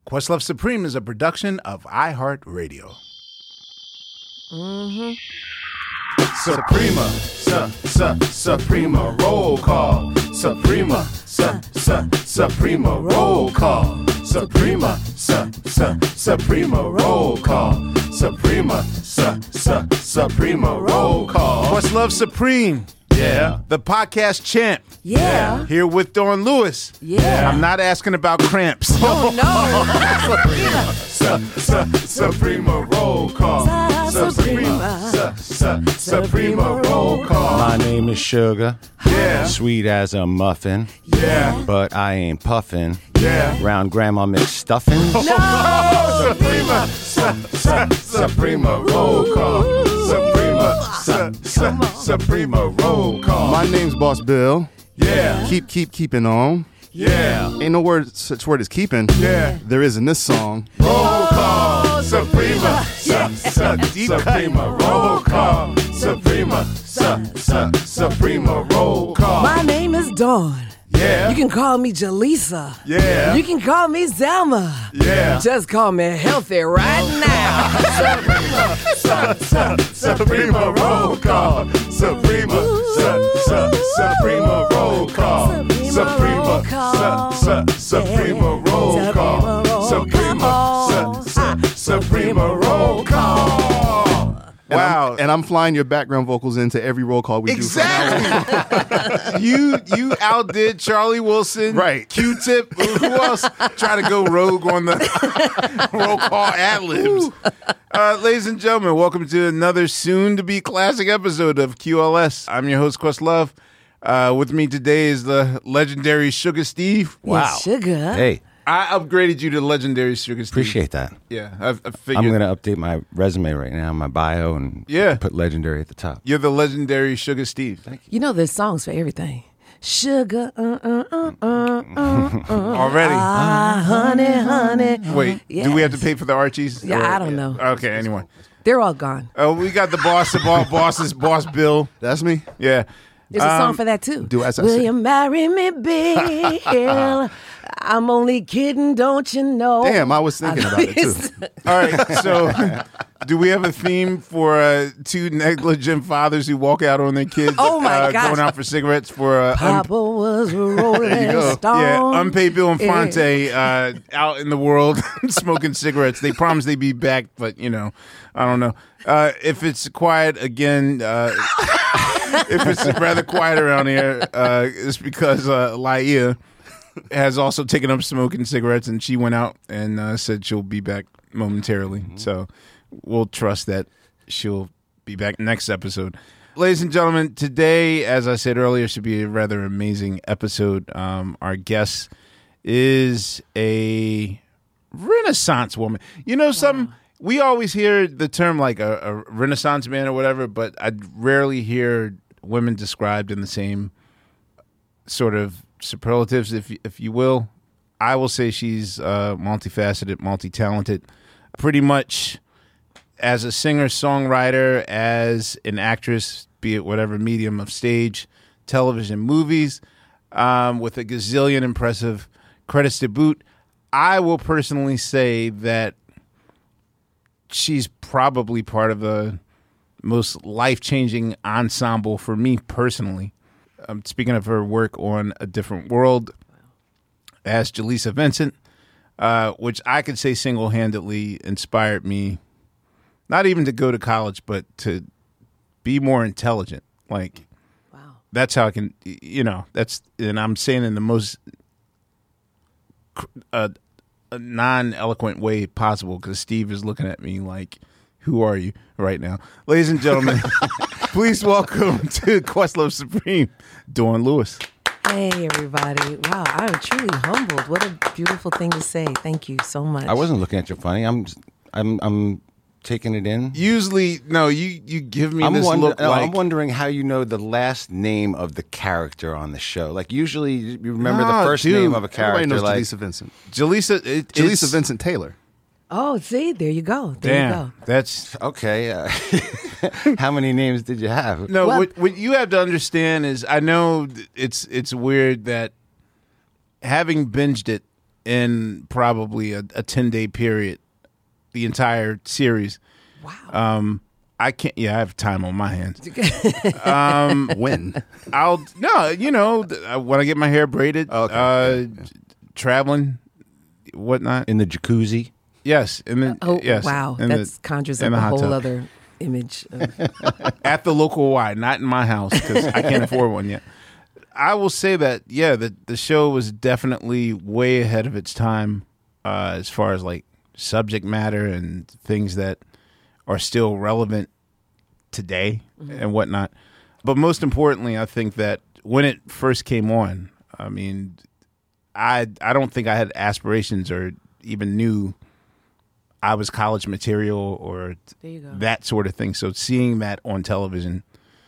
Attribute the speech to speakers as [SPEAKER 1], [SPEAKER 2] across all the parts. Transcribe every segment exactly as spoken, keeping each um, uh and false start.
[SPEAKER 1] Questlove Supreme is a production of iHeartRadio.
[SPEAKER 2] Mm-hmm.
[SPEAKER 1] Suprema, su, su, Suprema, roll call. Suprema, su, su, Suprema, roll call. Suprema, su, su, Suprema, roll call. Suprema, su, su, Suprema, roll call. Questlove Supreme. Yeah. The podcast champ.
[SPEAKER 2] Yeah.
[SPEAKER 1] Here with Dawn Lewis.
[SPEAKER 2] Yeah.
[SPEAKER 1] I'm not asking about cramps.
[SPEAKER 2] Oh, no.
[SPEAKER 1] Su- su- Suprema roll call. Suprema. Su- su- Suprema roll call.
[SPEAKER 3] My name is Sugar.
[SPEAKER 1] Yeah.
[SPEAKER 3] Sweet as a muffin.
[SPEAKER 1] Yeah.
[SPEAKER 3] But I ain't puffin'.
[SPEAKER 1] Yeah.
[SPEAKER 3] Round grandma mixed stuffing.
[SPEAKER 1] Oh, Suprema. Su- su- Suprema roll call. Suprema. Su- su- Suprema roll call.
[SPEAKER 4] My name's Boss Bill.
[SPEAKER 1] Yeah.
[SPEAKER 4] Keep, keep, keeping on.
[SPEAKER 1] Yeah.
[SPEAKER 4] Ain't no word, such word as keeping.
[SPEAKER 1] Yeah.
[SPEAKER 4] There is in this song.
[SPEAKER 1] Roll call. Suprema. Su- su- Suprema roll call. Suprema. Su- su- Suprema roll call.
[SPEAKER 2] My name is Dawn.
[SPEAKER 1] Yeah.
[SPEAKER 2] You can call me Jaleesa.
[SPEAKER 1] Yeah.
[SPEAKER 2] You can call me Zelma.
[SPEAKER 1] Yeah.
[SPEAKER 2] Just call me Healthy right now.
[SPEAKER 1] Su- su- Suprema roll call. Suprema. Su- su- Suprema roll call. Suprema. Su- su- Suprema roll call. Suprema. Su- su- Suprema roll call.
[SPEAKER 4] And
[SPEAKER 1] Wow.
[SPEAKER 4] I'm, and I'm flying your background vocals into every roll call we
[SPEAKER 1] Exactly. you you outdid Charlie Wilson,
[SPEAKER 4] Right.
[SPEAKER 1] Q-Tip. Who else try to go rogue on the roll call ad-libs? Uh, ladies and gentlemen, welcome to another soon-to-be classic episode of Q L S. I'm your host, Questlove. Uh, with me today is the legendary Sugar Steve.
[SPEAKER 2] Yeah, Sugar.
[SPEAKER 3] Hey,
[SPEAKER 1] I upgraded you to legendary Sugar Steve.
[SPEAKER 3] appreciate that.
[SPEAKER 1] Yeah, I, I figured.
[SPEAKER 3] I'm going to update my resume right now, my bio, and
[SPEAKER 1] Yeah.
[SPEAKER 3] put legendary at the top.
[SPEAKER 1] You're the legendary Sugar Steve. Thank
[SPEAKER 2] You know there's songs for everything. Sugar, uh, uh, uh, uh, uh,
[SPEAKER 1] you. Already.
[SPEAKER 2] ah, honey, honey.
[SPEAKER 1] Wait, do we have to
[SPEAKER 2] Yes.
[SPEAKER 1] pay for the Archies?
[SPEAKER 2] Yeah,
[SPEAKER 1] Or-
[SPEAKER 2] I don't know.
[SPEAKER 1] Okay, anyway.
[SPEAKER 2] They're all gone.
[SPEAKER 1] Oh, we got the boss of all bosses, Boss Bill.
[SPEAKER 4] That's me.
[SPEAKER 1] Yeah.
[SPEAKER 2] There's a
[SPEAKER 1] Um,
[SPEAKER 2] song for that too.
[SPEAKER 4] do as I
[SPEAKER 2] Will
[SPEAKER 4] say.
[SPEAKER 2] you marry me, Bill? I'm only kidding, don't you know?
[SPEAKER 4] Damn, I was thinking about it too.
[SPEAKER 1] All right, so do we have a theme for uh, two negligent fathers who walk out on their kids
[SPEAKER 2] Oh, my
[SPEAKER 1] uh,
[SPEAKER 2] gosh.
[SPEAKER 1] going out for cigarettes for uh, un-
[SPEAKER 2] Papa was a rolling
[SPEAKER 1] go.
[SPEAKER 2] stone.
[SPEAKER 1] yeah, unpaid Bill and
[SPEAKER 2] Yeah.
[SPEAKER 1] Fonte uh, out in the world smoking cigarettes. They promised they'd be back, but, you know, I don't know. Uh, if it's quiet again, uh, if it's rather quiet around here, uh, it's because uh, Laia has also taken up smoking cigarettes, and she went out and uh, said she'll be back momentarily.
[SPEAKER 4] Mm-hmm.
[SPEAKER 1] So we'll trust that she'll be back next episode. Ladies and gentlemen, today, as I said earlier, should be a rather amazing episode. Um, our guest is a Renaissance woman. You know, some we always hear the term like a, a Renaissance man or whatever, but I rarely hear women described in the same sort of superlatives, if if you will. I will say she's uh, multifaceted, multi-talented, pretty much as a singer, songwriter, as an actress, be it whatever medium of stage, television, movies, um, with a gazillion impressive credits to boot. I will personally say that she's probably part of the most life-changing ensemble for me personally. Um, speaking of her work on A Different World as Jaleesa Vincent, uh, which I could say single-handedly inspired me, not even to go to college, but to be more intelligent. Like,
[SPEAKER 2] Wow.
[SPEAKER 1] that's how I can, you know, that's, and I'm saying in the most uh, a non-eloquent way possible, because Steve is looking at me like, who are you right now? Ladies and gentlemen, please welcome to Questlove Supreme, Dawn Lewis.
[SPEAKER 2] Hey, everybody. Wow, I'm truly humbled. What a beautiful thing to say. Thank you so much.
[SPEAKER 3] I wasn't looking at you funny. I'm, just, I'm, I'm taking it in.
[SPEAKER 1] Usually, no, you you give me
[SPEAKER 3] I'm,
[SPEAKER 1] this
[SPEAKER 3] wonder-
[SPEAKER 1] look
[SPEAKER 3] no,
[SPEAKER 1] like...
[SPEAKER 3] I'm wondering how you know the last name of the character on the show. Like usually, you remember
[SPEAKER 1] Nah,
[SPEAKER 3] the first
[SPEAKER 1] dude.
[SPEAKER 3] name of a character.
[SPEAKER 4] Everybody knows
[SPEAKER 3] like
[SPEAKER 4] Jaleesa Vincent.
[SPEAKER 1] Jaleesa, it,
[SPEAKER 4] Jaleesa
[SPEAKER 1] it's-
[SPEAKER 4] Vincent Taylor.
[SPEAKER 2] Oh, see, there you go. There
[SPEAKER 1] Damn,
[SPEAKER 2] you go.
[SPEAKER 1] that's...
[SPEAKER 3] okay. Uh, how many names did you have?
[SPEAKER 1] No,
[SPEAKER 2] Well-
[SPEAKER 1] what what you have to understand is, I know th- it's it's weird that having binged it in probably a, a ten-day period, the entire series.
[SPEAKER 2] Wow.
[SPEAKER 1] Um, I can't. Yeah, I have time on my hands.
[SPEAKER 4] Um, when?
[SPEAKER 1] I'll no, you know, th- when I get my hair braided,
[SPEAKER 4] Okay,
[SPEAKER 1] uh,
[SPEAKER 4] yeah, yeah.
[SPEAKER 1] traveling, whatnot.
[SPEAKER 3] In the jacuzzi.
[SPEAKER 1] Yes, in the
[SPEAKER 2] Oh,
[SPEAKER 1] yes,
[SPEAKER 2] wow.
[SPEAKER 1] in
[SPEAKER 2] That
[SPEAKER 1] the-
[SPEAKER 2] conjures
[SPEAKER 1] in
[SPEAKER 2] up
[SPEAKER 1] the
[SPEAKER 2] a
[SPEAKER 1] hot
[SPEAKER 2] whole
[SPEAKER 1] tub.
[SPEAKER 2] other image. Of,
[SPEAKER 1] at the local Y, not in my house because I can't afford one yet. I will say that yeah, the the show was definitely way ahead of its time uh, as far as like subject matter and things that are still relevant today
[SPEAKER 2] Mm-hmm.
[SPEAKER 1] and whatnot. But most importantly, I think that when it first came on, I mean, I I don't think I had aspirations or even knew I was college material or
[SPEAKER 2] There you go.
[SPEAKER 1] that sort of thing. So seeing that on television,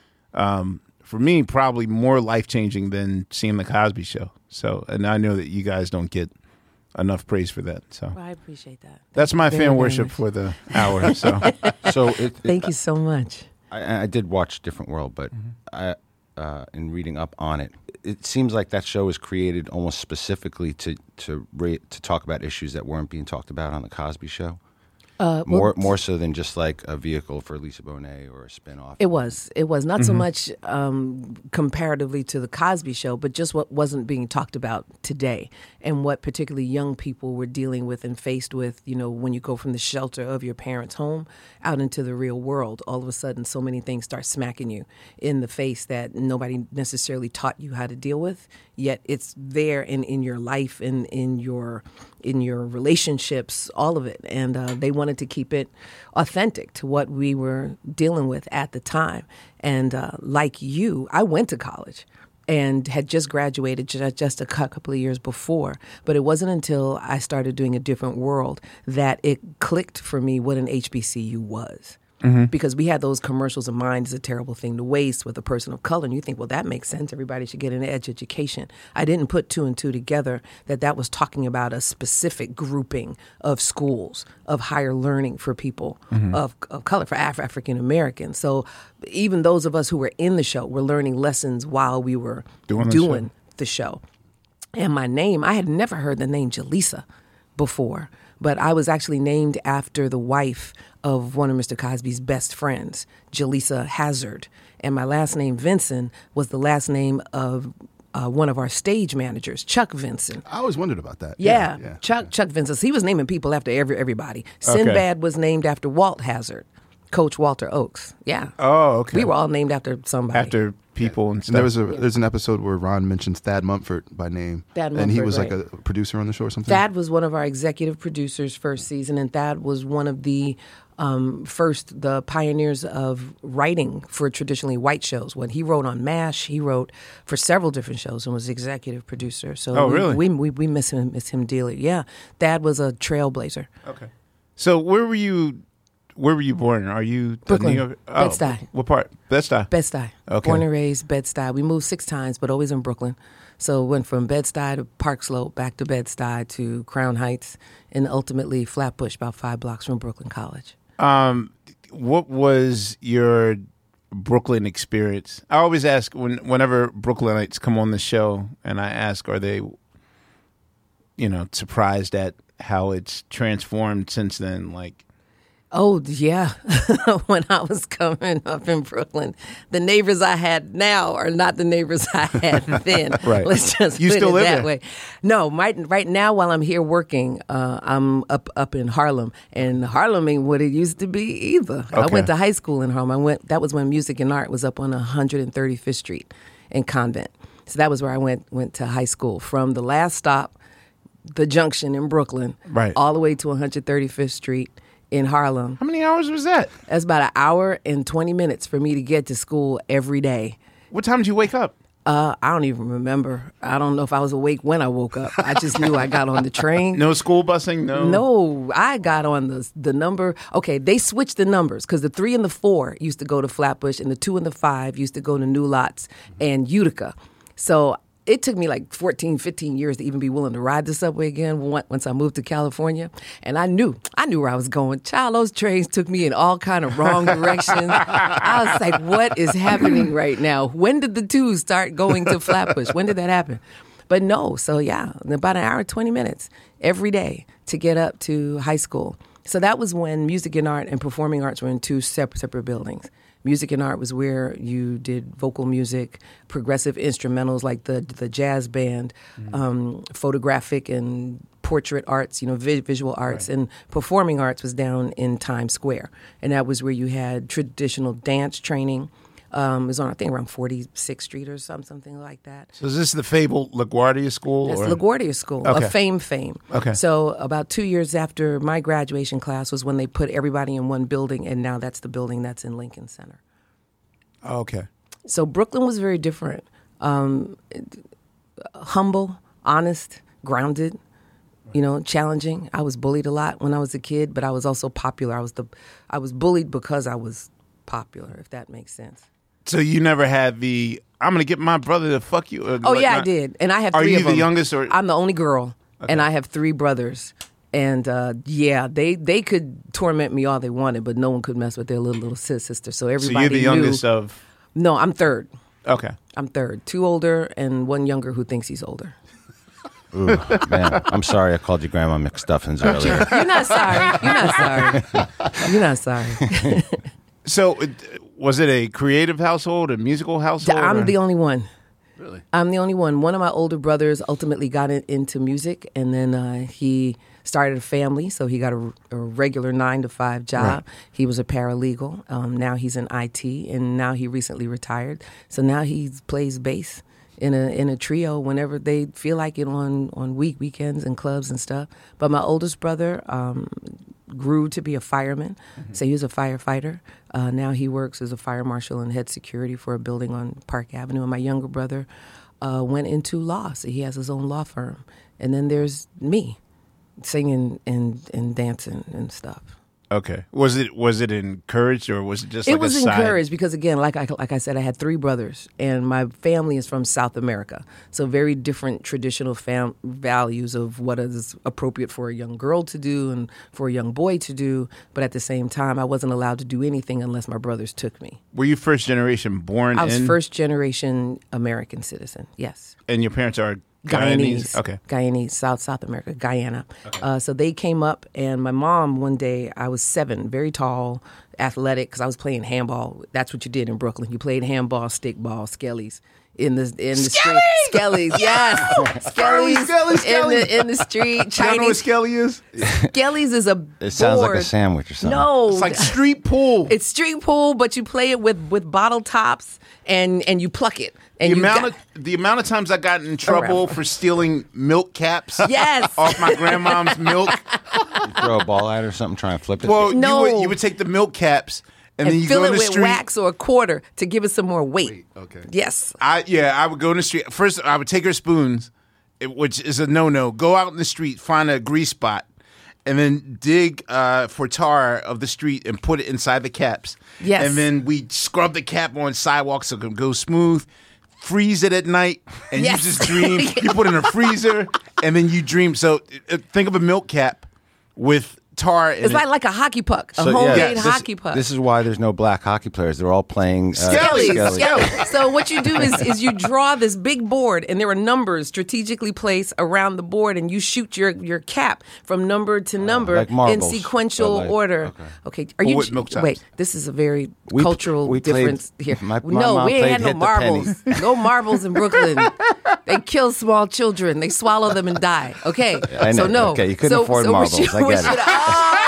[SPEAKER 1] um, for me, probably more life changing than seeing the Cosby Show. So, and I know that you guys don't get enough praise for that. So
[SPEAKER 2] well, I appreciate that.
[SPEAKER 1] that's my
[SPEAKER 2] Very,
[SPEAKER 1] fan
[SPEAKER 2] very
[SPEAKER 1] worship
[SPEAKER 2] much.
[SPEAKER 1] for the hour. So
[SPEAKER 3] So it, it,
[SPEAKER 2] Thank you so much.
[SPEAKER 3] I, I did watch Different World, but I, uh, in reading up on it, it seems like that show was created almost specifically to to ra- to talk about issues that weren't being talked about on the Cosby Show.
[SPEAKER 2] Uh, well,
[SPEAKER 3] More more so than just like a vehicle for Lisa Bonet or a spinoff.
[SPEAKER 2] It was. It was not so
[SPEAKER 1] Mm-hmm.
[SPEAKER 2] much um, comparatively to the Cosby Show, but just what wasn't being talked about today, and what particularly young people were dealing with and faced with. You know, when you go from the shelter of your parents' home out into the real world, all of a sudden, so many things start smacking you in the face that nobody necessarily taught you how to deal with. Yet it's there in, in your life and in your in your relationships, all of it. And uh, they wanted to keep it authentic to what we were dealing with at the time. And uh, like you, I went to college and had just graduated ju- just a cou- couple of years before. But it wasn't until I started doing A Different World that it clicked for me what an H B C U was. Because we had those commercials of mind is a terrible thing to waste with a person of color. And you think, well, that makes sense. Everybody should get an edge education. I didn't put two and two together that that was talking about a specific grouping of schools of higher learning for people of, of color, for Af- African Americans. So even those of us who were in the show were learning lessons while we were
[SPEAKER 1] Doing the
[SPEAKER 2] doing
[SPEAKER 1] show.
[SPEAKER 2] the show. And my name, I had never heard the name Jaleesa before, but I was actually named after the wife of one of Mister Cosby's best friends, Jaleesa Hazard. And my last name, Vinson, was the last name of uh, one of our stage managers, Chuck Vinson.
[SPEAKER 4] I always wondered about that.
[SPEAKER 2] Yeah,
[SPEAKER 4] yeah.
[SPEAKER 2] Chuck Chuck Vinson. He was naming people after every everybody. Sinbad was named after Walt Hazard, Coach Walter Oakes. Yeah.
[SPEAKER 1] oh, okay.
[SPEAKER 2] We were all named after somebody.
[SPEAKER 1] after people and stuff.
[SPEAKER 4] And there was a there's an episode where Ron mentions Thad Mumford by name,
[SPEAKER 2] Thad
[SPEAKER 4] and he
[SPEAKER 2] Mumford,
[SPEAKER 4] was
[SPEAKER 2] right.
[SPEAKER 4] like a producer on the show or something.
[SPEAKER 2] Thad was one of our executive producers first season, and Thad was one of the um, first, the pioneers of writing for traditionally white shows. When he wrote on MASH, he wrote for several different shows and was executive producer. So
[SPEAKER 1] Oh,
[SPEAKER 2] we,
[SPEAKER 1] really?
[SPEAKER 2] we, we we miss him miss him dearly. Yeah, Thad was a trailblazer.
[SPEAKER 1] Okay. So where were you? Where were you born? Are you a
[SPEAKER 2] Brooklyn.
[SPEAKER 1] New York? Oh,
[SPEAKER 2] Bed-Stuy.
[SPEAKER 1] What part? Bed-Stuy.
[SPEAKER 2] Bed-Stuy.
[SPEAKER 1] Okay.
[SPEAKER 2] Born and raised Bed-Stuy. We moved six times, but always in Brooklyn. So went from Bed-Stuy to Park Slope, back to Bed-Stuy to Crown Heights, and ultimately Flatbush, about five blocks from Brooklyn College.
[SPEAKER 1] Um, what was your Brooklyn experience? I always ask when whenever Brooklynites come on the show, and I ask, are they, you know, surprised at how it's transformed since then? Like,
[SPEAKER 2] Oh, yeah. When I was coming up in Brooklyn, the neighbors I had now are not the neighbors I had then.
[SPEAKER 1] Right.
[SPEAKER 2] Let's just
[SPEAKER 1] You
[SPEAKER 2] put
[SPEAKER 1] still
[SPEAKER 2] it
[SPEAKER 1] live
[SPEAKER 2] that
[SPEAKER 1] there?
[SPEAKER 2] way. No, right, right now while I'm here working, uh, I'm up up in Harlem, and Harlem ain't what it used to be either. I
[SPEAKER 1] Okay.
[SPEAKER 2] went to high school in Harlem. I went. That was when Music and Art was up on one hundred thirty-fifth Street in Convent. So that was where I went went to high school. From the last stop, the Junction in Brooklyn,
[SPEAKER 1] Right.
[SPEAKER 2] all the way to one hundred thirty-fifth Street in Harlem.
[SPEAKER 1] how many hours was that?
[SPEAKER 2] That's about an hour and twenty minutes for me to get to school every day.
[SPEAKER 1] What time did you wake up?
[SPEAKER 2] Uh, I don't even remember. I don't know if I was awake when I woke up. I just knew I got on the train.
[SPEAKER 1] No school busing? No.
[SPEAKER 2] No, I got on the the number. Okay, they switched the numbers because the three and the four used to go to Flatbush, and the two and the five used to go to New Lots and Utica. So it took me like fourteen, fifteen years to even be willing to ride the subway again on- once I moved to California. And I knew, I knew where I was going. Child, those trains took me in all kind of wrong directions. I was like, what is happening right now? When did the twos start going to Flatbush? When did that happen? But no, so yeah, about an hour, twenty minutes every day to get up to high school. So that was when music and art and performing arts were in two separate, separate buildings. Music and art was where you did vocal music, progressive instrumentals like the the jazz band, mm-hmm. um, photographic and portrait arts, you know, vi- visual arts, right. and performing arts was down in Times Square, and that was where you had traditional dance training. Um, it was on, I think, around forty-sixth Street or something, something like that.
[SPEAKER 1] So is this the fabled LaGuardia School?
[SPEAKER 2] It's
[SPEAKER 1] or?
[SPEAKER 2] LaGuardia School,
[SPEAKER 1] okay.
[SPEAKER 2] of fame fame.
[SPEAKER 1] Okay.
[SPEAKER 2] So about two years after my graduation class was when they put everybody in one building, and now that's the building that's in Lincoln Center.
[SPEAKER 1] Okay.
[SPEAKER 2] So Brooklyn was very different. Um, humble, honest, grounded, you know, challenging. I was bullied a lot when I was a kid, but I was also popular. I was the, I was bullied because I was popular, if that makes sense.
[SPEAKER 1] So you never had the, I'm going to get my brother to fuck you?
[SPEAKER 2] Oh, yeah, I did. And I have
[SPEAKER 1] Are
[SPEAKER 2] three
[SPEAKER 1] you
[SPEAKER 2] of them.
[SPEAKER 1] the youngest? Or?
[SPEAKER 2] I'm the only girl,
[SPEAKER 1] Okay.
[SPEAKER 2] and I have three brothers. And, uh, yeah, they, they could torment me all they wanted, but no one could mess with their little, little sis- sister. So everybody
[SPEAKER 1] So you're the
[SPEAKER 2] knew,
[SPEAKER 1] youngest of?
[SPEAKER 2] No, I'm third.
[SPEAKER 1] Okay.
[SPEAKER 2] I'm third. Two older and one younger who thinks he's older.
[SPEAKER 3] Ooh, man, I'm sorry I called you Grandma McStuffins earlier.
[SPEAKER 2] You're not sorry. You're not sorry. You're not sorry.
[SPEAKER 1] So uh, was it a creative household, a musical household?
[SPEAKER 2] I'm
[SPEAKER 1] or?
[SPEAKER 2] the only one.
[SPEAKER 1] Really?
[SPEAKER 2] I'm the only one. One of my older brothers ultimately got in, into music, and then uh, he started a family, so he got a, a regular nine to five job.
[SPEAKER 1] Right.
[SPEAKER 2] He was a paralegal. Um, now he's in I T, and now he recently retired. So now he plays bass in a in a trio whenever they feel like it on on week weekends and clubs and stuff. But my oldest brother um, grew to be a fireman, mm-hmm. so he was a firefighter. Uh, now he works as a fire marshal and head security for a building on Park Avenue. And my younger brother uh, went into law, so he has his own law firm. And then there's me, singing and, and dancing and stuff.
[SPEAKER 1] Okay. Was it was it encouraged or was it just
[SPEAKER 2] it
[SPEAKER 1] like
[SPEAKER 2] was
[SPEAKER 1] a side?
[SPEAKER 2] encouraged because, again, like I, like I said, I had three brothers, and my family is from South America. So very different traditional fam- values of what is appropriate for a young girl to do and for a young boy to do. But at the same time, I wasn't allowed to do anything unless my brothers took me.
[SPEAKER 1] Were you first generation born
[SPEAKER 2] I was
[SPEAKER 1] in?
[SPEAKER 2] first generation American citizen, yes.
[SPEAKER 1] And your parents are
[SPEAKER 2] Guyanese.
[SPEAKER 1] Guyanese? Okay.
[SPEAKER 2] Guyanese, South South America, Guyana. Okay. Uh, so they came up, and my mom, one day, I was seven, very tall, athletic, because I was playing handball. That's what you did in Brooklyn. You played handball, stickball, skellies. In the in the street, Skellies, yes, Skellies,
[SPEAKER 1] Skellies,
[SPEAKER 2] in the in the street.
[SPEAKER 1] Do you know what
[SPEAKER 2] Chinese
[SPEAKER 1] Skelly is?
[SPEAKER 2] Skellies is a
[SPEAKER 3] It sounds like a
[SPEAKER 2] board.
[SPEAKER 3] sandwich or something.
[SPEAKER 2] No,
[SPEAKER 1] It's like street pool.
[SPEAKER 2] it's street pool, but you play it with, with bottle tops and and you pluck it. And
[SPEAKER 1] the
[SPEAKER 2] you
[SPEAKER 1] amount
[SPEAKER 2] got,
[SPEAKER 1] of the amount of times I got in trouble
[SPEAKER 2] Around.
[SPEAKER 1] for stealing milk caps
[SPEAKER 2] yes,
[SPEAKER 1] off my grandmom's milk.
[SPEAKER 3] You throw a ball at it or something, try and flip it.
[SPEAKER 1] Well,
[SPEAKER 2] No.
[SPEAKER 1] you would you would take the milk caps and,
[SPEAKER 2] and
[SPEAKER 1] then you
[SPEAKER 2] fill
[SPEAKER 1] go
[SPEAKER 2] it
[SPEAKER 1] in the
[SPEAKER 2] with
[SPEAKER 1] street.
[SPEAKER 2] wax or a quarter to give it some more weight.
[SPEAKER 4] Wait, okay.
[SPEAKER 2] Yes.
[SPEAKER 1] I yeah, I would go in the street. First, I would take her spoons, it- which is a no-no. Go out in the street, find a grease spot, and then dig uh, for tar of the street and put it inside the caps.
[SPEAKER 2] Yes.
[SPEAKER 1] And then we scrub the cap on sidewalks so it can go smooth. Freeze it at night, and
[SPEAKER 2] Yes.
[SPEAKER 1] you just dream. You put it in a freezer, and then you dream. So uh, think of a milk cap with tar in
[SPEAKER 2] It's
[SPEAKER 1] it.
[SPEAKER 2] like like a hockey puck, a
[SPEAKER 3] So, yeah,
[SPEAKER 2] homemade
[SPEAKER 1] this-
[SPEAKER 2] hockey puck.
[SPEAKER 3] This is why there's no black hockey players. They're all playing uh,
[SPEAKER 1] Skellies.
[SPEAKER 2] Skellies,
[SPEAKER 3] Skellies.
[SPEAKER 2] Skellies. So what you do is is you draw this big board, and there are numbers strategically placed around the board, and you shoot your, your cap from number to number
[SPEAKER 3] like
[SPEAKER 2] in
[SPEAKER 3] marbles,
[SPEAKER 2] sequential
[SPEAKER 3] but like-
[SPEAKER 2] order.
[SPEAKER 3] okay.
[SPEAKER 2] Okay, are
[SPEAKER 1] But
[SPEAKER 2] you
[SPEAKER 1] with milk tops.
[SPEAKER 2] wait? This is a very
[SPEAKER 3] We-
[SPEAKER 2] cultural
[SPEAKER 3] we played-
[SPEAKER 2] difference here.
[SPEAKER 3] my- my
[SPEAKER 2] no,
[SPEAKER 3] mom
[SPEAKER 2] we ain't
[SPEAKER 3] played
[SPEAKER 2] had no
[SPEAKER 3] Hit the Penny.
[SPEAKER 2] marbles. No marbles in Brooklyn. They kill small children. They swallow them and die. Okay,
[SPEAKER 3] I know.
[SPEAKER 2] so no.
[SPEAKER 3] Okay, you couldn't
[SPEAKER 2] so,
[SPEAKER 3] afford
[SPEAKER 2] so we
[SPEAKER 3] marbles.
[SPEAKER 2] should-
[SPEAKER 3] I
[SPEAKER 2] we
[SPEAKER 3] get it.
[SPEAKER 2] should-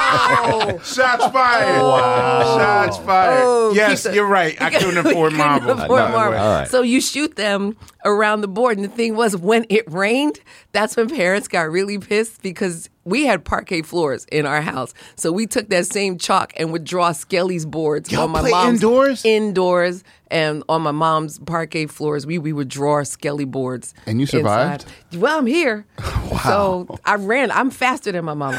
[SPEAKER 2] Oh.
[SPEAKER 1] Shots fired!
[SPEAKER 2] Oh.
[SPEAKER 1] Shots fired!
[SPEAKER 2] Oh,
[SPEAKER 1] yes,
[SPEAKER 2] keep the-
[SPEAKER 1] you're right. I couldn't afford
[SPEAKER 2] couldn't
[SPEAKER 1] marbles.
[SPEAKER 2] afford
[SPEAKER 1] No,
[SPEAKER 2] marbles.
[SPEAKER 3] All right.
[SPEAKER 2] So you shoot them around the board. And the thing was, when it rained, that's when parents got really pissed because we had parquet floors in our house. So we took that same chalk and would draw Skelly's boards
[SPEAKER 1] Y'all
[SPEAKER 2] on my
[SPEAKER 1] play
[SPEAKER 2] mom's
[SPEAKER 1] indoors?
[SPEAKER 2] Indoors. And on my mom's parquet floors, we, we would draw Skelly boards.
[SPEAKER 4] And you survived?
[SPEAKER 2] inside. Well, I'm here. Wow. So I ran. I'm faster than my mama.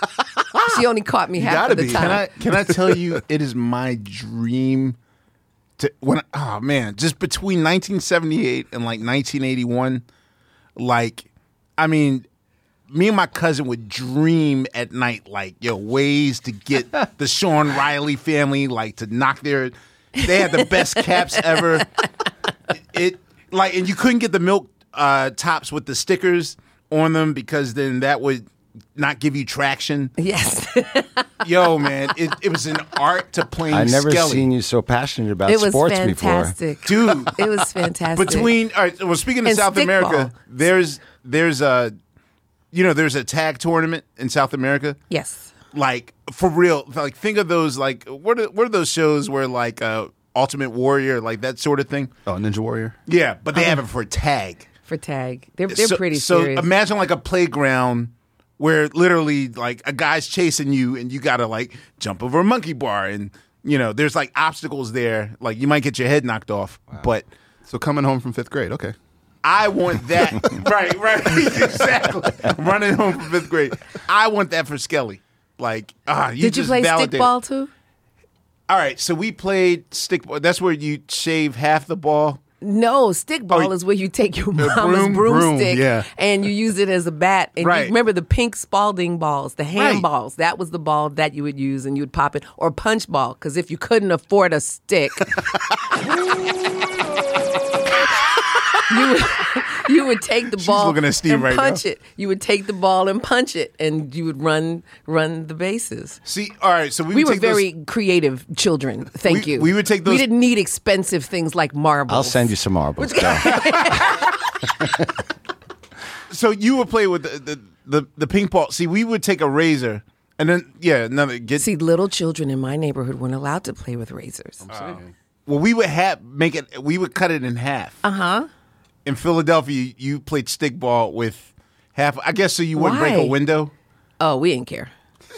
[SPEAKER 2] She only caught me half
[SPEAKER 4] gotta
[SPEAKER 2] of the
[SPEAKER 4] be.
[SPEAKER 2] time.
[SPEAKER 1] Can I can I tell you it is my dream to when oh man, just between nineteen seventy-eight and like nineteen eighty-one, like I mean, me and my cousin would dream at night like yo ways to get the Sean Riley family like to knock their they had the best caps ever. It like and you couldn't get the milk uh, tops with the stickers on them because then that would not give you traction.
[SPEAKER 2] Yes.
[SPEAKER 1] Yo, man, it, it was an art to playing
[SPEAKER 3] I've never
[SPEAKER 1] Skelly.
[SPEAKER 3] seen you so passionate about
[SPEAKER 2] It was
[SPEAKER 3] sports
[SPEAKER 2] fantastic.
[SPEAKER 1] before. Dude.
[SPEAKER 2] It was fantastic.
[SPEAKER 1] Between, all right, well, speaking of
[SPEAKER 2] And
[SPEAKER 1] South
[SPEAKER 2] stickball.
[SPEAKER 1] America, there's, there's a, you know, there's a tag tournament in South America.
[SPEAKER 2] Yes.
[SPEAKER 1] Like, for real, like, think of those, like, what are, what are those shows where, like, uh, Ultimate Warrior, like that sort of thing?
[SPEAKER 4] Oh, Ninja Warrior.
[SPEAKER 1] Yeah, but they have it for tag.
[SPEAKER 2] For tag. They're, they're
[SPEAKER 1] so,
[SPEAKER 2] pretty
[SPEAKER 1] so
[SPEAKER 2] serious.
[SPEAKER 1] imagine like a playground where literally like a guy's chasing you and you gotta like jump over a monkey bar and you know there's like obstacles there, like you might get your head knocked off. Wow. But
[SPEAKER 4] So coming home from fifth grade, okay.
[SPEAKER 1] I want that. right, right, exactly. Running home from fifth grade. I want that for Skelly. Like, ah, you
[SPEAKER 2] Did you
[SPEAKER 1] just
[SPEAKER 2] play
[SPEAKER 1] validated.
[SPEAKER 2] stickball too?
[SPEAKER 1] All right, so we played stickball. That's where you shave half the ball.
[SPEAKER 2] No, stickball
[SPEAKER 1] Oh,
[SPEAKER 2] is where you take your
[SPEAKER 1] the
[SPEAKER 2] mama's
[SPEAKER 1] broom, broom,
[SPEAKER 2] broomstick
[SPEAKER 4] yeah.
[SPEAKER 2] and you use it as a bat. And
[SPEAKER 1] Right.
[SPEAKER 2] you remember the pink Spalding balls, the hand
[SPEAKER 1] Right.
[SPEAKER 2] balls. That was the ball that you would use, and you would pop it. Or punch ball, because if you couldn't afford a stick, you would you would take the ball
[SPEAKER 1] looking at Steve
[SPEAKER 2] and
[SPEAKER 1] right
[SPEAKER 2] punch
[SPEAKER 1] now.
[SPEAKER 2] it. You would take the ball and punch it, and you would run run the bases.
[SPEAKER 1] See, all right, so we,
[SPEAKER 2] We
[SPEAKER 1] would
[SPEAKER 2] were
[SPEAKER 1] take those-
[SPEAKER 2] very creative children. Thank
[SPEAKER 1] We-
[SPEAKER 2] you.
[SPEAKER 1] we would take
[SPEAKER 2] We
[SPEAKER 1] those-
[SPEAKER 2] didn't need expensive things like marbles.
[SPEAKER 3] I'll send you some marbles. Go.
[SPEAKER 1] So you would play with the, the the the ping pong. See, we would take a razor and then yeah, another get.
[SPEAKER 2] See, little children in my neighborhood weren't allowed to play with razors.
[SPEAKER 1] Well, we would have make it. We would cut it in half.
[SPEAKER 2] Uh huh.
[SPEAKER 1] In Philadelphia, you played stickball with half. I guess so. You wouldn't break
[SPEAKER 2] Why?
[SPEAKER 1] a window.
[SPEAKER 2] Oh, we didn't care.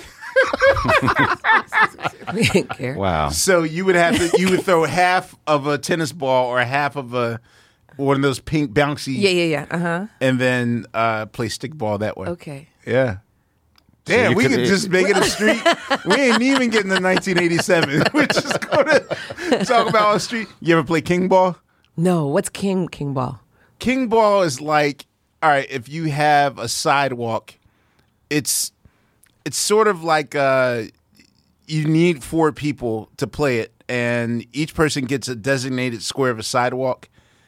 [SPEAKER 2] we didn't care.
[SPEAKER 3] Wow.
[SPEAKER 1] So you would have to. You would throw half of a tennis ball or half of a one of those pink bouncy.
[SPEAKER 2] Yeah, yeah, yeah. Uh huh.
[SPEAKER 1] And then uh, play stickball that way.
[SPEAKER 2] Okay.
[SPEAKER 1] Yeah. Damn,
[SPEAKER 3] you
[SPEAKER 1] we
[SPEAKER 3] could-
[SPEAKER 1] could just make it a street. We ain't even getting to nineteen eighty-seven. We're just going to talk about a street. You ever play king ball?
[SPEAKER 2] No, what's king king ball?
[SPEAKER 1] King ball is like, all right, if you have a sidewalk, it's it's sort of like uh, you need four people to play it, and each person gets a designated square of a sidewalk.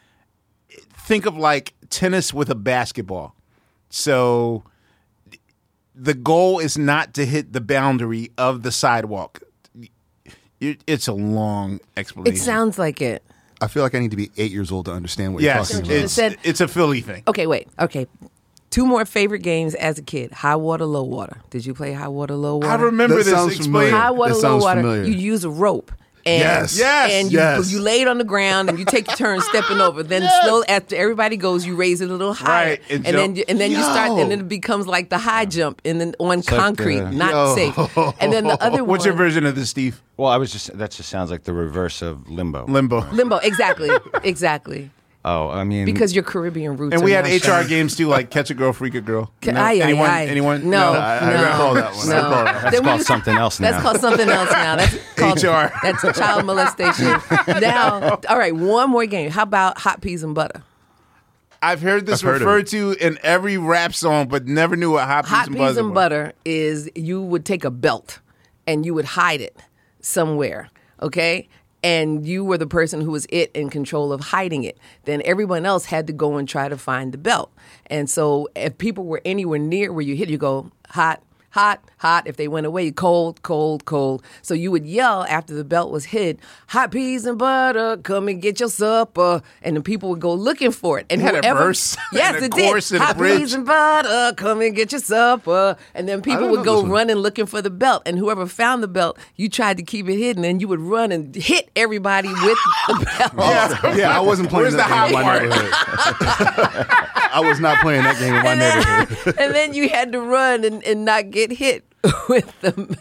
[SPEAKER 1] Think of like tennis with a basketball. So the goal is not to hit the boundary of the sidewalk. It- It's a long explanation.
[SPEAKER 2] It sounds like it.
[SPEAKER 4] I feel like I need to be eight years old to understand what
[SPEAKER 1] Yes,
[SPEAKER 4] you're talking about.
[SPEAKER 1] it's,
[SPEAKER 2] Said-
[SPEAKER 1] it's a Philly thing.
[SPEAKER 2] Okay, wait. Okay. Two more favorite games as a kid. High water, low water. Did you play high water, low water?
[SPEAKER 1] I remember
[SPEAKER 4] That
[SPEAKER 1] this.
[SPEAKER 4] sounds
[SPEAKER 1] Explain.
[SPEAKER 4] familiar.
[SPEAKER 2] High water,
[SPEAKER 4] That
[SPEAKER 2] low
[SPEAKER 4] sounds
[SPEAKER 2] water.
[SPEAKER 4] familiar.
[SPEAKER 2] You use a rope. And,
[SPEAKER 4] Yes.
[SPEAKER 1] Yes.
[SPEAKER 2] And you,
[SPEAKER 4] Yes.
[SPEAKER 2] you lay it on the ground and you take your turn stepping over. Then slowly, after everybody goes, you raise it a little higher.
[SPEAKER 1] Right, and
[SPEAKER 2] And, then
[SPEAKER 1] jump.
[SPEAKER 2] you, and then you start,
[SPEAKER 4] Yo.
[SPEAKER 2] and then it becomes like the high jump and then on
[SPEAKER 3] like
[SPEAKER 2] concrete,
[SPEAKER 3] the-
[SPEAKER 2] not
[SPEAKER 4] Yo.
[SPEAKER 2] safe. And then the other
[SPEAKER 1] What's
[SPEAKER 2] one.
[SPEAKER 1] your version of this, Steve?
[SPEAKER 3] Well, I was just that just sounds like the reverse of limbo.
[SPEAKER 1] Limbo.
[SPEAKER 2] Limbo, exactly, exactly.
[SPEAKER 3] Oh, I mean,
[SPEAKER 2] Because your Caribbean roots.
[SPEAKER 1] And we
[SPEAKER 2] are
[SPEAKER 1] had
[SPEAKER 2] now
[SPEAKER 1] H R
[SPEAKER 2] showing.
[SPEAKER 1] games too, like catch a girl, freak a girl.
[SPEAKER 2] Ca-
[SPEAKER 1] No?
[SPEAKER 2] aye, aye,
[SPEAKER 1] anyone?
[SPEAKER 2] aye.
[SPEAKER 1] Anyone?
[SPEAKER 2] No,
[SPEAKER 1] I, I
[SPEAKER 2] no.
[SPEAKER 1] recall that one. I
[SPEAKER 2] No.
[SPEAKER 1] recall that.
[SPEAKER 3] that's
[SPEAKER 2] Then we
[SPEAKER 3] called
[SPEAKER 2] used-
[SPEAKER 3] something else now.
[SPEAKER 2] That's called something else now. That's called
[SPEAKER 1] H R.
[SPEAKER 2] That's child molestation. Now, all right, one more game. How about hot peas and butter?
[SPEAKER 1] I've heard this
[SPEAKER 4] I've heard of
[SPEAKER 1] referred
[SPEAKER 4] it.
[SPEAKER 1] to in every rap song, but never knew what hot peas
[SPEAKER 2] Hot
[SPEAKER 1] and
[SPEAKER 2] peas
[SPEAKER 1] butter
[SPEAKER 2] and
[SPEAKER 1] was.
[SPEAKER 2] butter is you would take a belt and you would hide it somewhere, okay? And you were the person who was it in control of hiding it. Then everyone else had to go and try to find the belt. And so if people were anywhere near where you hit, you go hot, hot, hot. If they went away, cold, cold, cold. So you would yell after the belt was hit, hot peas and butter, come and get your supper. And the people would go looking for it. And
[SPEAKER 1] It had a
[SPEAKER 2] whoever,
[SPEAKER 1] verse
[SPEAKER 2] yes,
[SPEAKER 1] and a
[SPEAKER 2] it
[SPEAKER 1] chorus
[SPEAKER 2] did.
[SPEAKER 1] and a
[SPEAKER 2] Hot
[SPEAKER 1] bridge.
[SPEAKER 2] peas and butter, come and get your supper. And then people
[SPEAKER 4] don't
[SPEAKER 2] would
[SPEAKER 4] know
[SPEAKER 2] go
[SPEAKER 4] this one.
[SPEAKER 2] running looking for the belt. And whoever found the belt, you tried to keep it hidden. And you would run and hit everybody with the belt.
[SPEAKER 1] Yeah.
[SPEAKER 4] Yeah, I wasn't playing
[SPEAKER 1] Where's
[SPEAKER 4] that
[SPEAKER 1] the
[SPEAKER 4] game in my
[SPEAKER 1] hot part?
[SPEAKER 4] neighborhood. I was not playing that game in my
[SPEAKER 2] And then,
[SPEAKER 4] neighborhood.
[SPEAKER 2] and then you had to run and, and not get hit with the belt.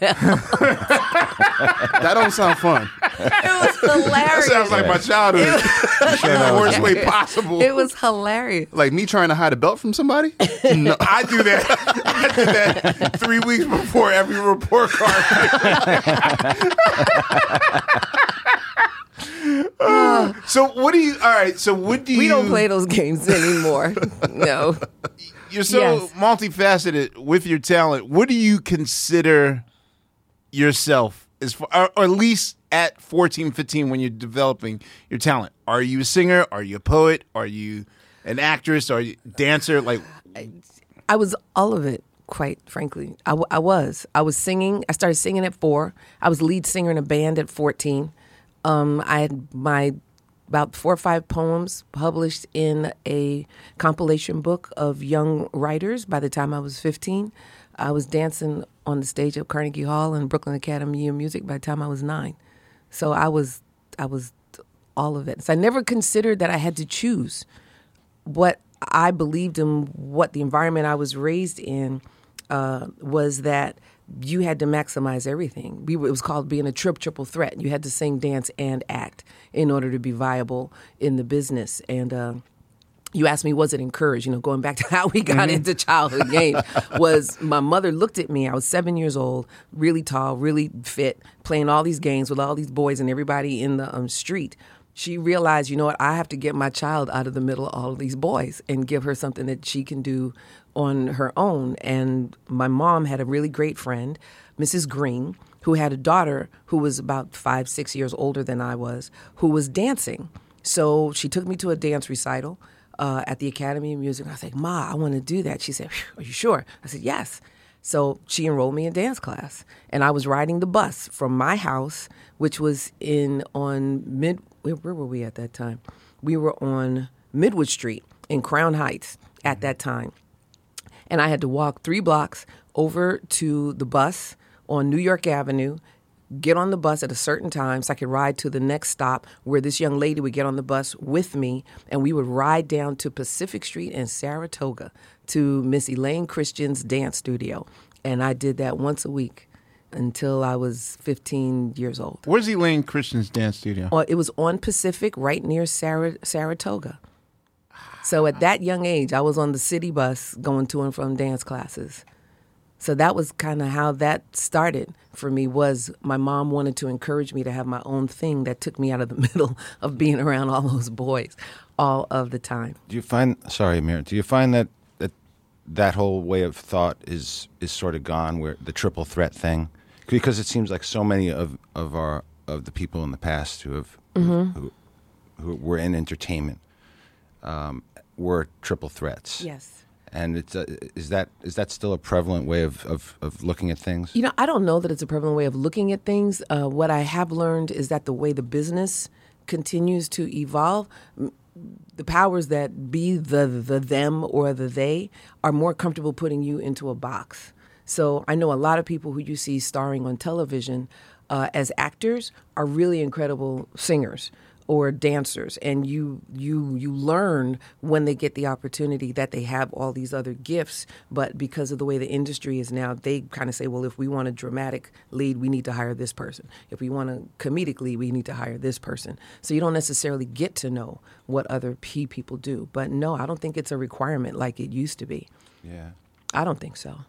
[SPEAKER 4] That don't sound fun.
[SPEAKER 2] It was
[SPEAKER 1] That
[SPEAKER 2] hilarious.
[SPEAKER 1] sounds like my childhood. in the worst way possible.
[SPEAKER 2] It was hilarious.
[SPEAKER 4] Like me trying to hide a belt from somebody? No.
[SPEAKER 1] I do that. I do that three weeks before every report card. Uh, so what do you? All right. So what do you?
[SPEAKER 2] We don't play those games anymore. No.
[SPEAKER 1] You're so
[SPEAKER 2] Yes.
[SPEAKER 1] multifaceted with your talent. What do you consider yourself as far, or, or at least at fourteen, fifteen when you're developing your talent? Are you a singer? Are you a poet? Are you an actress or a dancer? Like,
[SPEAKER 2] I was all of it, quite frankly. I, w- I was. I was singing. I started singing at four. I was lead singer in a band at fourteen. Um, I had my about four or five poems published in a compilation book of young writers by the time I was fifteen. I was dancing on the stage of Carnegie Hall and Brooklyn Academy of Music by the time I was nine. So I was, I was all of it. So I never considered that I had to choose. What I believed in, what the environment I was raised in, uh, was that you had to maximize everything. We were, it was called being a trip triple threat. You had to sing, dance, and act in order to be viable in the business. And uh, you asked me, was it encouraged? You know, going back to how we got mm-hmm. into childhood games, was my mother looked at me. I was seven years old, really tall, really fit, playing all these games with all these boys and everybody in the um, street. She realized, you know what, I have to get my child out of the middle of all of these boys and give her something that she can do on her own. And my mom had a really great friend, Missus Green, who had a daughter who was about five, six years older than I was, who was dancing. So she took me to a dance recital uh, at the Academy of Music. I was like, Ma, I want to do that. She said, are you sure? I said, yes. So she enrolled me in dance class. And I was riding the bus from my house, which was in on mid, where, where were we at that time? We were on Midwood Street in Crown Heights at that time. And I had to walk three blocks over to the bus on New York Avenue, get on the bus at a certain time so I could ride to the next stop where this young lady would get on the bus with me, and we would ride down to Pacific Street in Saratoga to Miss Elaine Christian's dance studio. And I did that once a week until I was fifteen years old.
[SPEAKER 1] Where's Elaine Christian's dance studio?
[SPEAKER 2] Uh, it was on Pacific, right near Sar- Saratoga. So at that young age, I was on the city bus going to and from dance classes. So that was kind of how that started for me, was my mom wanted to encourage me to have my own thing that took me out of the middle of being around all those boys all of the time.
[SPEAKER 3] Do you find, sorry, Amir, do you find that that, that whole way of thought is, is sort of gone, where the triple threat thing? Because it seems like so many of, of our of the people in the past who have mm-hmm. who, who were in entertainment um, were triple threats.
[SPEAKER 2] Yes.
[SPEAKER 3] And it's uh, is that is that still a prevalent way of, of, of looking at things?
[SPEAKER 2] You know, I don't know that it's a prevalent way of looking at things. Uh, what I have learned is that the way the business continues to evolve, the powers that be, the the them or the they, are more comfortable putting you into a box. So I know a lot of people who you see starring on television uh, as actors are really incredible singers or dancers, and you you you learn when they get the opportunity that they have all these other gifts, but because of the way the industry is now, they kind of say, well, if we want a dramatic lead, we need to hire this person. If we want a comedic lead, we need to hire this person. So you don't necessarily get to know what other P people do. But no, I don't think it's a requirement like it used to be.
[SPEAKER 3] Yeah.
[SPEAKER 2] I don't think so.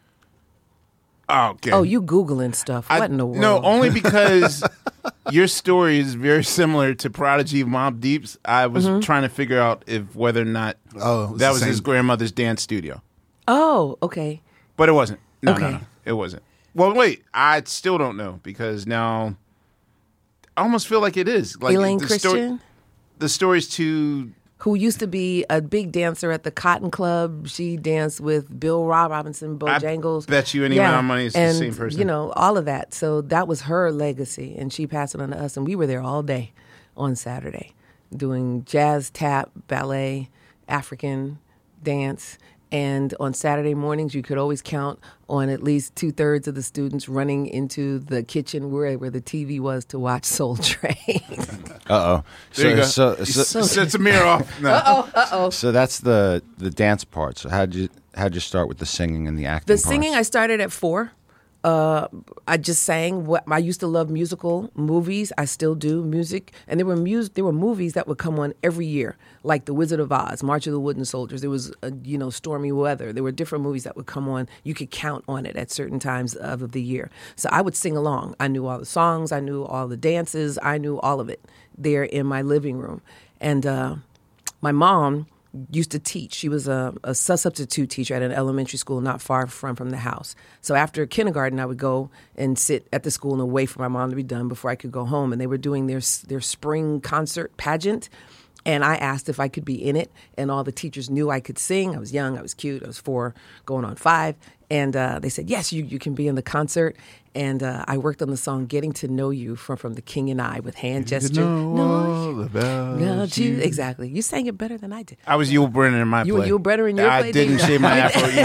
[SPEAKER 1] Oh, okay.
[SPEAKER 2] Oh, you Googling stuff. What
[SPEAKER 1] I,
[SPEAKER 2] in the world?
[SPEAKER 1] No, only because your story is very similar to Prodigy Mobb Deep's. I was mm-hmm. trying to figure out if whether or not
[SPEAKER 4] oh,
[SPEAKER 1] that was his grandmother's dance studio.
[SPEAKER 2] Oh, okay.
[SPEAKER 1] But it wasn't. No,
[SPEAKER 2] okay.
[SPEAKER 1] no, no, it wasn't. Well, wait, I still don't know, because now I almost feel like it is. Like
[SPEAKER 2] Elaine
[SPEAKER 1] the
[SPEAKER 2] Christian?
[SPEAKER 1] Story, the story's too...
[SPEAKER 2] Who used to be a big dancer at the Cotton Club. She danced with Bill Rob Robinson, Bojangles.
[SPEAKER 1] I bet you any
[SPEAKER 2] yeah.
[SPEAKER 1] amount of money is
[SPEAKER 2] and,
[SPEAKER 1] the same person.
[SPEAKER 2] You know, all of that. So that was her legacy, and she passed it on to us. And we were there all day on Saturday doing jazz, tap, ballet, African dance. And on Saturday mornings, you could always count on at least two-thirds of the students running into the kitchen where, where the T V was to watch Soul Train.
[SPEAKER 3] Uh-oh.
[SPEAKER 1] There you go.
[SPEAKER 3] So, so,
[SPEAKER 1] so, Sets a mirror off. No.
[SPEAKER 2] Uh-oh, uh-oh.
[SPEAKER 3] So that's the, the dance part. So how'd you, how'd you start with the singing and the acting
[SPEAKER 2] The singing,
[SPEAKER 3] parts?
[SPEAKER 2] I started at four. Uh, I just sang. What I used to love musical movies. I still do music, and there were mus- There were movies that would come on every year, like The Wizard of Oz, March of the Wooden Soldiers. There was, uh, you know, Stormy Weather. There were different movies that would come on. You could count on it at certain times of the year. So I would sing along. I knew all the songs. I knew all the dances. I knew all of it there in my living room. And uh, my mom used to teach. She was a, a substitute teacher at an elementary school not far from, from the house. So after kindergarten, I would go and sit at the school and wait for my mom to be done before I could go home. And they were doing their their spring concert pageant. And I asked if I could be in it, and all the teachers knew I could sing. I was young, I was cute, I was four, going on five. And uh, they said, yes, you, you can be in the concert. And uh, I worked on the song Getting to Know You from, from The King and I with hand gesture.
[SPEAKER 1] Know all about
[SPEAKER 2] About you.
[SPEAKER 1] you.
[SPEAKER 2] Exactly. You sang it better than I did.
[SPEAKER 1] I was Yul Brynner in my
[SPEAKER 2] You
[SPEAKER 1] play.
[SPEAKER 2] were Yul Brynner in your
[SPEAKER 1] I
[SPEAKER 2] play,
[SPEAKER 1] didn't
[SPEAKER 2] didn't you?
[SPEAKER 1] shave my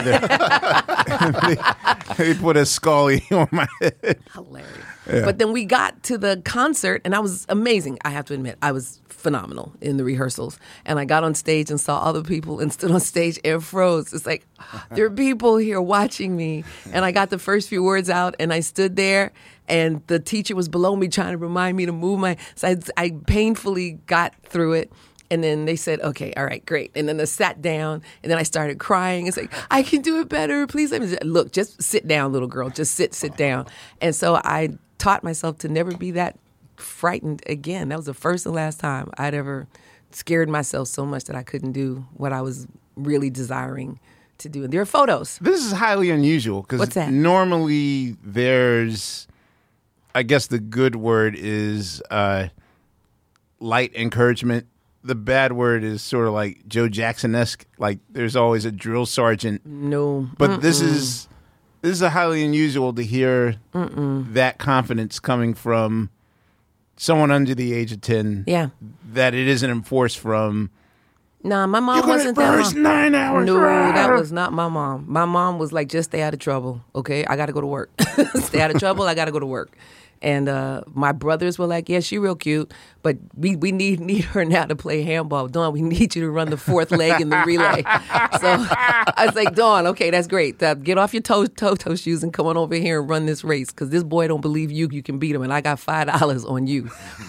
[SPEAKER 1] afro either. they, they put a Scully on my head.
[SPEAKER 2] Hilarious. But then we got to the concert, and I was amazing. I have to admit, I was phenomenal in the rehearsals. And I got on stage and saw other people and stood on stage and froze. It's like, there are people here watching me. And I got the first few words out, and I stood there, and the teacher was below me trying to remind me to move my... So I, I painfully got through it. And then they said, okay, all right, great. And then I sat down, and then I started crying. It's like, I can do it better. Please let me... Look, just sit down, little girl. Just sit, sit down. And so I taught myself to never be that frightened again. That was the first and last time I'd ever scared myself so much that I couldn't do what I was really desiring to do. And there are photos.
[SPEAKER 1] This is highly unusual
[SPEAKER 2] What's
[SPEAKER 1] because
[SPEAKER 2] that?
[SPEAKER 1] normally there's, I guess the good word is uh, light encouragement. The bad word is sort of like Joe Jackson-esque. Like there's always a drill sergeant.
[SPEAKER 2] No.
[SPEAKER 1] But
[SPEAKER 2] Mm-mm.
[SPEAKER 1] this is this is a highly unusual to hear
[SPEAKER 2] Mm-mm.
[SPEAKER 1] that confidence coming from someone under the age of ten.
[SPEAKER 2] Yeah.
[SPEAKER 1] That it isn't enforced from.
[SPEAKER 2] Nah, my mom
[SPEAKER 1] You're gonna
[SPEAKER 2] wasn't that
[SPEAKER 1] burst
[SPEAKER 2] mom.
[SPEAKER 1] nine hours.
[SPEAKER 2] No, that was not my mom. My mom was like, just stay out of trouble, okay? I got to go to work. Stay out of trouble, I got to go to work. And uh, my brothers were like, yeah, she real cute, but we, we need need her now to play handball. Dawn, we need you to run the fourth leg in the relay. So I was like, Dawn, okay, that's great. Uh, get off your toe, toe, toe shoes and come on over here and run this race because this boy don't believe you you can beat him, and I got five dollars on you.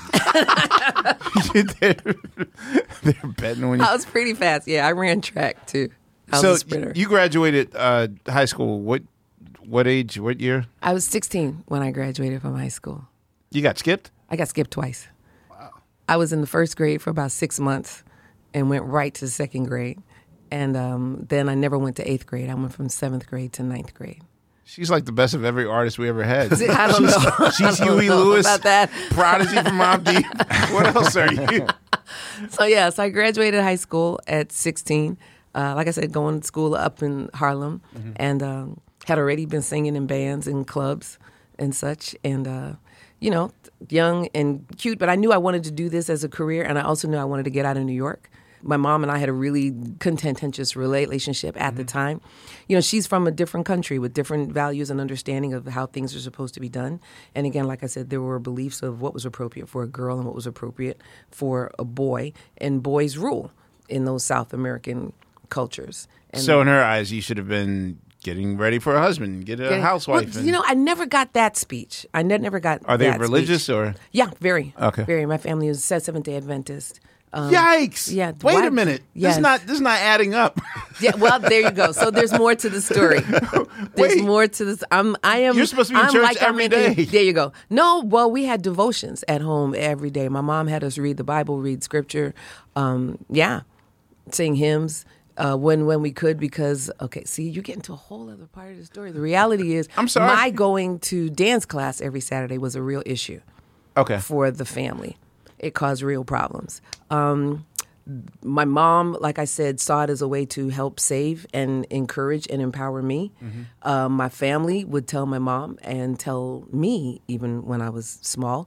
[SPEAKER 1] they're, they're betting on you.
[SPEAKER 2] I was pretty fast. Yeah, I ran track, too. I was
[SPEAKER 1] So
[SPEAKER 2] a sprinter.
[SPEAKER 1] you graduated uh, high school. What what age? What year?
[SPEAKER 2] I was sixteen when I graduated from high school.
[SPEAKER 1] You got skipped?
[SPEAKER 2] I got skipped twice. Wow. I was in the first grade for about six months and went right to second grade. And um, then I never went to eighth grade. I went from seventh grade to ninth grade.
[SPEAKER 1] She's like the best of every artist we ever had.
[SPEAKER 2] I don't know.
[SPEAKER 1] She's
[SPEAKER 2] I don't
[SPEAKER 1] Huey
[SPEAKER 2] know
[SPEAKER 1] Lewis,
[SPEAKER 2] about that.
[SPEAKER 1] Prodigy from Mobb Deep. What else are you?
[SPEAKER 2] So, yeah, so I graduated high school at sixteen. Uh, like I said, going to school up in Harlem. Mm-hmm. And um, had already been singing in bands and clubs and such. And, uh, you know, young and cute. But I knew I wanted to do this as a career. And I also knew I wanted to get out of New York. My mom and I had a really contentious relationship at mm-hmm. the time. You know, she's from a different country with different values and understanding of how things are supposed to be done. And again, like I said, there were beliefs of what was appropriate for a girl and what was appropriate for a boy. And boys rule in those South American cultures. And
[SPEAKER 1] So in her eyes, you should have been getting ready for a husband, get a
[SPEAKER 2] getting-
[SPEAKER 1] housewife.
[SPEAKER 2] Well,
[SPEAKER 1] and-
[SPEAKER 2] you know, I never got that speech. I ne- never got
[SPEAKER 1] Are they
[SPEAKER 2] that
[SPEAKER 1] religious
[SPEAKER 2] speech.
[SPEAKER 1] or?
[SPEAKER 2] Yeah, very.
[SPEAKER 1] Okay.
[SPEAKER 2] Very. My family is Seventh-day Adventist. Um,
[SPEAKER 1] Yikes!
[SPEAKER 2] yeah,
[SPEAKER 1] Wait
[SPEAKER 2] why-
[SPEAKER 1] a minute. This
[SPEAKER 2] yes.
[SPEAKER 1] is not. This is not adding up.
[SPEAKER 2] Yeah, well, there you go. So there's more to the story. There's
[SPEAKER 1] Wait.
[SPEAKER 2] more to this. I'm. I am.
[SPEAKER 1] You're supposed to be in
[SPEAKER 2] I'm
[SPEAKER 1] church
[SPEAKER 2] like I'm
[SPEAKER 1] every
[SPEAKER 2] in-
[SPEAKER 1] day.
[SPEAKER 2] There you go. No, well, we had devotions at home every day. My mom had us read the Bible, read scripture. Um, yeah, sing hymns. Uh, when when we could, because okay, see, you get into a whole other part of the story. The reality is,
[SPEAKER 1] I'm sorry.
[SPEAKER 2] my going to dance class every Saturday was a real issue
[SPEAKER 1] Okay.
[SPEAKER 2] for the family. It caused real problems. Um, my mom, like I said, saw it as a way to help save and encourage and empower me. Mm-hmm. Uh, my family would tell my mom and tell me, even when I was small,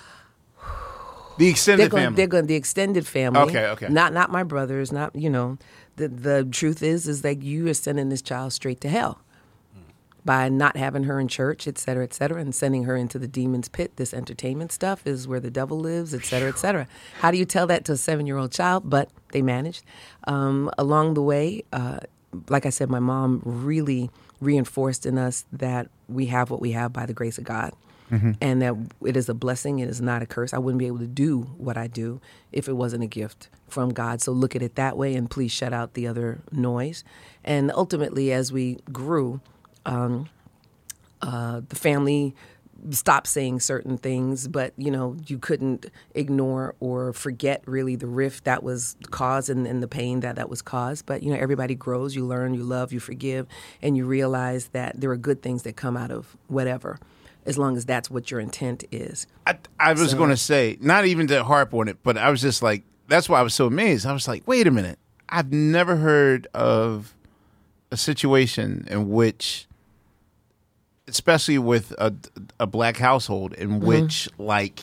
[SPEAKER 1] The
[SPEAKER 2] they're
[SPEAKER 1] extended
[SPEAKER 2] going,
[SPEAKER 1] family.
[SPEAKER 2] they're going, the extended family.
[SPEAKER 1] Okay, okay.
[SPEAKER 2] Not not my brothers. Not you know. The the truth is is that you are sending this child straight to hell by not having her in church, et cetera, et cetera, and sending her into the demon's pit. This entertainment stuff is where the devil lives, et cetera, et cetera. How do you tell that to a seven-year-old child? But they managed. Um, along the way, uh, like I said, my mom really reinforced in us that we have what we have by the grace of God. Mm-hmm. And that it is a blessing, it is not a curse. I wouldn't be able to do what I do if it wasn't a gift from God. So look at it that way, and please shut out the other noise. And ultimately, as we grew, um, uh, the family stopped saying certain things, but, you know, you couldn't ignore or forget really the rift that was caused and, and the pain that that was caused. But, you know, everybody grows, you learn, you love, you forgive, and you realize that there are good things that come out of whatever, as long as that's what your intent is.
[SPEAKER 1] I, I was
[SPEAKER 2] So-
[SPEAKER 1] going to say, not even to harp on it, but I was just like, that's why I was so amazed. I was like, wait a minute. I've never heard of a situation in which, especially with a, a black household, in mm-hmm. which like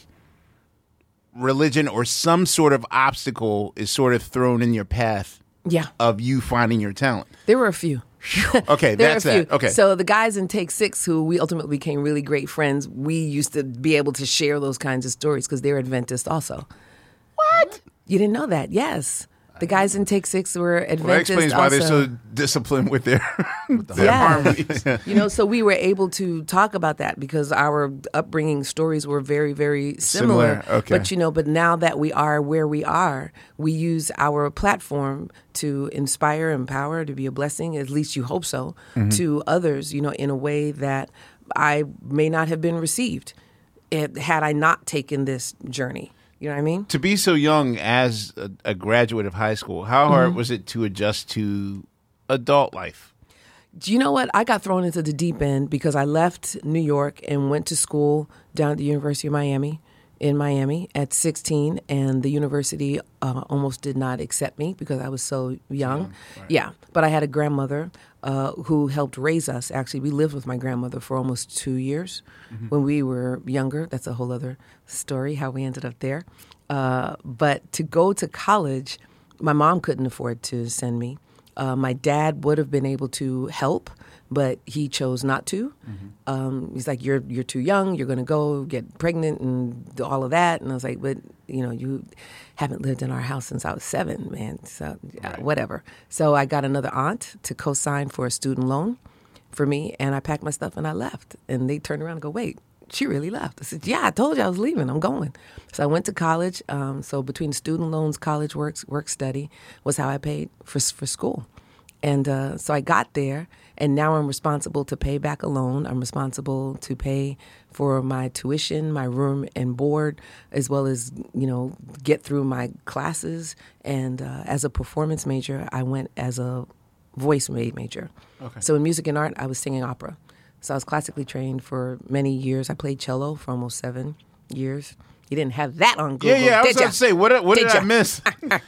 [SPEAKER 1] religion or some sort of obstacle is sort of thrown in your path
[SPEAKER 2] yeah.
[SPEAKER 1] of you finding your talent.
[SPEAKER 2] There were a few.
[SPEAKER 1] Okay,
[SPEAKER 2] there
[SPEAKER 1] that's
[SPEAKER 2] are a few.
[SPEAKER 1] that. Okay.
[SPEAKER 2] So the guys in Take Six, who we ultimately became really great friends, we used to be able to share those kinds of stories because they're Adventists also.
[SPEAKER 1] What?
[SPEAKER 2] You didn't know that? Yes. The guys in Take Six were Adventists.
[SPEAKER 1] Well, that explains why
[SPEAKER 2] also.
[SPEAKER 1] they're so disciplined with their, with their
[SPEAKER 2] yeah.
[SPEAKER 1] harmonies.
[SPEAKER 2] You know, so we were able to talk about that because our upbringing stories were very, very similar.
[SPEAKER 1] Similar, okay.
[SPEAKER 2] But, you know, but now that we are where we are, we use our platform to inspire, empower, to be a blessing, at least you hope so, mm-hmm. to others, you know, in a way that I may not have been received it, had I not taken this journey. You know what I mean?
[SPEAKER 1] To be so young as a, a graduate of high school, how hard mm-hmm. was it to adjust to adult life?
[SPEAKER 2] Do you know what? I got thrown into the deep end because I left New York and went to school down at the University of Miami, in Miami at sixteen, and the university uh, almost did not accept me because I was so young. Yeah, right. yeah. But I had a grandmother uh, who helped raise us. Actually, we lived with my grandmother for almost two years mm-hmm. when we were younger. That's a whole other story, how we ended up there. Uh, but to go to college, my mom couldn't afford to send me. Uh, my dad would have been able to help, but he chose not to. Mm-hmm. Um, he's like, you're you're too young. You're going to go get pregnant and do all of that. And I was like, but, you know, you haven't lived in our house since I was seven, man. So yeah, right. whatever. So I got another aunt to co-sign for a student loan for me, and I packed my stuff and I left. And they turned around and go, wait, she really left. I said, yeah, I told you I was leaving. I'm going. So I went to college. Um, so between student loans, college works, work study was how I paid for for school. And uh, so I got there, and now I'm responsible to pay back a loan. I'm responsible to pay for my tuition, my room and board, as well as, you know, get through my classes. And uh, as a performance major, I went as a voice major. Okay. So in music and art, I was singing opera. So I was classically trained for many years. I played cello for almost seven years. You didn't have that on Google,
[SPEAKER 1] Yeah, yeah, I was
[SPEAKER 2] did
[SPEAKER 1] about to say, what, what did, did I miss?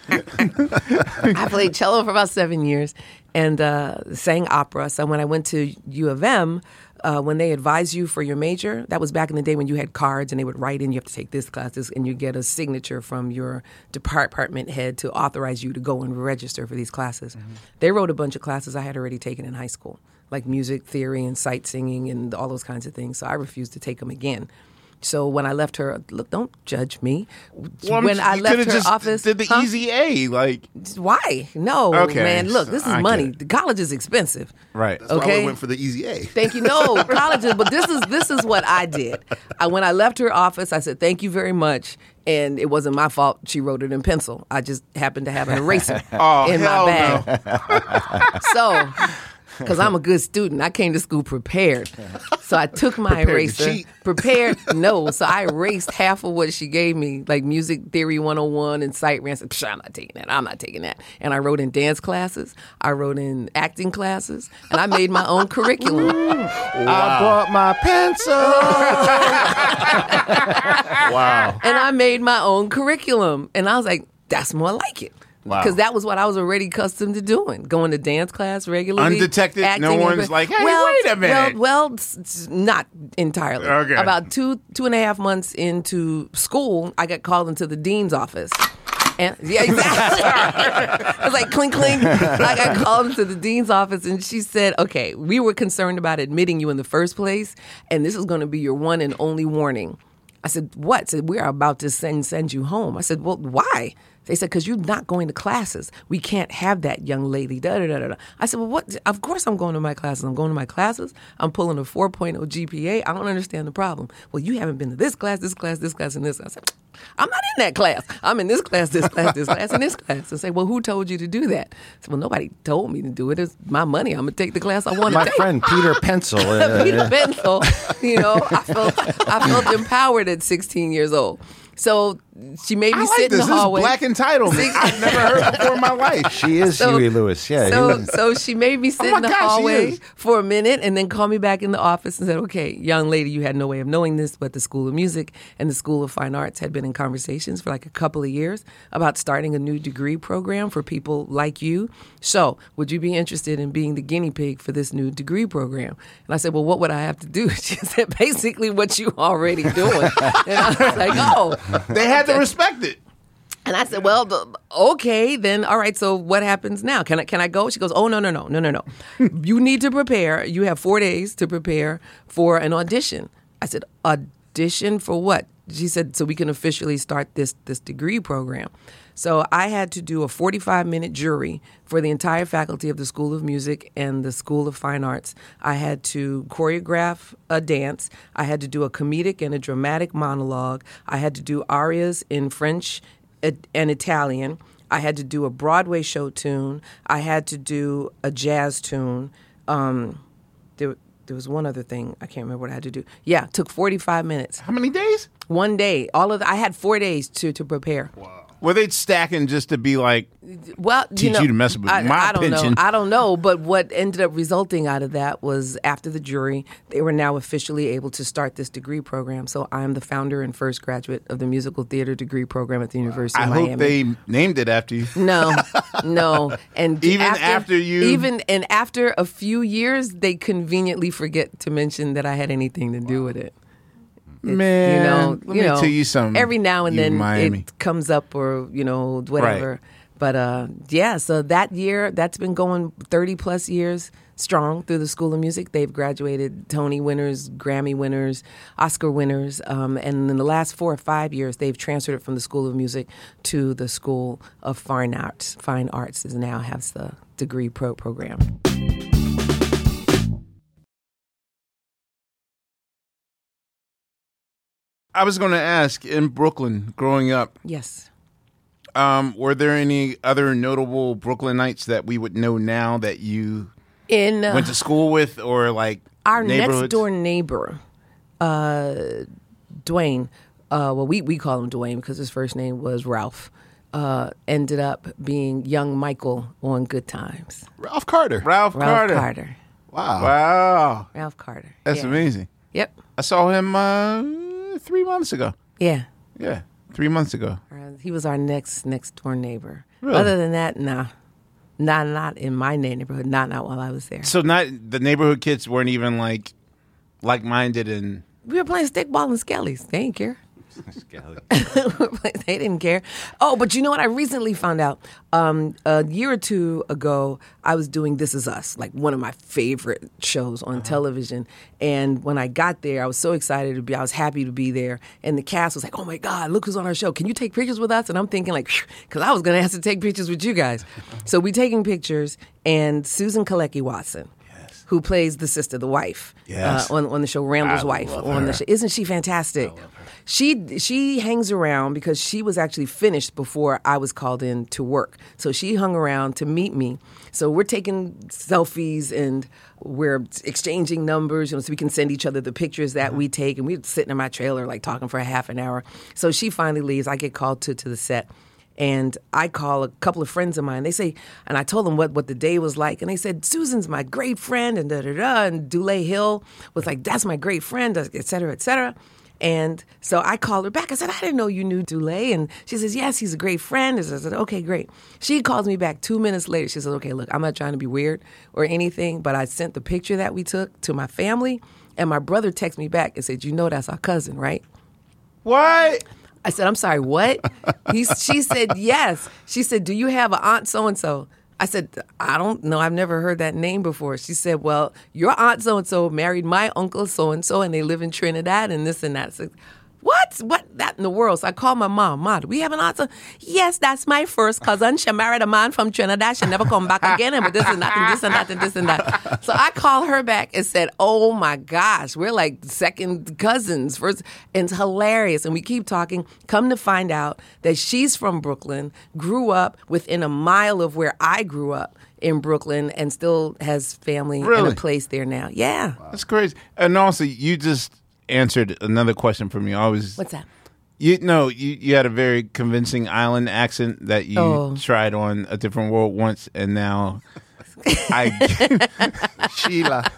[SPEAKER 2] I played cello for about seven years and uh, sang opera. So when I went to U of M, uh, when they advised you for your major, that was back in the day when you had cards and they would write in, you have to take this class, this, and you get a signature from your department head to authorize you to go and register for these classes. Mm-hmm. They wrote a bunch of classes I had already taken in high school, like music theory and sight singing and all those kinds of things. So I refused to take them again. So when I left her, look, don't judge me.
[SPEAKER 1] Well,
[SPEAKER 2] when I left her
[SPEAKER 1] just
[SPEAKER 2] office,
[SPEAKER 1] did the
[SPEAKER 2] huh?
[SPEAKER 1] easy A, like
[SPEAKER 2] why? No,
[SPEAKER 1] okay.
[SPEAKER 2] man. Look, this is
[SPEAKER 1] I
[SPEAKER 2] money. The college is expensive,
[SPEAKER 1] right?
[SPEAKER 4] That's
[SPEAKER 2] okay,
[SPEAKER 4] why I went for the easy A.
[SPEAKER 2] Thank you. No, college is, but this is this is what I did. I, when I left her office, I said thank you very much, and it wasn't my fault. She wrote it in pencil. I just happened to have an eraser
[SPEAKER 1] oh,
[SPEAKER 2] in
[SPEAKER 1] hell
[SPEAKER 2] my bag.
[SPEAKER 1] No.
[SPEAKER 2] So. Because I'm a good student. I came to school prepared. So I took my
[SPEAKER 1] prepared
[SPEAKER 2] eraser.
[SPEAKER 1] To cheat.
[SPEAKER 2] Prepared? No. So I erased half of what she gave me, like Music Theory one oh one and Sight Reading. I said, I'm not taking that. I'm not taking that. And I wrote in dance classes. I wrote in acting classes. And I made my own curriculum.
[SPEAKER 3] Wow. I brought my pencil.
[SPEAKER 1] Wow.
[SPEAKER 2] And I made my own curriculum. And I was like, that's more like it. Because
[SPEAKER 1] Wow.
[SPEAKER 2] that was what I was already accustomed to doing, going to dance class regularly.
[SPEAKER 1] Undetected? No
[SPEAKER 2] acting
[SPEAKER 1] one's
[SPEAKER 2] and-
[SPEAKER 1] like, hey,
[SPEAKER 2] well,
[SPEAKER 1] wait a minute.
[SPEAKER 2] Well, well, s- s- not entirely.
[SPEAKER 1] Okay.
[SPEAKER 2] About two, two and a half months into school, I got called into the dean's office. And yeah, exactly. It was like clink, clink. I got called into the dean's office, and she said, okay, we were concerned about admitting you in the first place, and this is going to be your one and only warning. I said, what? She said, we are about to send send you home. I said, well, why? They said, because you're not going to classes. We can't have that, young lady. Da, da, da, da. I said, well, what? Of course I'm going to my classes. I'm going to my classes. I'm pulling a four point oh G P A. I don't understand the problem. Well, you haven't been to this class, this class, this class, and this. I said, I'm not in that class. I'm in this class, this class, this class, and this class. And say, well, who told you to do that? I said, well, nobody told me to do it. It's my money. I'm going to take the class I want to
[SPEAKER 3] My
[SPEAKER 2] take.
[SPEAKER 3] friend Peter Pencil. uh,
[SPEAKER 2] Peter Pencil. You know, I felt I felt empowered at sixteen years old. So she made me
[SPEAKER 1] I
[SPEAKER 2] sit
[SPEAKER 1] like
[SPEAKER 2] in
[SPEAKER 1] this.
[SPEAKER 2] the hallway.
[SPEAKER 1] This is black entitlement. I've never heard before in my life.
[SPEAKER 3] She is
[SPEAKER 2] So-
[SPEAKER 3] Huey Lewis. Yeah.
[SPEAKER 2] So,
[SPEAKER 3] he-
[SPEAKER 2] so she made me sit
[SPEAKER 1] Oh my
[SPEAKER 2] in the
[SPEAKER 1] gosh, she
[SPEAKER 2] hallway
[SPEAKER 1] is.
[SPEAKER 2] for a minute and then called me back in the office and said, okay, young lady, you had no way of knowing this, but the School of Music and the School of Fine Arts had been in conversations for like a couple of years about starting a new degree program for people like you. So would you be interested in being the guinea pig for this new degree program? And I said, well, what would I have to do? She said, basically what you already doing. And I was like, oh.
[SPEAKER 1] They had to respect it.
[SPEAKER 2] And I said, well, the, okay, then, all right, so what happens now? Can I can I go? She goes, oh, no, no, no, no, no, no. You need to prepare. You have four days to prepare for an audition. I said, audition for what? She said, so we can officially start this this degree program. So I had to do a forty-five minute jury for the entire faculty of the School of Music and the School of Fine Arts. I had to choreograph a dance. I had to do a comedic and a dramatic monologue. I had to do arias in French and Italian. I had to do a Broadway show tune. I had to do a jazz tune. Um, there, there was one other thing. I can't remember what I had to do. Yeah, it took forty-five minutes.
[SPEAKER 1] How many days?
[SPEAKER 2] One day. All of the, I had four days to, to prepare.
[SPEAKER 1] Were they stacking just to be like,
[SPEAKER 2] Well,
[SPEAKER 1] Teach
[SPEAKER 2] you, know,
[SPEAKER 1] you to mess with
[SPEAKER 2] I,
[SPEAKER 1] my
[SPEAKER 2] I don't
[SPEAKER 1] pension.
[SPEAKER 2] know. I don't know. But what ended up resulting out of that was after the jury, they were now officially able to start this degree program. So I am the founder and first graduate of the musical theater degree program at the University
[SPEAKER 1] I
[SPEAKER 2] of Miami.
[SPEAKER 1] hope they named it after you.
[SPEAKER 2] No, no, and
[SPEAKER 1] Even after you-
[SPEAKER 2] even and after a few years, they conveniently forget to mention that I had anything to do with it. It's,
[SPEAKER 1] Man,
[SPEAKER 2] you know,
[SPEAKER 1] let
[SPEAKER 2] you
[SPEAKER 1] me
[SPEAKER 2] know,
[SPEAKER 1] tell you something,
[SPEAKER 2] Every now and
[SPEAKER 1] you
[SPEAKER 2] then
[SPEAKER 1] Miami.
[SPEAKER 2] it comes up, or you know, whatever.
[SPEAKER 1] Right.
[SPEAKER 2] But uh, yeah, so that year, that's been going thirty plus years strong through the School of Music. They've graduated Tony winners, Grammy winners, Oscar winners, um, and in the last four or five years, they've transferred it from the School of Music to the School of Fine Arts. Fine Arts is now has the degree pro program.
[SPEAKER 1] I was going to ask, in Brooklyn, growing up,
[SPEAKER 2] Yes.
[SPEAKER 1] um, were there any other notable Brooklynites that we would know now that you
[SPEAKER 2] In uh,
[SPEAKER 1] went to school with, or like
[SPEAKER 2] our
[SPEAKER 1] neighborhoods?
[SPEAKER 2] next door neighbor, uh, Dwayne, uh, well, we, we call him Dwayne because his first name was Ralph, uh, ended up being young Michael on Good Times.
[SPEAKER 4] Ralph Carter.
[SPEAKER 1] Ralph,
[SPEAKER 2] Ralph
[SPEAKER 1] Carter.
[SPEAKER 2] Carter.
[SPEAKER 4] Wow.
[SPEAKER 1] Wow,
[SPEAKER 2] Ralph Carter.
[SPEAKER 1] that's
[SPEAKER 2] Yeah.
[SPEAKER 1] amazing.
[SPEAKER 2] Yep.
[SPEAKER 1] I saw him uh, three months ago.
[SPEAKER 2] Yeah.
[SPEAKER 1] Yeah, three months ago.
[SPEAKER 2] Uh, he was our next next door neighbor.
[SPEAKER 1] Really?
[SPEAKER 2] Other than that, nah. Not not in my neighborhood. Not not while I was there.
[SPEAKER 1] So not the neighborhood kids weren't even like like minded and
[SPEAKER 2] We were playing stickball and skellies. They didn't care.
[SPEAKER 3] Scally.
[SPEAKER 2] They didn't care. Oh, but you know what? I recently found out um, a year or two ago, I was doing This Is Us, like one of my favorite shows on television. And when I got there, I was so excited to be, I was happy to be there. And the cast was like, oh my God, look who's on our show. Can you take pictures with us? And I'm thinking like, because I was going to have to take pictures with you guys. So we taking pictures, and Susan Kalecki Watson, who plays the sister, the wife,
[SPEAKER 1] Yes.
[SPEAKER 2] uh, on on the show Randall's
[SPEAKER 1] I
[SPEAKER 2] Wife.
[SPEAKER 1] love
[SPEAKER 2] On the
[SPEAKER 1] her.
[SPEAKER 2] show, isn't she fantastic? She she hangs around because she was actually finished before I was called in to work. So she hung around to meet me. So we're taking selfies and we're exchanging numbers, you know, so we can send each other the pictures that we take. And we're sitting in my trailer like talking for a half an hour. So she finally leaves. I get called to to the set. And I call a couple of friends of mine. They say, and I told them what, what the day was like. And they said, Susan's my great friend, and da da da. And Dule Hill was like, that's my great friend, et cetera, et cetera. And so I called her back. I said, I didn't know you knew Dule. And she says, yes, he's a great friend. And I said, okay, great. She calls me back two minutes later. She says, okay, look, I'm not trying to be weird or anything, but I sent the picture that we took to my family. And my brother texted me back and said, you know that's our cousin, right?
[SPEAKER 1] what?
[SPEAKER 2] I said, I'm sorry, what? He, she said, yes. She said, do you have an aunt so-and-so? I said, I don't know. I've never heard that name before. She said, well, your aunt so-and-so married my uncle so-and-so, and they live in Trinidad and this and that. I said, what? What? That in the world? So I called my mom. Ma, do we have an aunt? So, yes, that's my first cousin. She married a man from Trinidad. She never come back again. And but this and that and this and that and this and that. So I called her back and said, oh my gosh, we're like second cousins. First, and it's hilarious. And we keep talking. Come to find out that she's from Brooklyn, grew up within a mile of where I grew up in Brooklyn, and still has family
[SPEAKER 1] Really?
[SPEAKER 2] and a place there now. Yeah.
[SPEAKER 1] That's crazy. And also, you just answered another question for me. I always
[SPEAKER 2] What's that?
[SPEAKER 1] You no, you, you had a very convincing island accent that you
[SPEAKER 2] Oh.
[SPEAKER 1] tried on A Different World once, and now I
[SPEAKER 4] Sheila.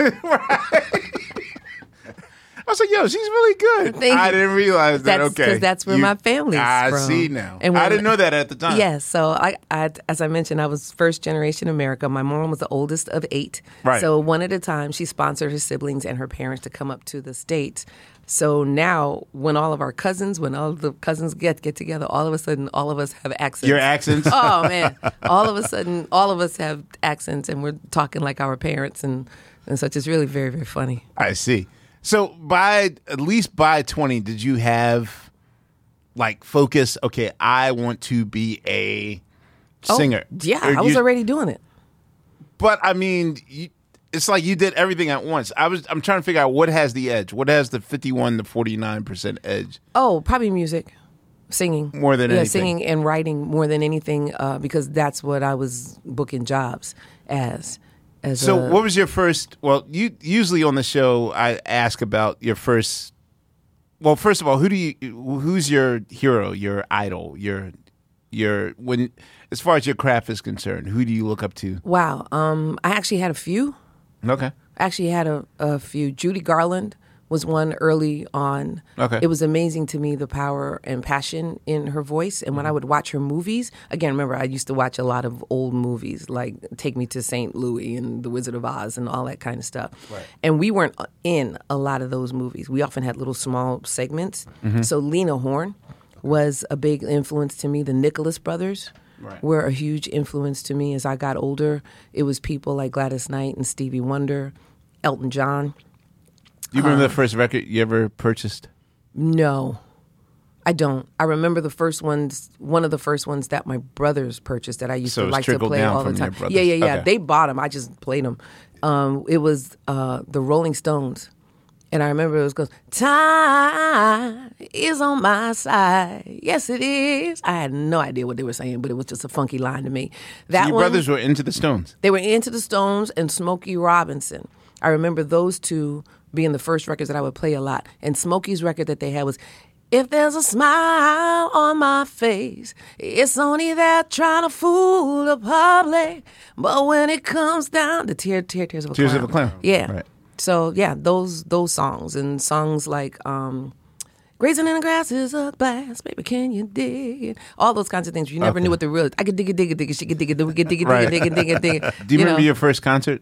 [SPEAKER 1] I was like, yo, she's really good.
[SPEAKER 2] Thank
[SPEAKER 1] I
[SPEAKER 2] you.
[SPEAKER 1] didn't realize that.
[SPEAKER 2] That's-
[SPEAKER 1] Okay,
[SPEAKER 2] 'cause that's where
[SPEAKER 1] You-
[SPEAKER 2] my family's
[SPEAKER 1] I
[SPEAKER 2] from.
[SPEAKER 1] see now.
[SPEAKER 2] And
[SPEAKER 1] I
[SPEAKER 2] when-
[SPEAKER 1] didn't know that at the time.
[SPEAKER 2] Yes. So I, I, as I mentioned, I was first generation America. My mom was the oldest of eight.
[SPEAKER 1] Right.
[SPEAKER 2] So one at a time, she sponsored her siblings and her parents to come up to the States. So now, when all of our cousins, when all of the cousins get get together, all of a sudden, all of us have accents.
[SPEAKER 1] Your accents.
[SPEAKER 2] Oh man! All of a sudden, all of us have accents, and we're talking like our parents and and such. It's really very very funny.
[SPEAKER 1] I see. So by at least by twenty, did you have like focus? Okay, I want to be a singer.
[SPEAKER 2] Oh, yeah,
[SPEAKER 1] Or
[SPEAKER 2] I was
[SPEAKER 1] you-
[SPEAKER 2] already doing it.
[SPEAKER 1] But I mean, you, it's like you did everything at once. I was. I'm trying to figure out what has the edge. What has the fifty-one to forty-nine percent edge?
[SPEAKER 2] Oh, probably music, singing
[SPEAKER 1] More than
[SPEAKER 2] yeah,
[SPEAKER 1] anything.
[SPEAKER 2] singing and writing more than anything uh, because that's what I was booking jobs as. As
[SPEAKER 1] So,
[SPEAKER 2] a,
[SPEAKER 1] what was your first? Well, you usually on the show I ask about your first. Well, first of all, who do you? Who's your hero? Your idol? Your your when as far as your craft is concerned, who do you look up to?
[SPEAKER 2] Wow, um, I actually had a few.
[SPEAKER 1] Okay.
[SPEAKER 2] I actually had a, a few. Judy Garland was one early on.
[SPEAKER 1] Okay.
[SPEAKER 2] It was amazing to me, the power and passion in her voice. And when I would watch her movies, again, remember, I used to watch a lot of old movies, like Take Me to Saint Louis and The Wizard of Oz and all that kind of stuff.
[SPEAKER 1] Right.
[SPEAKER 2] And we weren't in a lot of those movies. We often had little small segments. So Lena Horne was a big influence to me. The Nicholas brothers
[SPEAKER 1] Right.
[SPEAKER 2] were a huge influence to me as I got older. It was people like Gladys Knight and Stevie Wonder, Elton John.
[SPEAKER 1] Do you remember the first record you ever purchased?
[SPEAKER 2] No, I don't. I remember the first ones, one of the first ones that my brothers purchased that I used
[SPEAKER 1] So it
[SPEAKER 2] to
[SPEAKER 1] was
[SPEAKER 2] like to
[SPEAKER 1] trickled
[SPEAKER 2] play
[SPEAKER 1] down
[SPEAKER 2] all the
[SPEAKER 1] from your
[SPEAKER 2] time.
[SPEAKER 1] brothers.
[SPEAKER 2] Yeah, yeah, yeah.
[SPEAKER 1] Okay.
[SPEAKER 2] They bought them. I just played them. Um, it was uh, the Rolling Stones. And I remember it was goes, time is on my side. Yes, it is. I had no idea what they were saying, but it was just a funky line to me. That
[SPEAKER 1] Your
[SPEAKER 2] one,
[SPEAKER 1] brothers were into the Stones.
[SPEAKER 2] they were Into the Stones and Smokey Robinson. I remember those two being the first records that I would play a lot. And Smokey's record that they had was, if there's a smile on my face, it's only that trying to fool the public. But when it comes down to tear, tear, tears of a
[SPEAKER 1] Tears
[SPEAKER 2] clown.
[SPEAKER 1] of a Clown.
[SPEAKER 2] Yeah.
[SPEAKER 1] Right.
[SPEAKER 2] So yeah, those those songs and songs like um, "Grazing in the Grass is a Glass," "Baby, Can You Dig It?" All those kinds of things. You never
[SPEAKER 1] Okay.
[SPEAKER 2] knew what the real. I could dig it, dig it, dig it, she could dig it, dig it, dig it, dig it,
[SPEAKER 1] Right.
[SPEAKER 2] dig it, dig it, dig it.
[SPEAKER 1] Do you, remember
[SPEAKER 2] know?
[SPEAKER 1] your first concert?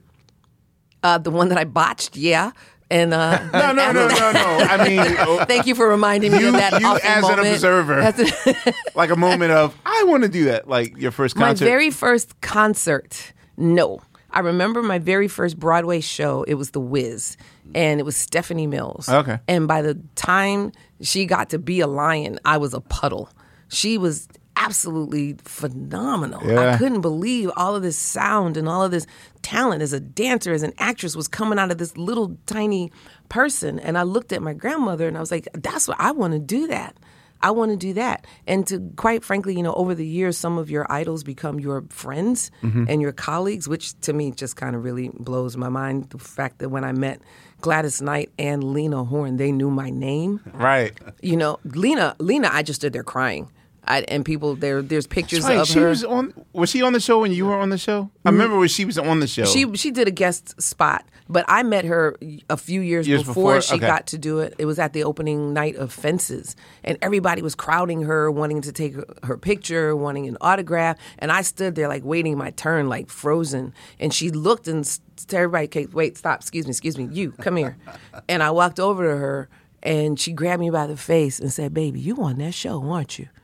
[SPEAKER 2] Uh, the one that I botched, yeah. And uh,
[SPEAKER 1] No, no, no, no, no. I mean, oh,
[SPEAKER 2] thank you for reminding me
[SPEAKER 1] You-
[SPEAKER 2] of that
[SPEAKER 1] you
[SPEAKER 2] awful
[SPEAKER 1] as an
[SPEAKER 2] moment.
[SPEAKER 1] observer.
[SPEAKER 2] That's-
[SPEAKER 1] like a moment of I want to do that. Like your first
[SPEAKER 2] my
[SPEAKER 1] concert.
[SPEAKER 2] very first concert, no. I remember my very first Broadway show. It was The Wiz, and it was Stephanie Mills.
[SPEAKER 1] Okay.
[SPEAKER 2] And by the time she got to be a lion, I was a puddle. She was absolutely phenomenal.
[SPEAKER 1] Yeah.
[SPEAKER 2] I couldn't believe all of this sound and all of this talent as a dancer, as an actress was coming out of this little tiny person. And I looked at my grandmother and I was like, that's what I want to do that. I want to do that. And to quite frankly, you know, over the years, some of your idols become your friends and your colleagues, which to me just kind of really blows my mind. The fact that when I met Gladys Knight and Lena Horne, they knew my name.
[SPEAKER 1] Right.
[SPEAKER 2] You know, Lena, Lena, I just stood there crying. I, and people, there, there's pictures
[SPEAKER 1] Right.
[SPEAKER 2] of
[SPEAKER 1] She
[SPEAKER 2] her.
[SPEAKER 1] was on. Was she on the show when you were on the show? I remember when she was on the show.
[SPEAKER 2] She she did a guest spot, but I met her a few years,
[SPEAKER 1] Years
[SPEAKER 2] before,
[SPEAKER 1] before?
[SPEAKER 2] she
[SPEAKER 1] Okay.
[SPEAKER 2] got to do it. It was at the opening night of Fences, and everybody was crowding her, wanting to take her, her picture, wanting an autograph, and I stood there like waiting my turn, like frozen. And she looked and s- to everybody, "Okay, wait, stop, excuse me, excuse me, you come here." And I walked over to her, and she grabbed me by the face and said, "Baby, you on that show, aren't you?"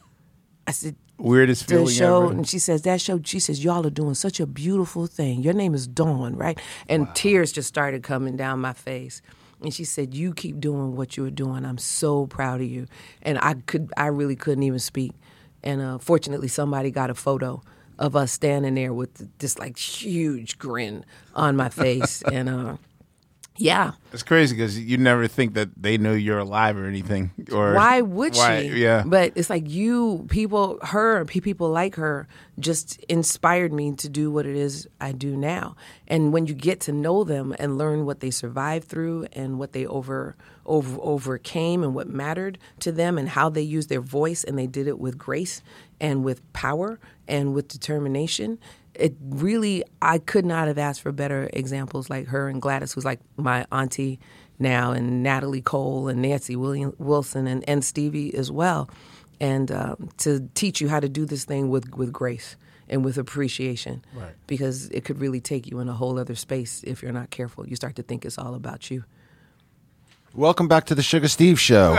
[SPEAKER 2] I said,
[SPEAKER 1] Weirdest
[SPEAKER 2] the
[SPEAKER 1] feeling
[SPEAKER 2] show,
[SPEAKER 1] ever.
[SPEAKER 2] and she says that show. She says y'all are doing such a beautiful thing. Your name is Dawn, right? And tears just started coming down my face. And she said, "You keep doing what you're doing. I'm so proud of you." And I could, I really couldn't even speak. And uh, fortunately, somebody got a photo of us standing there with this like huge grin on my face. and uh, Yeah.
[SPEAKER 1] It's crazy because you never think that they know you're alive or anything. Or
[SPEAKER 2] why would
[SPEAKER 1] why,
[SPEAKER 2] she?
[SPEAKER 1] Yeah.
[SPEAKER 2] But it's like you, people, her, pe- people like her just inspired me to do what it is I do now. And when you get to know them and learn what they survived through and what they over, over overcame and what mattered to them and how they used their voice and they did it with grace and with power and with determination, it really, I could not have asked for better examples like her and Gladys, who's like my auntie now, and Natalie Cole and Nancy William, Wilson and, and Stevie as well. And uh, to teach you how to do this thing with, with grace and with appreciation.
[SPEAKER 1] Right.
[SPEAKER 2] Because it could really take you in a whole other space if you're not careful. You start to think it's all about you.
[SPEAKER 3] Welcome back to the Sugar Steve Show.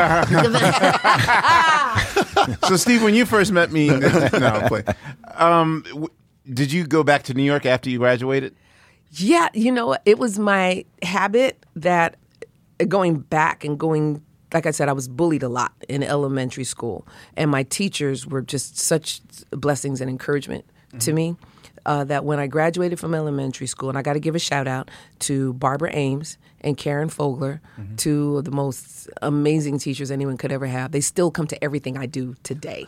[SPEAKER 1] So, Steve, when you first met me, no, I'm playing. Um, w- did you go back to New York after you graduated?
[SPEAKER 2] Yeah, you know, it was my habit that going back and going, like I said, I was bullied a lot in elementary school. And my teachers were just such blessings and encouragement mm-hmm. to me uh, that when I graduated from elementary school, and I got to give a shout out to Barbara Ames and Karen Fogler, mm-hmm. two of the most amazing teachers anyone could ever have. They still come to everything I do today.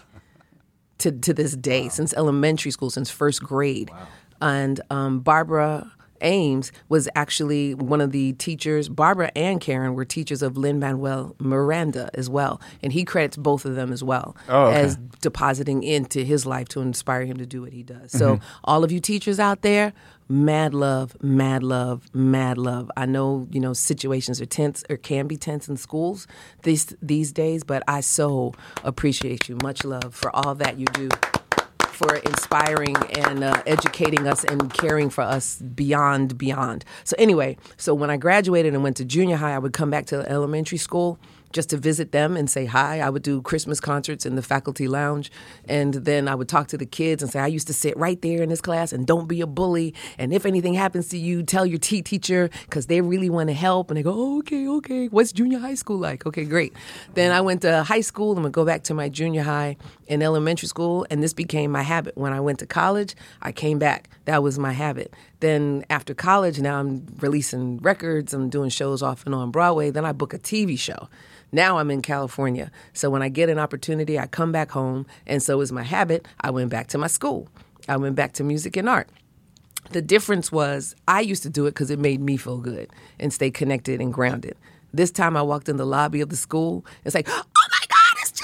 [SPEAKER 2] To, to this day, wow. Since elementary school, since first grade. Wow. And um, Barbara Ames was actually one of the teachers. Barbara and Karen were teachers of Lin-Manuel Miranda as well. And he credits both of them as well
[SPEAKER 1] oh, okay.
[SPEAKER 2] as depositing into his life to inspire him to do what he does. So mm-hmm. all of you teachers out there, mad love, mad love, mad love. I know, you know, situations are tense or can be tense in schools these these days, but I so appreciate you. Much love for all that you do, for inspiring and uh, educating us and caring for us beyond, beyond. So anyway, so when I graduated and went to junior high, I would come back to elementary school just to visit them and say hi. I would do Christmas concerts in the faculty lounge, and then I would talk to the kids and say, I used to sit right there in this class, and don't be a bully, and if anything happens to you, tell your T teacher, because they really want to help. And they go, oh, okay, okay, what's junior high school like? Okay, great. Then I went to high school, and would go back to my junior high and elementary school, and this became my habit. When I went to college, I came back. That was my habit. Then after college, now I'm releasing records, I'm doing shows off and on Broadway, then I book a T V show. Now I'm in California. So when I get an opportunity, I come back home. And so is my habit. I went back to my school. I went back to music and art. The difference was I used to do it because it made me feel good and stay connected and grounded. This time I walked in the lobby of the school. It's like, oh my God, it's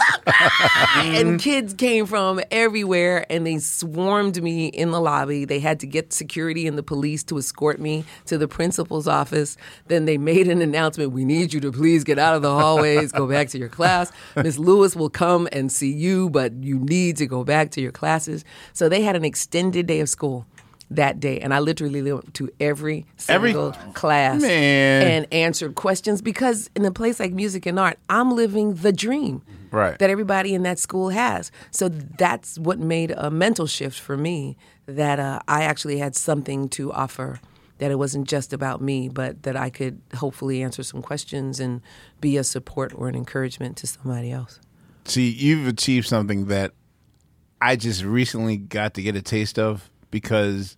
[SPEAKER 2] Jaleesa. And kids came from everywhere and they swarmed me in the lobby. They had to get security and the police to escort me to the principal's office. Then they made an announcement, we need you to please get out of the hallways, go back to your class. Miss Lewis will come and see you, but you need to go back to your classes. So they had an extended day of school that day, and I literally went to every single every, class
[SPEAKER 1] man.
[SPEAKER 2] and answered questions, because in a place like music and art, I'm living the dream
[SPEAKER 1] right.
[SPEAKER 2] that everybody in that school has. So that's what made a mental shift for me, that uh, I actually had something to offer, that it wasn't just about me, but that I could hopefully answer some questions and be a support or an encouragement to somebody else.
[SPEAKER 1] See, you've achieved something that I just recently got to get a taste of, because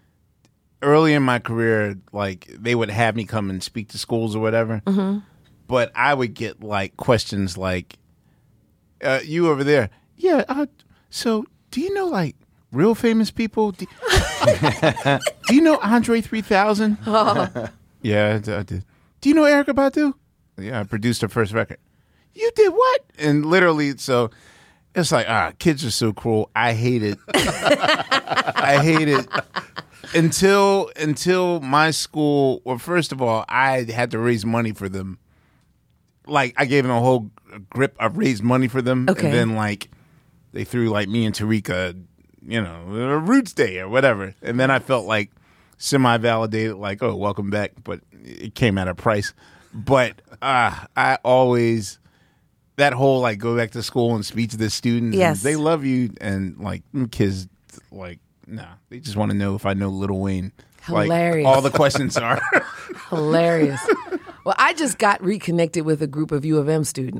[SPEAKER 1] early in my career, like, they would have me come and speak to schools or whatever, mm-hmm. but I would get like questions like, uh, "You over there, yeah? Uh, so, do you know like real famous people? Do, do you know Andre three thousand? Oh. Yeah, I did. Do you know Erykah Badu? Yeah, I produced her first record. You did what? And literally, so it's like, ah, kids are so cruel. I hate it. I hate it. Until until my school, well, first of all, I had to raise money for them. Like, I gave them a whole grip. I raised money for them.
[SPEAKER 2] Okay.
[SPEAKER 1] And then, like, they threw, like, me and Tarika, you know, a Roots Day or whatever. And then I felt, like, semi-validated, like, oh, welcome back. But it came at a price. But uh, I always, that whole, like, go back to school and speak to the students.
[SPEAKER 2] Yes.
[SPEAKER 1] They love you. And, like, kids, like, no, nah, they just want to know if I know Lil Wayne.
[SPEAKER 2] Hilarious.
[SPEAKER 1] Like, all the questions are.
[SPEAKER 2] Hilarious. Well, I just got reconnected with a group of U of M students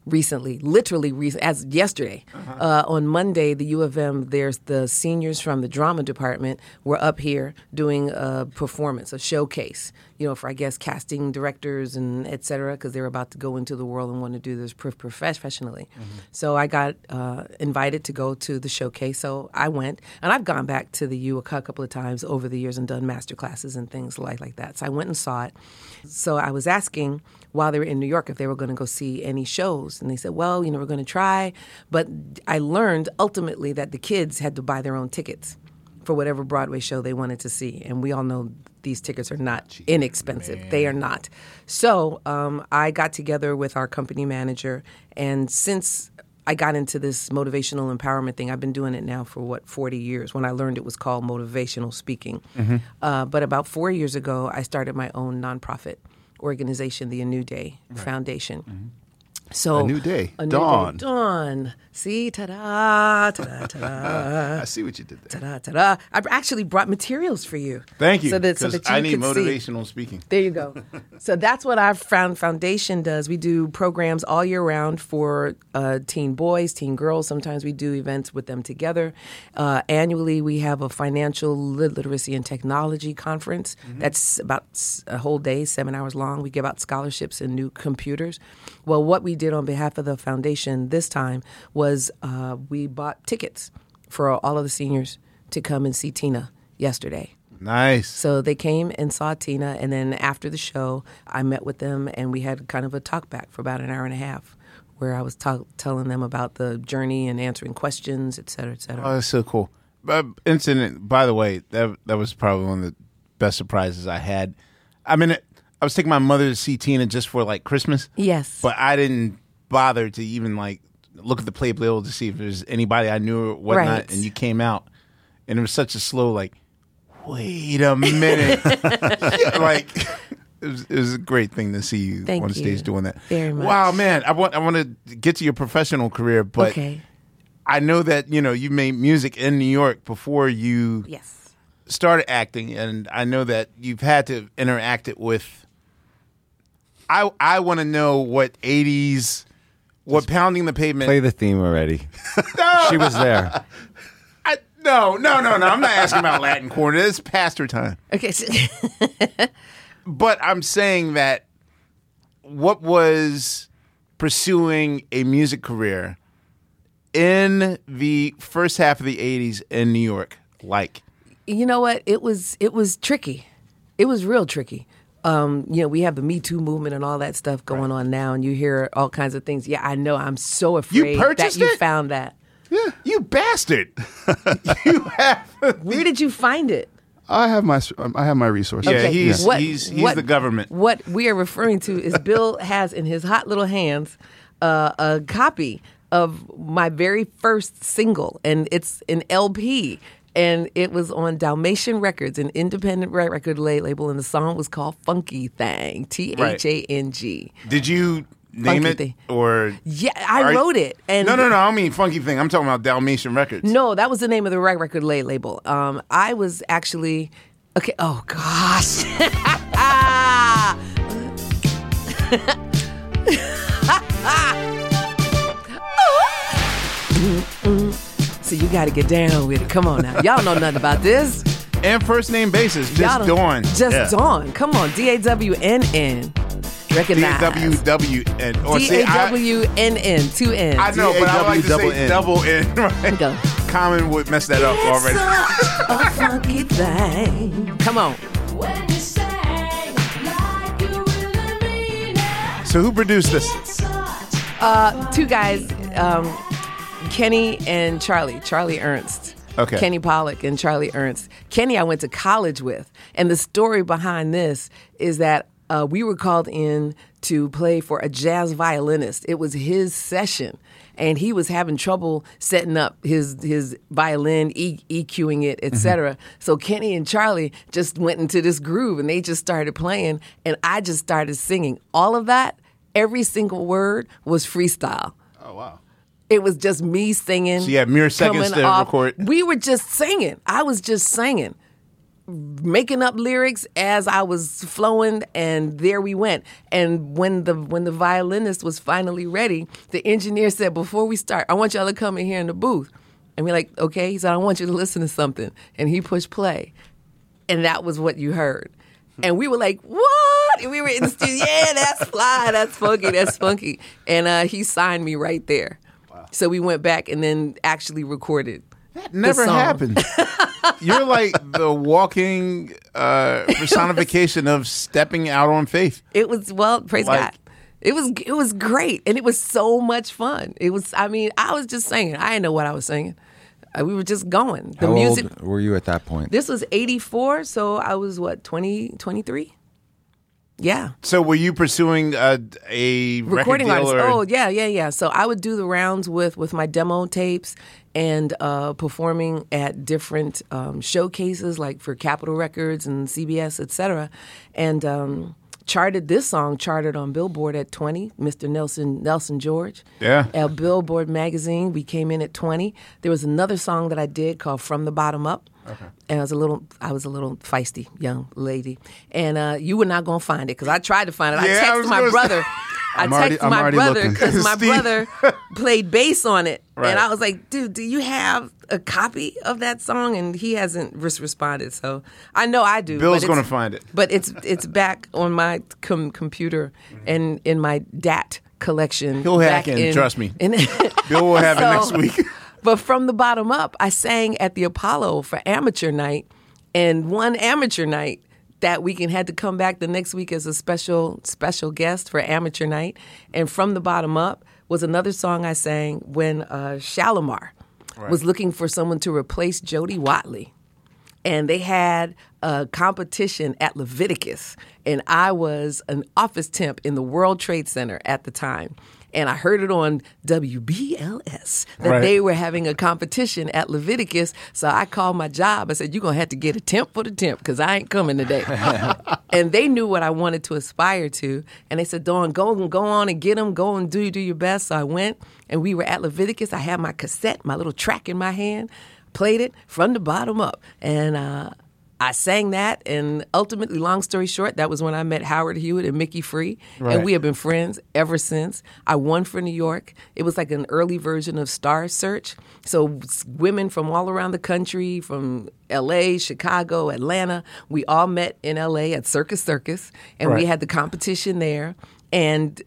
[SPEAKER 2] recently, literally recent, as yesterday. Uh-huh. Uh, on Monday, the U of M, there's the seniors from the drama department were up here doing a performance, a showcase, you know, for, I guess, casting directors and et cetera, because they're about to go into the world and want to do this prof- professionally. Mm-hmm. So I got uh, invited to go to the showcase. So I went, and I've gone back to the U a couple of times over the years and done master classes and things like, like that. So I went and saw it. So I was asking while they were in New York if they were going to go see any shows. And they said, well, you know, we're going to try. But I learned ultimately that the kids had to buy their own tickets for whatever Broadway show they wanted to see. And we all know these tickets are not inexpensive. Man. They are not. So um, I got together with our company manager. And since I got into this motivational empowerment thing, I've been doing it now for, what, forty years. When I learned it was called motivational speaking. Mm-hmm. Uh, but about four years ago, I started my own nonprofit organization, the A New Day right. Foundation. Mm-hmm. So
[SPEAKER 4] A New Day.
[SPEAKER 2] A New
[SPEAKER 4] Dawn.
[SPEAKER 2] Day. Dawn. See, ta-da, ta-da, ta-da.
[SPEAKER 4] I see what you did there.
[SPEAKER 2] Ta-da, ta-da. I actually brought materials for you.
[SPEAKER 1] Thank you.
[SPEAKER 2] So that, so that you
[SPEAKER 1] I need
[SPEAKER 2] could
[SPEAKER 1] motivational
[SPEAKER 2] see.
[SPEAKER 1] speaking.
[SPEAKER 2] There you go. So that's what our found foundation does. We do programs all year round for uh, teen boys, teen girls. Sometimes we do events with them together. Uh, annually, we have a financial literacy and technology conference. Mm-hmm. That's about a whole day, seven hours long. We give out scholarships and new computers. Well, what we did on behalf of the foundation this time was uh, we bought tickets for all of the seniors to come and see Tina yesterday.
[SPEAKER 1] Nice.
[SPEAKER 2] So they came and saw Tina, and then after the show, I met with them, and we had kind of a talk back for about an hour and a half, where I was ta- telling them about the journey and answering questions, et cetera, et cetera.
[SPEAKER 1] Oh, that's so cool. Uh, incident, by the way, that that was probably one of the best surprises I had. I mean, it, I was taking my mother to see Tina just for like Christmas.
[SPEAKER 2] Yes.
[SPEAKER 1] But I didn't bother to even like look at the playbill to see if there's anybody I knew or whatnot.
[SPEAKER 2] Right.
[SPEAKER 1] And you came out, and it was such a slow like, wait a minute, like. It was, it was a great thing to see you
[SPEAKER 2] Thank
[SPEAKER 1] on
[SPEAKER 2] you
[SPEAKER 1] stage doing that.
[SPEAKER 2] very much.
[SPEAKER 1] Wow, man! I want I want to get to your professional career, but
[SPEAKER 2] okay.
[SPEAKER 1] I know that you know you made music in New York before you
[SPEAKER 2] Yes.
[SPEAKER 1] started acting, and I know that you've had to interact it with. I I want to know what eighties, what Pounding the Pavement.
[SPEAKER 3] Play the theme already.
[SPEAKER 1] No!
[SPEAKER 3] She was there.
[SPEAKER 1] I, no, no, no, no. I'm not asking about Latin Quarter. It's pastor time.
[SPEAKER 2] Okay. So
[SPEAKER 1] But I'm saying that what was pursuing a music career in the first half of the eighties in New York like?
[SPEAKER 2] you know what? It was it was tricky. It was real tricky. Um, you know, we have the Me Too movement and all that stuff going right. on now, and you hear all kinds of things. Yeah, I know. I'm so afraid
[SPEAKER 1] you purchased
[SPEAKER 2] that you
[SPEAKER 1] it?
[SPEAKER 2] found that.
[SPEAKER 1] Yeah, you bastard. You have.
[SPEAKER 2] Where did you find it?
[SPEAKER 4] I have my I have my resources.
[SPEAKER 1] Yeah,
[SPEAKER 2] Okay,
[SPEAKER 1] he's
[SPEAKER 2] what-
[SPEAKER 1] he's he's
[SPEAKER 2] what-
[SPEAKER 1] the government.
[SPEAKER 2] What we are referring to is Bill has in his hot little hands uh, a copy of my very first single, and it's an L P, and it was on Dalmatian Records, an independent re- record la- label, and the song was called Funky Thang, T H A N G.
[SPEAKER 1] Did you name
[SPEAKER 2] Funky
[SPEAKER 1] it
[SPEAKER 2] Thing.
[SPEAKER 1] or?
[SPEAKER 2] Yeah, I
[SPEAKER 1] Are-
[SPEAKER 2] wrote it. And
[SPEAKER 1] No, no, no. I don't mean Funky Thing. I'm talking about Dalmatian Records.
[SPEAKER 2] No, that was the name of the rec- record la- label. Um, I was actually okay. Oh gosh. So you got to get down with it. Come on now, y'all know nothing about this.
[SPEAKER 1] And first name basis, just
[SPEAKER 2] Y'all don't-
[SPEAKER 1] Dawn.
[SPEAKER 2] Just
[SPEAKER 1] Yeah.
[SPEAKER 2] Dawn. Come on, D A W N N.
[SPEAKER 1] D
[SPEAKER 2] Recognize.
[SPEAKER 1] W W N. Or
[SPEAKER 2] D
[SPEAKER 1] see,
[SPEAKER 2] A
[SPEAKER 1] I,
[SPEAKER 2] W N N. Two N's.
[SPEAKER 1] I know, but I like to
[SPEAKER 4] double
[SPEAKER 1] say
[SPEAKER 4] N.
[SPEAKER 1] double N. Right?
[SPEAKER 2] Go.
[SPEAKER 1] Common would mess that up already.
[SPEAKER 2] A funky thing. Come on.
[SPEAKER 5] When you sang like you really mean it.
[SPEAKER 1] So who produced this?
[SPEAKER 2] Uh, two guys, um, Kenny and Charlie. Charlie Ernst.
[SPEAKER 1] Okay.
[SPEAKER 2] Kenny Pollock and Charlie Ernst. Kenny I went to college with. And the story behind this is that uh, we were called in to play for a jazz violinist. It was his session. And he was having trouble setting up his his violin, e- EQing it, et cetera. Mm-hmm. So Kenny and Charlie just went into this groove, and they just started playing, and I just started singing. All of that, every single word was freestyle.
[SPEAKER 4] Oh wow.
[SPEAKER 2] It was just me singing.
[SPEAKER 1] So you had mere seconds
[SPEAKER 2] coming
[SPEAKER 1] to
[SPEAKER 2] off.
[SPEAKER 1] record.
[SPEAKER 2] We were just singing. I was just singing. making up lyrics as I was flowing, and there we went. And when the when the violinist was finally ready, the engineer said, before we start, I want y'all to come in here in the booth. And we're like, okay. He said, I want you to listen to something. And he pushed play. And that was what you heard. And we were like, what? And we were in the studio, yeah, that's fly, that's funky, that's funky. And uh, he signed me right there. Wow. So we went back and then actually recorded.
[SPEAKER 1] That never happened. You're like the walking uh, personification of stepping out on faith.
[SPEAKER 2] It was, well, praise
[SPEAKER 1] Like-
[SPEAKER 2] God. It was it was great, and it was so much fun. It was, I mean, I was just singing. I didn't know what I was singing. Uh, we were just going. The
[SPEAKER 3] How
[SPEAKER 2] music.
[SPEAKER 3] old were you at that point?
[SPEAKER 2] This was eighty-four, so I was, what, twenty, twenty-three? Yeah.
[SPEAKER 1] So were you pursuing a, a
[SPEAKER 2] Recording
[SPEAKER 1] record deal
[SPEAKER 2] artist.
[SPEAKER 1] or-
[SPEAKER 2] Oh, yeah, yeah, yeah. So I would do the rounds with, with my demo tapes and uh, performing at different um, showcases, like for Capitol Records and C B S, et cetera. And um, charted, this song charted on Billboard at twenty, Mister Nelson Nelson George.
[SPEAKER 1] Yeah.
[SPEAKER 2] At Billboard magazine, we came in at twenty. There was another song that I did called From the Bottom Up. Okay. And I was a little, I was a little feisty young lady, and uh, you were not gonna find it because I tried to find it.
[SPEAKER 1] Yeah, I
[SPEAKER 2] I
[SPEAKER 1] was
[SPEAKER 2] texted my
[SPEAKER 1] gonna say-
[SPEAKER 2] brother. I
[SPEAKER 4] I'm already-
[SPEAKER 2] texted
[SPEAKER 4] I'm
[SPEAKER 2] my
[SPEAKER 4] already
[SPEAKER 2] brother
[SPEAKER 4] looking.
[SPEAKER 2] because my
[SPEAKER 1] Steve.
[SPEAKER 2] brother played bass on it,
[SPEAKER 1] Right.
[SPEAKER 2] and I was like, "Dude, do you have a copy of that song?" And he hasn't res- responded, so I know I do.
[SPEAKER 1] Bill's
[SPEAKER 2] but
[SPEAKER 1] gonna
[SPEAKER 2] it's-
[SPEAKER 1] find it.
[SPEAKER 2] but it's it's back on my com- computer and in my D A T collection.
[SPEAKER 1] He'll hack
[SPEAKER 2] back
[SPEAKER 1] in, trust me.
[SPEAKER 2] in-
[SPEAKER 1] Bill will have
[SPEAKER 2] So-
[SPEAKER 1] it next week.
[SPEAKER 2] But From the Bottom Up, I sang at the Apollo for amateur night, and one amateur night that weekend had to come back the next week as a special special guest for amateur night. And From the Bottom Up was another song I sang when uh, Shalimar was looking for someone to replace Jody Watley. And they had a competition at Leviticus, and I was an office temp in the World Trade Center at the time. And I heard it on W B L S that
[SPEAKER 1] Right.
[SPEAKER 2] they were having a competition at Leviticus. So I called my job. I said, you're going to have to get a temp for the temp because I ain't coming today. And they knew what I wanted to aspire to. And they said, Dawn, go, go on and get them. Go and do, do your best. So I went, and we were at Leviticus. I had my cassette, my little track in my hand, played it from the bottom up. And uh, I sang that, and ultimately, long story short, that was when I met Howard Hewitt and Mickey Free,
[SPEAKER 1] Right.
[SPEAKER 2] and we have been friends ever since. I won for New York. It was like an early version of Star Search. So s- women from all around the country, from L A, Chicago, Atlanta, we all met in L A at Circus Circus, and we
[SPEAKER 1] Right.
[SPEAKER 2] had the competition there, and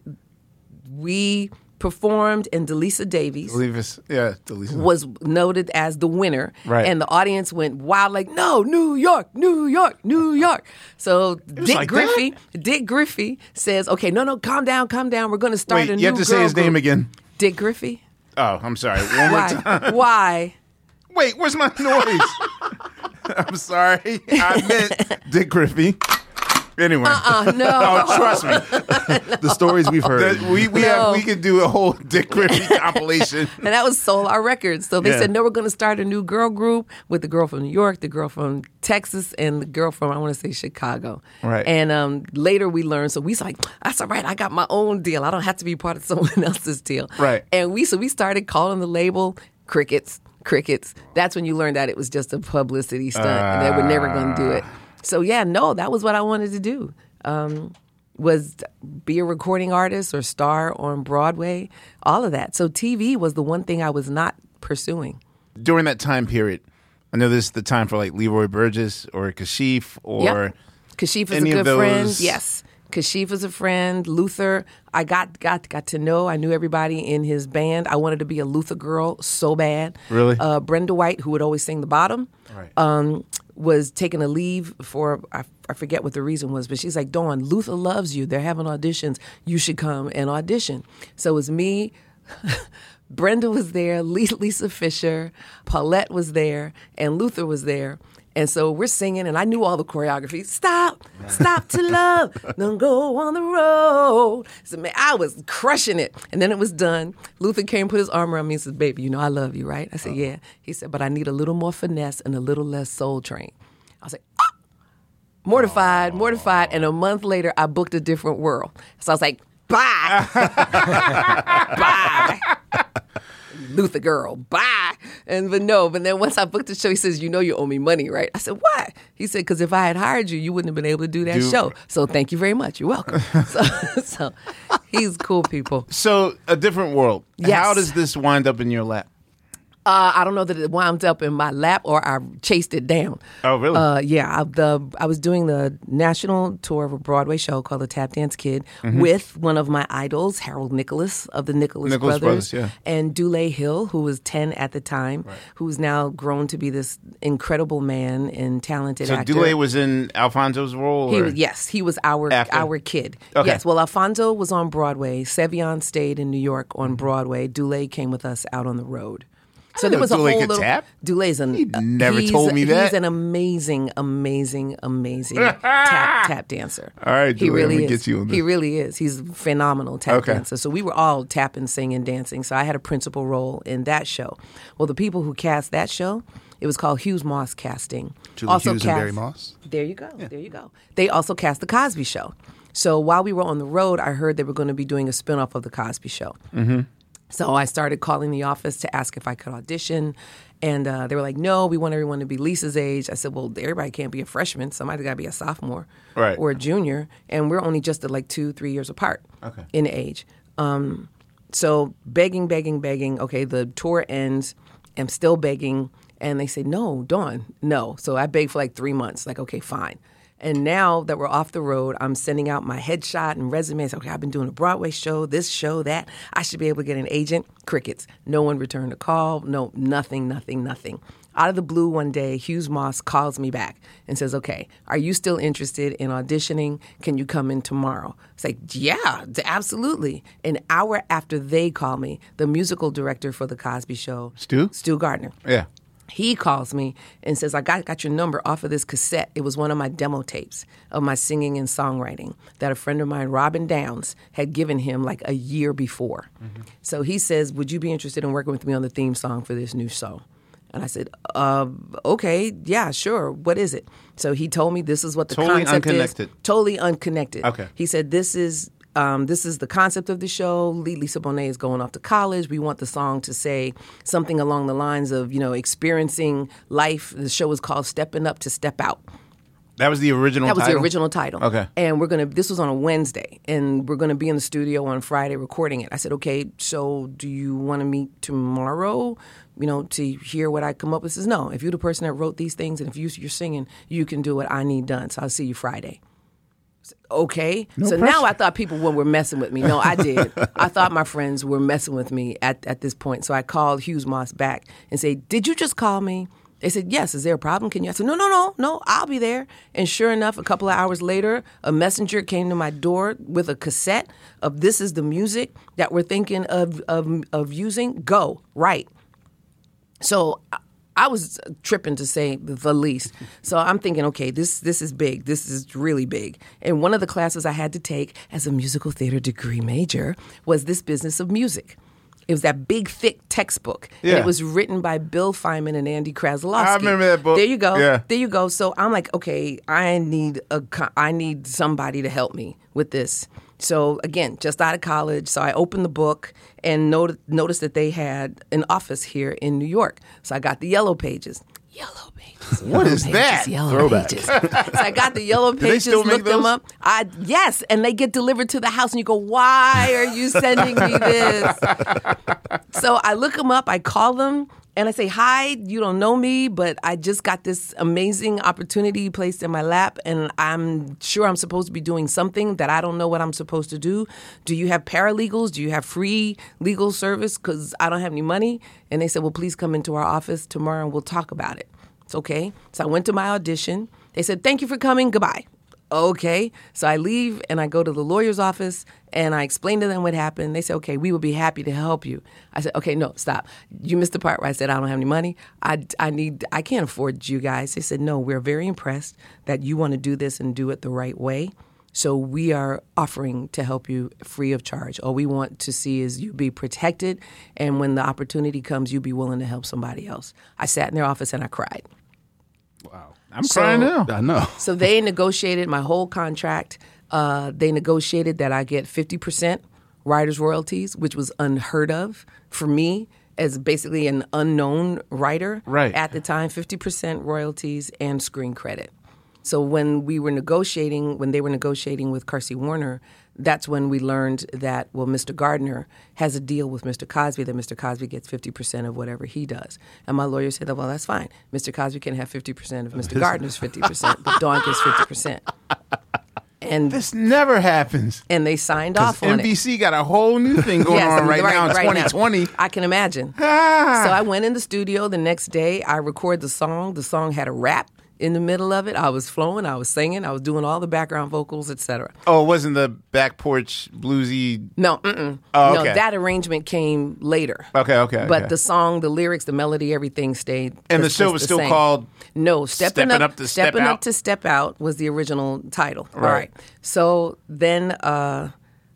[SPEAKER 2] we performed, and Delisa Davies
[SPEAKER 1] Leave us, yeah, Delisa.
[SPEAKER 2] was noted as the winner.
[SPEAKER 1] Right.
[SPEAKER 2] And the audience went wild, like, no, New York, New York, New York. So Dick
[SPEAKER 1] like
[SPEAKER 2] Griffey, Dick Griffey says, okay, no, no, calm down, calm down. We're going to start
[SPEAKER 1] Wait,
[SPEAKER 2] a new
[SPEAKER 1] you have to say
[SPEAKER 2] girl
[SPEAKER 1] his name
[SPEAKER 2] group."
[SPEAKER 1] again.
[SPEAKER 2] Dick Griffey.
[SPEAKER 1] Oh, I'm sorry. One more time.
[SPEAKER 2] Why? Why?
[SPEAKER 1] Wait, where's my noise? I'm sorry. I meant Dick Griffey. Anyway.
[SPEAKER 2] Uh, no.
[SPEAKER 1] Oh, trust me.
[SPEAKER 4] The stories we've heard.
[SPEAKER 1] That- we we
[SPEAKER 2] No.
[SPEAKER 1] have we could do a whole Dick Griffey compilation.
[SPEAKER 2] And that was Solar Records. So they
[SPEAKER 1] Yeah.
[SPEAKER 2] said, no, we're going to start a new girl group with the girl from New York, the girl from Texas, and the girl from, I want to say, Chicago.
[SPEAKER 1] Right.
[SPEAKER 2] And um, later we learned, so we was like, that's all right, I got my own deal. I don't have to be part of someone else's deal.
[SPEAKER 1] Right.
[SPEAKER 2] And we, so we started calling the label Crickets, Crickets. That's when you learned that it was just a publicity stunt and they were never going to do it. So yeah, no, that was what I wanted to do. Um, was be a recording artist or star on Broadway, all of that. So T V was the one thing I was not pursuing.
[SPEAKER 1] During that time period, I know this is the time for like Leroy Burgess or Kashif or
[SPEAKER 2] Yep. Kashif is
[SPEAKER 1] any
[SPEAKER 2] a
[SPEAKER 1] of
[SPEAKER 2] good friend.
[SPEAKER 1] those-
[SPEAKER 2] Yes. Kashif is a friend. Luther, I got got got to know. I knew everybody in his band. I wanted to be a Luther girl so bad.
[SPEAKER 1] Really?
[SPEAKER 2] Uh, Brenda White, who would always sing the bottom,
[SPEAKER 1] Right.
[SPEAKER 2] um, was taking a leave for, I, I forget what the reason was, but she's like, Dawn, Luther loves you. They're having auditions. You should come and audition. So it was me. Brenda was there, Lisa Lisa Fisher, Paulette was there, and Luther was there. And so we're singing, and I knew all the choreography. Stop, stop to love, don't go on the road. So man, I was crushing it. And then it was done. Luther came, put his arm around me and said, baby, you know I love you, right? I said, yeah. He said, but I need a little more finesse and a little less soul train. I was like, ah! Mortified, mortified. And a month later, I booked A Different World. So I was like, bye. Bye. Luther girl, bye. And but no, but then once I booked the show, he says, you know you owe me money, right? I said, why? He said, because if I had hired you, you wouldn't have been able to do that
[SPEAKER 1] Do-
[SPEAKER 2] show. So thank you very much. You're welcome. so, so he's cool people.
[SPEAKER 1] So a different world.
[SPEAKER 2] Yes.
[SPEAKER 1] How does this wind up in your lap?
[SPEAKER 2] Uh, I don't know that it wound up in my lap or I chased it down.
[SPEAKER 1] Oh, really?
[SPEAKER 2] Uh, yeah, I, the I was doing the national tour of a Broadway show called The Tap Dance Kid with one of my idols, Harold Nicholas of the Nicholas,
[SPEAKER 1] Nicholas
[SPEAKER 2] Brothers,
[SPEAKER 1] Brothers, yeah.
[SPEAKER 2] and Dule Hill, who was ten at the time, who's now grown to be this incredible man and talented
[SPEAKER 1] So
[SPEAKER 2] actor.
[SPEAKER 1] Dule was in Alfonso's role?
[SPEAKER 2] He
[SPEAKER 1] or-
[SPEAKER 2] was, yes, he was our
[SPEAKER 1] After?
[SPEAKER 2] our kid.
[SPEAKER 1] Okay.
[SPEAKER 2] Yes, well, Alfonso was on Broadway. Sevion stayed in New York on Broadway. Dule came with us out on the road. So
[SPEAKER 1] didn't
[SPEAKER 2] there was
[SPEAKER 1] know
[SPEAKER 2] a
[SPEAKER 1] Dule
[SPEAKER 2] whole
[SPEAKER 1] could
[SPEAKER 2] little.
[SPEAKER 1] tap.
[SPEAKER 2] Dule's an.
[SPEAKER 1] He never
[SPEAKER 2] he's-
[SPEAKER 1] told me that.
[SPEAKER 2] He's an amazing, amazing, amazing tap tap dancer.
[SPEAKER 1] All right,
[SPEAKER 2] he
[SPEAKER 1] Dule,
[SPEAKER 2] really
[SPEAKER 1] I'm
[SPEAKER 2] is.
[SPEAKER 1] gonna get you on this.
[SPEAKER 2] He really is. He's a phenomenal tap
[SPEAKER 1] Okay.
[SPEAKER 2] dancer. So we were all tapping, singing, dancing. So I had a principal role in that show. Well, the people who cast that show, it was called Hughes Moss Casting.
[SPEAKER 4] Julie Hughes and Barry Moss.
[SPEAKER 2] There you go. There you go. They also cast The Cosby Show. So while we were on the road, I heard they were going to be doing a spinoff of The Cosby Show. Mm-hmm. So I started calling the office to ask if I could audition. And uh, they were like, no, we want everyone to be Lisa's age. I said, well, everybody can't be a freshman. Somebody got to be a sophomore
[SPEAKER 1] Right.
[SPEAKER 2] or a junior. And we're only just at like two, three years apart
[SPEAKER 1] Okay.
[SPEAKER 2] in age. Um, so begging, begging, begging. Okay, the tour ends. I'm still begging. And they say, no, Dawn, no. So I begged for like three months. Like, okay, fine. And now that we're off the road, I'm sending out my headshot and resumes. Okay, I've been doing a Broadway show, this show, that. I should be able to get an agent. Crickets. No one returned a call. No, nothing, nothing, nothing. Out of the blue one day, Hughes Moss calls me back and says, okay, are you still interested in auditioning? Can you come in tomorrow? It's like, yeah, d- absolutely. An hour after they call me, the musical director for The Cosby Show,
[SPEAKER 1] Stu?
[SPEAKER 2] Stu Gardner,
[SPEAKER 1] Yeah.
[SPEAKER 2] he calls me and says, I got, got your number off of this cassette. It was one of my demo tapes of my singing and songwriting that a friend of mine, Robin Downs, had given him like a year before.
[SPEAKER 1] Mm-hmm.
[SPEAKER 2] So he says, would you be interested in working with me on the theme song for this new show? And I said, uh, okay, yeah, sure. What is it? So he told me this is what the
[SPEAKER 1] Totally
[SPEAKER 2] concept
[SPEAKER 1] unconnected.
[SPEAKER 2] is. Totally unconnected.
[SPEAKER 1] Okay.
[SPEAKER 2] He said, this is um, this is the concept of the show. Lisa Bonet is going off to college. We want the song to say something along the lines of, you know, experiencing life. The show is called Stepping Up to Step Out.
[SPEAKER 1] That was the original
[SPEAKER 2] That was
[SPEAKER 1] title?
[SPEAKER 2] the original title.
[SPEAKER 1] Okay.
[SPEAKER 2] And we're going to, this was on a Wednesday, and we're going to be in the studio on Friday recording it. I said, okay, so do you want to meet tomorrow, you know, to hear what I come up with? He says, no, if you're the person that wrote these things and if you, you're singing, you can do what I need done. So I'll see you Friday. I said, okay. so now I thought people were, were messing with me. No, I did. I thought my friends were messing with me at, at this point. So I called Hughes Moss back and said, did you just call me? They said, yes, is there a problem? Can you? I said, no, no, no, no, I'll be there. And sure enough, a couple of hours later, a messenger came to my door with a cassette of this is the music that we're thinking of of, of using. Go, right. So I, I was tripping to say the least. So I'm thinking, okay, this this is big. This is really big. And one of the classes I had to take as a musical theater degree major was this business of music. It was that big, thick textbook.
[SPEAKER 1] Yeah.
[SPEAKER 2] And it was written by Bill Feynman and Andy Kraslovsky.
[SPEAKER 1] I remember that book.
[SPEAKER 2] There you go.
[SPEAKER 1] Yeah.
[SPEAKER 2] There you go. So I'm like, okay, I need a, co- I need somebody to help me with this. So again, just out of college, so I opened the book and not- noticed that they had an office here in New York. So I got the yellow pages. Yellow pages.
[SPEAKER 1] What
[SPEAKER 2] yellow
[SPEAKER 1] is
[SPEAKER 2] pages,
[SPEAKER 1] that?
[SPEAKER 2] Yellow
[SPEAKER 4] Throwback.
[SPEAKER 2] pages. So I got the yellow
[SPEAKER 1] they
[SPEAKER 2] pages,
[SPEAKER 1] still make
[SPEAKER 2] looked them
[SPEAKER 1] those?
[SPEAKER 2] up. I yes, and they get delivered to the house, and you go, "Why are you sending me this?" So I look them up, I call them, and I say, hi, you don't know me, but I just got this amazing opportunity placed in my lap, and I'm sure I'm supposed to be doing something that I don't know what I'm supposed to do. Do you have paralegals? Do you have free legal service? Because I don't have any money. And they said, well, please come into our office tomorrow and we'll talk about it. It's okay. So I went to my audition. They said, thank you for coming. Goodbye. Okay. So I leave and I go to the lawyer's office and I explain to them what happened. They say, okay, we will be happy to help you. I said, okay, no, stop. You missed the part where I said, I don't have any money. I, I need, I can't afford you guys. They said, no, we're very impressed that you want to do this and do it the right way. So we are offering to help you free of charge. All we want to see is you be protected. And when the opportunity comes, you be willing to help somebody else. I sat in their office and I cried.
[SPEAKER 1] I'm
[SPEAKER 2] So-
[SPEAKER 1] crying now.
[SPEAKER 4] I know.
[SPEAKER 2] So they negotiated my whole contract. Uh, they negotiated that I get fifty percent writer's royalties, which was unheard of for me as basically an unknown writer
[SPEAKER 1] Right.
[SPEAKER 2] at the time, fifty percent royalties and screen credit. So when we were negotiating, when they were negotiating with Carsey Warner, that's when we learned that, well, Mister Gardner has a deal with Mister Cosby that Mister Cosby gets fifty percent of whatever he does. And my lawyer said, well, that's fine. Mister Cosby can have fifty percent of Mister Gardner's fifty percent, but Dawn gets fifty percent. And
[SPEAKER 1] This never happens.
[SPEAKER 2] and they signed
[SPEAKER 1] 'Cause
[SPEAKER 2] off on
[SPEAKER 1] N B
[SPEAKER 2] it.
[SPEAKER 1] C got a whole new thing going
[SPEAKER 2] Yes,
[SPEAKER 1] on right, now in twenty twenty.
[SPEAKER 2] I can imagine.
[SPEAKER 1] Ah.
[SPEAKER 2] So I went in the studio the next day. I recorded the song. The song had a rap in the middle of it. I was flowing. I was singing. I was doing all the background vocals, et cetera.
[SPEAKER 1] Oh, it wasn't the back porch bluesy.
[SPEAKER 2] No, mm-mm.
[SPEAKER 1] Oh,
[SPEAKER 2] no,
[SPEAKER 1] okay.
[SPEAKER 2] that arrangement came later.
[SPEAKER 1] Okay, okay.
[SPEAKER 2] But
[SPEAKER 1] okay.
[SPEAKER 2] the song, the lyrics, the melody, everything stayed.
[SPEAKER 1] And the
[SPEAKER 2] just-
[SPEAKER 1] show
[SPEAKER 2] just
[SPEAKER 1] was
[SPEAKER 2] the
[SPEAKER 1] still
[SPEAKER 2] same.
[SPEAKER 1] called
[SPEAKER 2] No, stepping,
[SPEAKER 1] Steppin'
[SPEAKER 2] up,
[SPEAKER 1] Up to Step
[SPEAKER 2] stepping
[SPEAKER 1] Out?
[SPEAKER 2] up to step out was the original title. All
[SPEAKER 1] Right.
[SPEAKER 2] right. So then uh,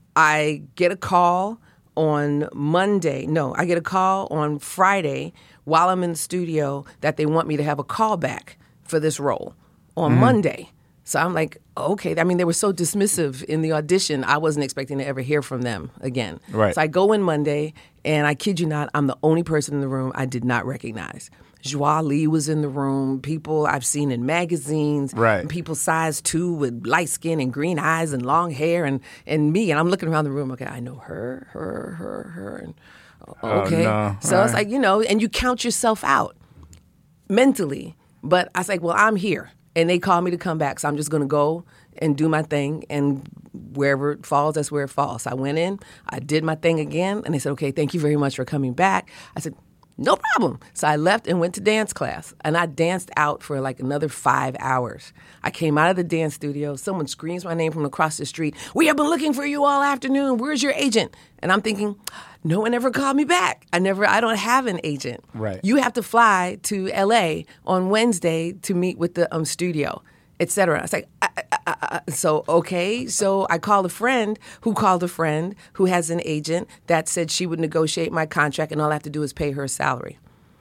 [SPEAKER 2] I get a call on Monday. No, I get a call on Friday while I'm in the studio that they want me to have a callback for this role on
[SPEAKER 1] Mm-hmm.
[SPEAKER 2] Monday. So I'm like, okay. I mean, they were so dismissive in the audition. I wasn't expecting to ever hear from them again.
[SPEAKER 1] Right.
[SPEAKER 2] So I go in Monday, and I kid you not, I'm the only person in the room I did not recognize. Joie Lee was in the room. People I've seen in magazines.
[SPEAKER 1] Right.
[SPEAKER 2] People size two with light skin and green eyes and long hair, and, and me. And I'm looking around the room. Okay, I know her, her, her, her. And, okay.
[SPEAKER 1] no.
[SPEAKER 2] So
[SPEAKER 1] All
[SPEAKER 2] it's
[SPEAKER 1] right.
[SPEAKER 2] like, you know, and you count yourself out mentally. But I was like, well, I'm here. And they called me to come back. So I'm just going to go and do my thing. And wherever it falls, that's where it falls. So I went in, I did my thing again. And they said, okay, thank you very much for coming back. I said, no problem. So I left and went to dance class. And I danced out for like another five hours. I came out of the dance studio. Someone screams my name from across the street. We have been looking for you all afternoon. Where's your agent? And I'm thinking, no one ever called me back. I never, I don't have an agent.
[SPEAKER 1] Right.
[SPEAKER 2] You have to fly to L A on Wednesday to meet with the um, studio, et cetera. I was like, I, I, I, I, so, okay. So I called a friend who called a friend who has an agent that said she would negotiate my contract and all I have to do is pay her a salary.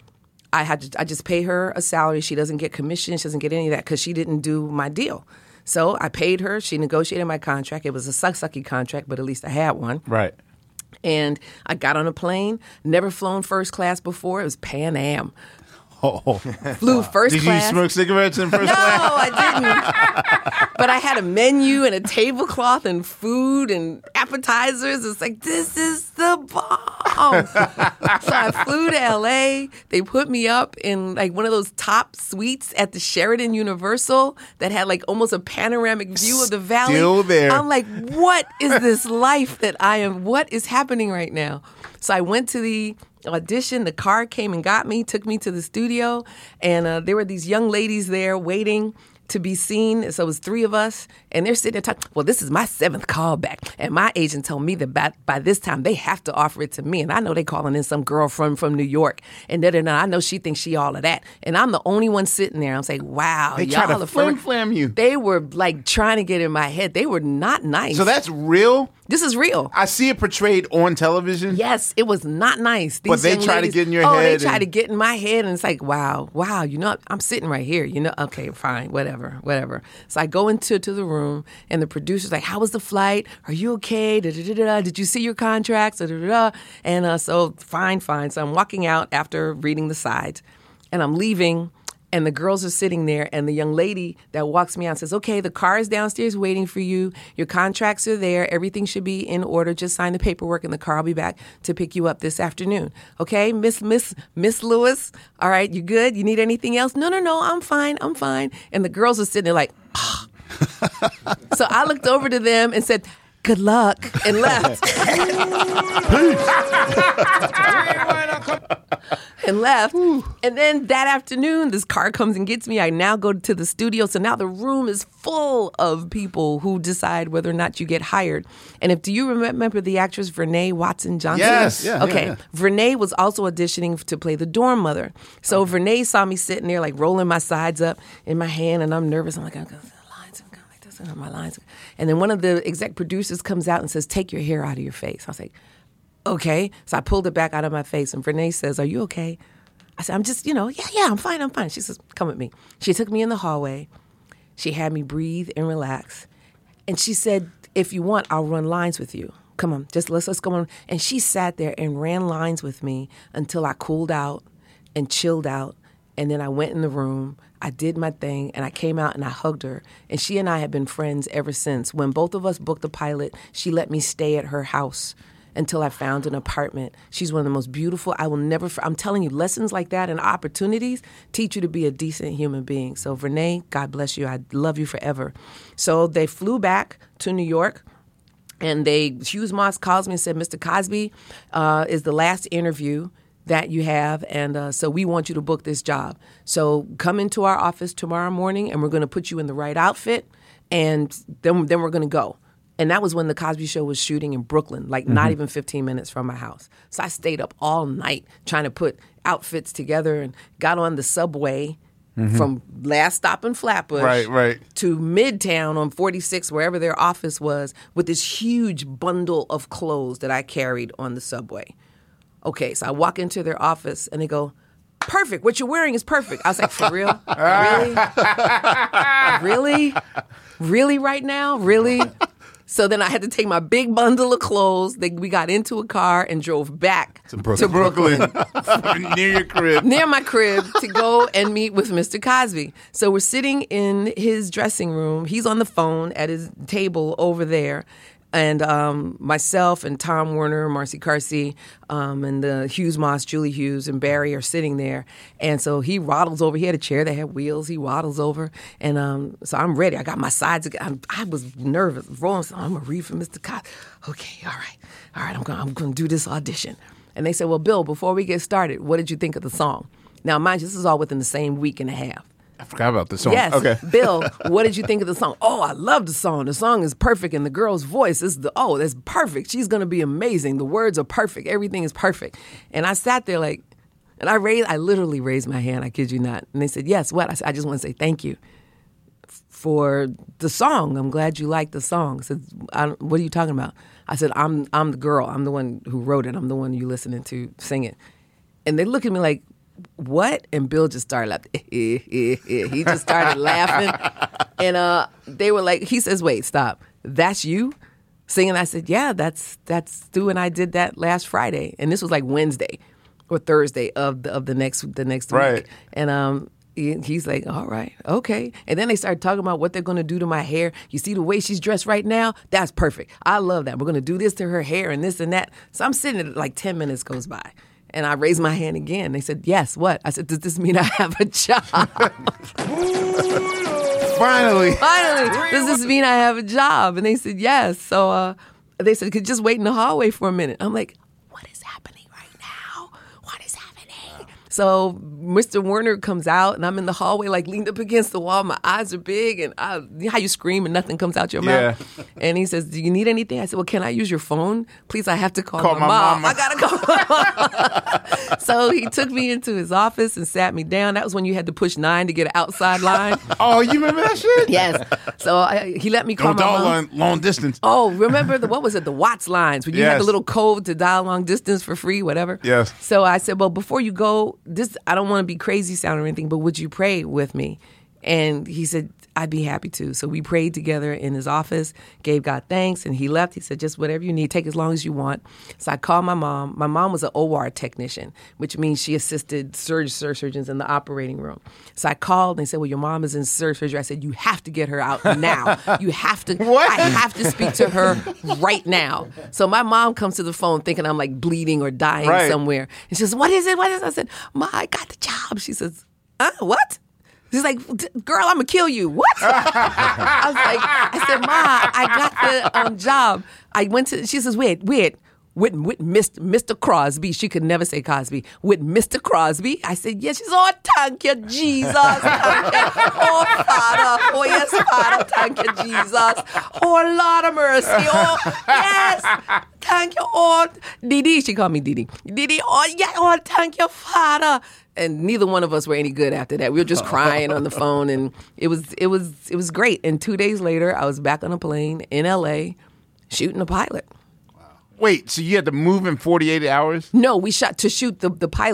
[SPEAKER 2] I had to, I just pay her a salary. She doesn't get commission. She doesn't get any of that because she didn't do my deal. So I paid her. She negotiated my contract. It was a suck-sucky contract, but at least I had one.
[SPEAKER 1] Right.
[SPEAKER 2] And I got on a plane, never flown first class before. It was Pan Am.
[SPEAKER 1] Oh.
[SPEAKER 2] Flew first
[SPEAKER 1] Did
[SPEAKER 2] class.
[SPEAKER 1] you smoke cigarettes in first
[SPEAKER 2] No,
[SPEAKER 1] class?
[SPEAKER 2] I didn't. But I had a menu and a tablecloth and food and appetizers. It's like, this is the bomb. So I flew to L A. They put me up in like one of those top suites at the Sheraton Universal that had like almost a panoramic view of the valley.
[SPEAKER 1] Still there.
[SPEAKER 2] I'm like, what is this life that I am? What is happening right now? So I went to the audition. The car came and got me, took me to the studio, and uh, there were these young ladies there waiting to be seen. So it was three of us, and they're sitting there talking, well, this is my seventh callback, and my agent told me that by, by this time they have to offer it to me, and I know they calling in some girl from, from New York, and da, da, da, I know she thinks she all of that, and I'm the only one sitting there. I'm saying, wow,
[SPEAKER 1] They
[SPEAKER 2] y'all
[SPEAKER 1] try to
[SPEAKER 2] are for-
[SPEAKER 1] flim-flam you.
[SPEAKER 2] They were like trying to get in my head. They were not nice.
[SPEAKER 1] So that's real?
[SPEAKER 2] This is real.
[SPEAKER 1] I see it portrayed on television.
[SPEAKER 2] Yes, it was not nice. These
[SPEAKER 1] But they
[SPEAKER 2] young
[SPEAKER 1] try to
[SPEAKER 2] ladies-
[SPEAKER 1] get in your
[SPEAKER 2] oh,
[SPEAKER 1] head
[SPEAKER 2] they try
[SPEAKER 1] and-
[SPEAKER 2] to get in my head, and it's like, wow, wow, you know, I'm sitting right here. You know, okay, fine, whatever, whatever. So I go into to the room, and the producer's like, how was the flight? Are you okay? Da, da, da, da, da. Did you see your contracts? Da, da, da, da. And uh, so, fine, fine. So I'm walking out after reading the sides, and I'm leaving. And the girls are sitting there, and the young lady that walks me out says, okay, the car is downstairs waiting for you. Your contracts are there. Everything should be in order. Just sign the paperwork, and the car will be back to pick you up this afternoon. Okay, Miss Miss Miss Lewis, all right, you good? You need anything else? No, no, no, I'm fine, I'm fine. And the girls are sitting there like, ah. So I looked over to them and said, good luck, and left. and left. And then that afternoon, this car comes and gets me. I now go to the studio. So now the room is full of people who decide whether or not you get hired. And if do you remember the actress Vernee Watson Johnson?
[SPEAKER 1] Yes. Yeah,
[SPEAKER 2] okay.
[SPEAKER 4] yeah, yeah.
[SPEAKER 2] Vernee was also auditioning to play the dorm mother. So Vernee saw me sitting there, like rolling my sides up in my hand, and I'm nervous. I'm like, I'm going lines and like this, and my lines. And then one of the exec producers comes out and says, "Take your hair out of your face." I was like, okay. So I pulled it back out of my face, and Vernee says, "Are you okay?" I said, "I'm just, you know, yeah, yeah, I'm fine, I'm fine." She says, "Come with me." She took me in the hallway. She had me breathe and relax. And she said, "If you want, I'll run lines with you." come on, just let's let's go on. And she sat there and ran lines with me until I cooled out and chilled out. And then I went in the room, I did my thing, and I came out and I hugged her. And she and I have been friends ever since. When both of us booked the pilot, she let me stay at her house until I found an apartment. She's one of the most beautiful. I will never, I'm telling you, lessons like that and opportunities teach you to be a decent human being. So Renee, God bless you. I love you forever. So they flew back to New York. And they, Hughes Moss calls me and said, Mister Cosby uh, is the last interview that you have, and uh, so we want you to book this job. So come into our office tomorrow morning, and we're going to put you in the right outfit, and then then we're going to go. And that was when the Cosby Show was shooting in Brooklyn, like mm-hmm. not even fifteen minutes from my house. So I stayed up all night trying to put outfits together and got on the subway mm-hmm. from last stop in Flatbush
[SPEAKER 1] right, right.
[SPEAKER 2] to Midtown on forty-six, wherever their office was, with this huge bundle of clothes that I carried on the subway. Okay, so I walk into their office and they go, perfect, what you're wearing is perfect. I was like, for real? Really? Really? Really right now? Really? So then I had to take my big bundle of clothes. They, we got into a car and drove back
[SPEAKER 1] to Brooklyn, to Brooklyn. Near your crib.
[SPEAKER 2] Near my crib to go and meet with Mister Cosby. So we're sitting in his dressing room. He's on the phone at his table over there. And um, myself and Tom Werner, Marcy Carsey, um, and the Hughes Moss, Julie Hughes, and Barry are sitting there. And so he waddles over. He had a chair that had wheels. He waddles over. And um, so I'm ready. I got my sides. I'm, I was nervous, rolling. So I'm going to read for Mister Cosby. Okay, all right. All right, I'm going I'm going to do this audition. And they said, well, Bill, before we get started, what did you think of the song? Now, mind you, this is all within the same week and a half.
[SPEAKER 1] I forgot about the song.
[SPEAKER 2] Yes.
[SPEAKER 1] Okay.
[SPEAKER 2] Bill, what did you think of the song? Oh, I love the song. The song is perfect, and the girl's voice is the, oh, that's perfect. She's going to be amazing. The words are perfect. Everything is perfect. And I sat there like, and I raised, I literally raised my hand. I kid you not. And they said, yes, what? I said, I just want to say thank you for the song. I'm glad you liked the song. I said, I don't, what are you talking about? I said, I'm I'm the girl. I'm the one who wrote it. I'm the one you listening to sing it. And they look at me like, what? And Bill just started laughing. He just started laughing. And uh, they were like, he says, wait, stop. That's you singing? I said, yeah, that's that's Stu and I did that last Friday. And this was like Wednesday or Thursday of the, of the next the next
[SPEAKER 1] right.
[SPEAKER 2] week. And um, he, he's like, all right, okay. And then they started talking about what they're going to do to my hair. You see the way she's dressed right now? That's perfect. I love that. We're going to do this to her hair and this and that. So I'm sitting there, like ten minutes goes by. And I raised my hand again. They said, yes, what? I said, does this mean I have a job?
[SPEAKER 1] Finally.
[SPEAKER 2] Finally. Does this mean I have a job? And they said, yes. So uh, they said, could just wait in the hallway for a minute. I'm like, what is happening right now? What is happening? So Mister Werner comes out, and I'm in the hallway, like leaned up against the wall. My eyes are big, and I, you know how you scream and nothing comes out your
[SPEAKER 1] yeah.
[SPEAKER 2] mouth? And he says, do you need anything? I said, well, can I use your phone? Please, I have to call,
[SPEAKER 1] Call
[SPEAKER 2] my,
[SPEAKER 1] my
[SPEAKER 2] mom.
[SPEAKER 1] mama.
[SPEAKER 2] I got to call my mom. So he took me into his office and sat me down. That was when you had to push nine to get an outside line.
[SPEAKER 1] Oh, you remember that shit?
[SPEAKER 2] Yes. So I, he let me call
[SPEAKER 1] Don't
[SPEAKER 2] my
[SPEAKER 1] dial
[SPEAKER 2] mom.
[SPEAKER 1] long, long distance.
[SPEAKER 2] Oh, remember the what was it? The Watts lines when you had
[SPEAKER 1] Yes.
[SPEAKER 2] the little code to dial long distance for free, whatever.
[SPEAKER 1] Yes.
[SPEAKER 2] So I said, well, before you go, this I don't want to be crazy sound or anything, but would you pray with me? And he said, I'd be happy to. So we prayed together in his office, gave God thanks, and he left. He said, just whatever you need, take as long as you want. So I called my mom. My mom was an O R technician, which means she assisted surg- surgeons in the operating room. So I called and they said, well, your mom is in surgery. I said, you have to get her out now. You have to,
[SPEAKER 1] What?
[SPEAKER 2] I have to speak to her right now. So my mom comes to the phone thinking I'm like bleeding or dying
[SPEAKER 1] Right.
[SPEAKER 2] somewhere. And she says, what is it? What is it? I said, Ma, I got the job. She says, huh? What? She's like, girl, I'm going to kill you. What? I was like, I said, Ma, I got the um, job. I went to, she says, wait, wait. With, with Mister Mister Crosby. She could never say Cosby. With Mister Crosby. I said, yes. She's, oh, thank you, Jesus. Thank you. Oh, Father. Oh, yes, Father. Thank you, Jesus. Oh, Lord of mercy. Oh, yes. Thank you. Oh, Didi. She called me Didi. Didi. Oh, yeah. Oh, thank you, Father. And neither one of us were any good after that. We were just crying on the phone, and it was it was it was great. And two days later, I was back on a plane in L A shooting a pilot.
[SPEAKER 1] Wait, so you had to move in forty-eight hours?
[SPEAKER 2] No, we shot to shoot the, the pilot.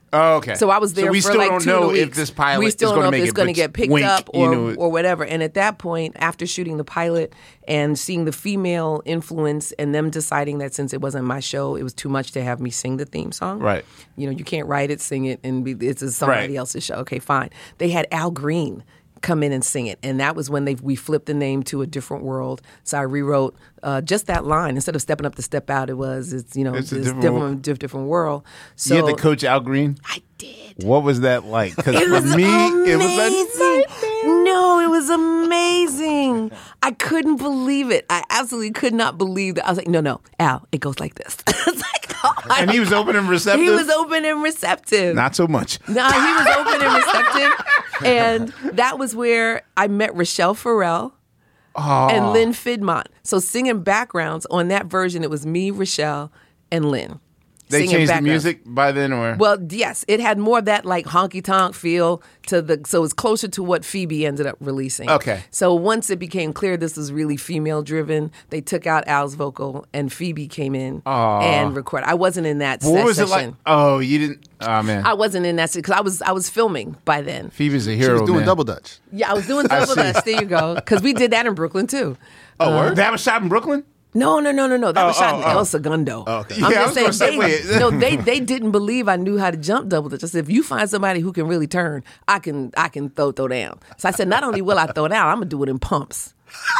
[SPEAKER 1] Oh, okay.
[SPEAKER 2] So I was there
[SPEAKER 1] So we
[SPEAKER 2] for
[SPEAKER 1] still
[SPEAKER 2] like
[SPEAKER 1] don't
[SPEAKER 2] two
[SPEAKER 1] know
[SPEAKER 2] weeks.
[SPEAKER 1] if this pilot
[SPEAKER 2] we
[SPEAKER 1] is
[SPEAKER 2] still
[SPEAKER 1] gonna
[SPEAKER 2] don't know
[SPEAKER 1] make
[SPEAKER 2] if it's
[SPEAKER 1] it,
[SPEAKER 2] going to
[SPEAKER 1] but
[SPEAKER 2] get picked
[SPEAKER 1] wink,
[SPEAKER 2] up
[SPEAKER 1] you
[SPEAKER 2] or
[SPEAKER 1] know-
[SPEAKER 2] or whatever. And at that point, after shooting the pilot and seeing the female influence and them deciding that since it wasn't my show, it was too much to have me sing the theme song.
[SPEAKER 1] Right.
[SPEAKER 2] You know, you can't write it, sing it, and be, it's a somebody
[SPEAKER 1] Right.
[SPEAKER 2] else's show. Okay, fine. They had Al Green come in and sing it, and that was when they we flipped the name to A Different World. So I rewrote uh, just that line instead of stepping up to step out. It was it's you know
[SPEAKER 1] It's a
[SPEAKER 2] this
[SPEAKER 1] different
[SPEAKER 2] different
[SPEAKER 1] world.
[SPEAKER 2] diff- different world. So
[SPEAKER 1] you had to coach Al Green.
[SPEAKER 2] I did.
[SPEAKER 1] What was that like? Because
[SPEAKER 2] It
[SPEAKER 1] for
[SPEAKER 2] was
[SPEAKER 1] me,
[SPEAKER 2] amazing.
[SPEAKER 1] it was like
[SPEAKER 2] No, it was amazing. I couldn't believe it. I absolutely could not believe that. I was like, no, no, Al, it goes like this. I was like, oh my
[SPEAKER 1] and he was open and receptive.
[SPEAKER 2] He was open and receptive.
[SPEAKER 1] Not so much.
[SPEAKER 2] No, he was open and receptive. And that was where I met Rochelle Farrell and Lynn Fidmont. So singing backgrounds on that version, it was me, Rochelle, and Lynn.
[SPEAKER 1] They
[SPEAKER 2] singing
[SPEAKER 1] changed the
[SPEAKER 2] backgrounds.
[SPEAKER 1] music by then, or
[SPEAKER 2] Well, yes, it had more of that like honky tonk feel to the, so it's closer to what Phoebe ended up releasing.
[SPEAKER 1] Okay.
[SPEAKER 2] So once it became clear this was really female driven, they took out Al's vocal and Phoebe came in and recorded. I wasn't in that
[SPEAKER 1] what was
[SPEAKER 2] session.
[SPEAKER 1] it like? Oh, you didn't. Oh man,
[SPEAKER 2] I wasn't in that because I was I was filming by then.
[SPEAKER 1] Phoebe's a
[SPEAKER 4] She
[SPEAKER 1] hero.
[SPEAKER 4] was doing
[SPEAKER 1] man.
[SPEAKER 4] double dutch.
[SPEAKER 2] Yeah, I was doing double dutch. There you go. Because we did that in Brooklyn too.
[SPEAKER 1] Oh, word? That was shot in Brooklyn.
[SPEAKER 2] No, no, no, no, no. That was
[SPEAKER 1] Oh,
[SPEAKER 2] shot
[SPEAKER 1] oh,
[SPEAKER 2] in
[SPEAKER 1] oh.
[SPEAKER 2] El Segundo.
[SPEAKER 4] okay.
[SPEAKER 2] I'm
[SPEAKER 1] Yeah, I
[SPEAKER 2] just
[SPEAKER 1] was
[SPEAKER 2] saying,
[SPEAKER 1] gonna
[SPEAKER 2] they,
[SPEAKER 1] say, wait.
[SPEAKER 2] no, they they didn't believe I knew how to jump double dutch. I said, if you find somebody who can really turn, I can I can throw throw down. So I said, not only will I throw down, I'm gonna do it in pumps.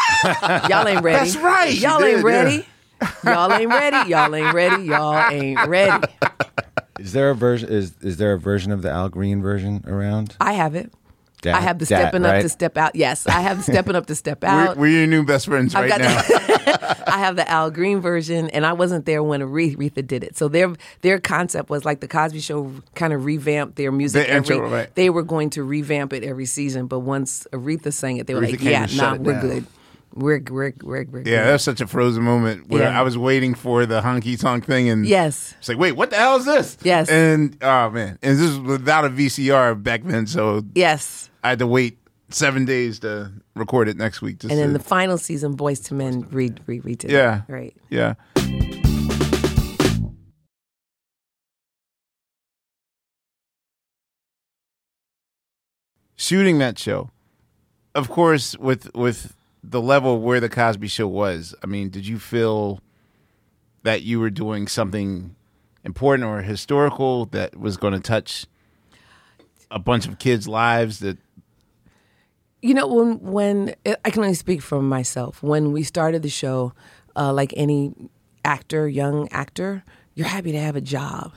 [SPEAKER 2] Y'all ain't ready.
[SPEAKER 1] That's right. You
[SPEAKER 2] Y'all
[SPEAKER 1] did,
[SPEAKER 2] ain't ready. Y'all ain't ready. Y'all ain't ready. Y'all ain't ready.
[SPEAKER 3] Is there a version? Is is there a version of the Al Green version around?
[SPEAKER 2] I have it.
[SPEAKER 3] Dat-
[SPEAKER 2] I have the
[SPEAKER 3] dat,
[SPEAKER 2] stepping up
[SPEAKER 3] right?
[SPEAKER 2] to step out. Yes, I have the stepping up to step
[SPEAKER 1] We're,
[SPEAKER 2] out.
[SPEAKER 1] we're your new best friends
[SPEAKER 2] I've
[SPEAKER 1] right
[SPEAKER 2] got
[SPEAKER 1] now.
[SPEAKER 2] the- I have the Al Green version, and I wasn't there when Aretha did it. So their their concept was like the Cosby Show kind of revamped their music.
[SPEAKER 1] The intro,
[SPEAKER 2] every,
[SPEAKER 1] right.
[SPEAKER 2] They were going to revamp it every season, but once Aretha sang it, they were
[SPEAKER 4] Aretha
[SPEAKER 2] like,
[SPEAKER 4] came
[SPEAKER 2] "Yeah,
[SPEAKER 4] and shut
[SPEAKER 2] nah,
[SPEAKER 4] it
[SPEAKER 2] we're
[SPEAKER 4] down.
[SPEAKER 2] good. We're we're we're, we're
[SPEAKER 1] Yeah,
[SPEAKER 2] good."
[SPEAKER 1] that was such a frozen moment where
[SPEAKER 2] Yeah.
[SPEAKER 1] I was waiting for the honky tonk thing, and
[SPEAKER 2] Yes.
[SPEAKER 1] it's like, wait, what the hell is this?
[SPEAKER 2] Yes.
[SPEAKER 1] and oh man, and this was without a V C R back then, so
[SPEAKER 2] Yes.
[SPEAKER 1] I had to wait seven days to record it next week. Just
[SPEAKER 2] And then
[SPEAKER 1] to,
[SPEAKER 2] the final season, Boys to Men re re redid it.
[SPEAKER 1] Yeah.
[SPEAKER 2] Right.
[SPEAKER 1] yeah. Shooting that show, of course, with with the level where the Cosby Show was. I mean, did you feel that you were doing something important or historical that was going to touch a bunch of kids' lives? That
[SPEAKER 2] You know, when when I can only speak for myself. When we started the show, uh, like any actor, young actor, you're happy to have a job,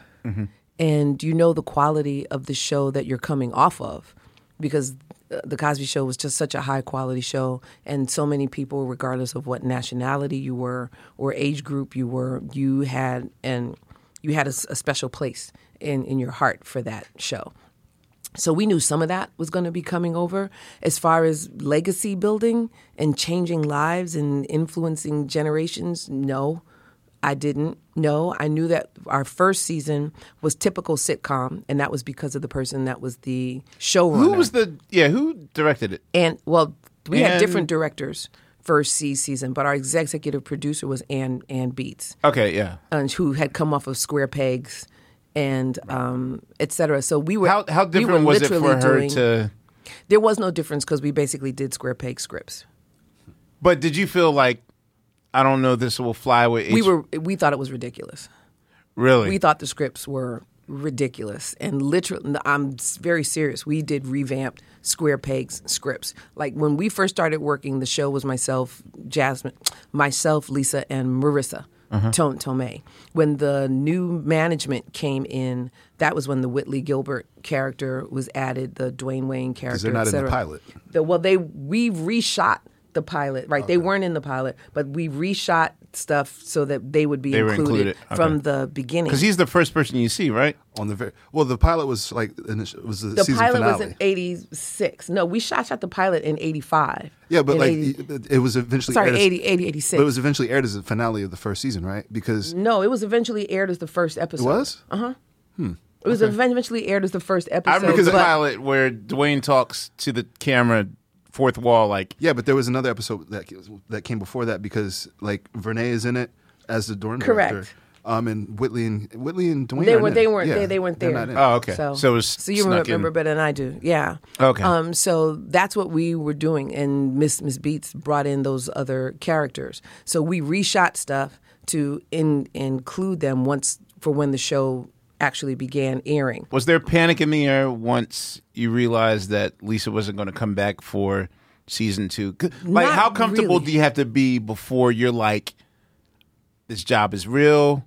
[SPEAKER 2] and you know the quality of the show that you're coming off of, because uh, the Cosby Show was just such a high quality show, and so many people, regardless of what nationality you were or age group you were, you had and you had a, s- a special place in in your heart for that show. So we knew some of that was going to be coming over. As far as legacy building and changing lives and influencing generations, no, I didn't. No, I knew that our first season was typical sitcom, and that was because of the person that was the showrunner.
[SPEAKER 1] who was the yeah who directed it?
[SPEAKER 2] And, well, we had
[SPEAKER 1] And-
[SPEAKER 2] different directors first C season, but our executive producer was Ann, Ann Beats,
[SPEAKER 1] Okay, yeah.
[SPEAKER 2] and who had come off of Square Pegs and um, et cetera. So we were
[SPEAKER 1] How how
[SPEAKER 2] we
[SPEAKER 1] different
[SPEAKER 2] were
[SPEAKER 1] was it for
[SPEAKER 2] literally
[SPEAKER 1] her
[SPEAKER 2] doing-
[SPEAKER 1] to?
[SPEAKER 2] There was no difference because we basically did Square Peg scripts.
[SPEAKER 1] But did you feel like I don't know this will fly with? H-
[SPEAKER 2] We were we thought it was ridiculous.
[SPEAKER 1] really.
[SPEAKER 2] We thought the scripts were ridiculous, and literally, I'm s- very serious. We did revamped Square Pegs scripts. Like when we first started working, the show was myself, Jasmine, myself, Lisa, and Marissa. Tome Tomei. When the new management came in, that was when the Whitley Gilbert character was added, the Dwayne Wayne character,
[SPEAKER 4] they're not
[SPEAKER 2] et
[SPEAKER 4] in the
[SPEAKER 2] cetera.
[SPEAKER 4] pilot.
[SPEAKER 2] The- well, they we reshot the pilot, right? They weren't in the pilot, but we reshot stuff so that they would be
[SPEAKER 1] They were
[SPEAKER 2] included,
[SPEAKER 1] included. Okay.
[SPEAKER 2] from the beginning.
[SPEAKER 1] Because he's the first person you see, right?
[SPEAKER 4] On the very well, the pilot was like init- it was the,
[SPEAKER 2] the
[SPEAKER 4] season
[SPEAKER 2] pilot
[SPEAKER 4] finale.
[SPEAKER 2] was in eighty-six. No, we shot shot the pilot in eighty-five.
[SPEAKER 4] Yeah, but
[SPEAKER 2] In
[SPEAKER 4] like
[SPEAKER 2] eighty
[SPEAKER 4] it, it was eventually
[SPEAKER 2] sorry,
[SPEAKER 4] aired as-
[SPEAKER 2] eighty, eighty, eighty-six.
[SPEAKER 4] but it was eventually aired as the finale of the first season, right? Because
[SPEAKER 2] no, it was eventually aired as the first episode.
[SPEAKER 4] it was.
[SPEAKER 2] It was eventually aired as the first episode.
[SPEAKER 1] I remember the
[SPEAKER 2] but-
[SPEAKER 1] pilot where Dwayne talks to the camera, fourth wall, like
[SPEAKER 4] Yeah, but there was another episode that that came before that because like Vernay is in it as the dorm
[SPEAKER 2] Correct.
[SPEAKER 4] director, Um, and Whitley and Whitley and Dwayne.
[SPEAKER 2] They
[SPEAKER 4] aren't
[SPEAKER 2] were.
[SPEAKER 4] in
[SPEAKER 2] They
[SPEAKER 4] it.
[SPEAKER 2] weren't.
[SPEAKER 4] Yeah,
[SPEAKER 2] They, they weren't
[SPEAKER 4] they're
[SPEAKER 2] there.
[SPEAKER 4] not in.
[SPEAKER 1] Oh, okay.
[SPEAKER 2] So,
[SPEAKER 1] So it was
[SPEAKER 2] so you
[SPEAKER 1] snuck
[SPEAKER 2] remember
[SPEAKER 1] in.
[SPEAKER 2] better than I do. Yeah.
[SPEAKER 1] Okay.
[SPEAKER 2] Um. So that's what we were doing, and Miss Miss Beats brought in those other characters. So we reshot stuff to in, include them once for when the show actually began airing.
[SPEAKER 1] Was there panic in the air once you realized that Lisa wasn't going to come back for season two? 'Cause, Like,
[SPEAKER 2] Not
[SPEAKER 1] how comfortable
[SPEAKER 2] really.
[SPEAKER 1] do you have to be before you're like, this job is real?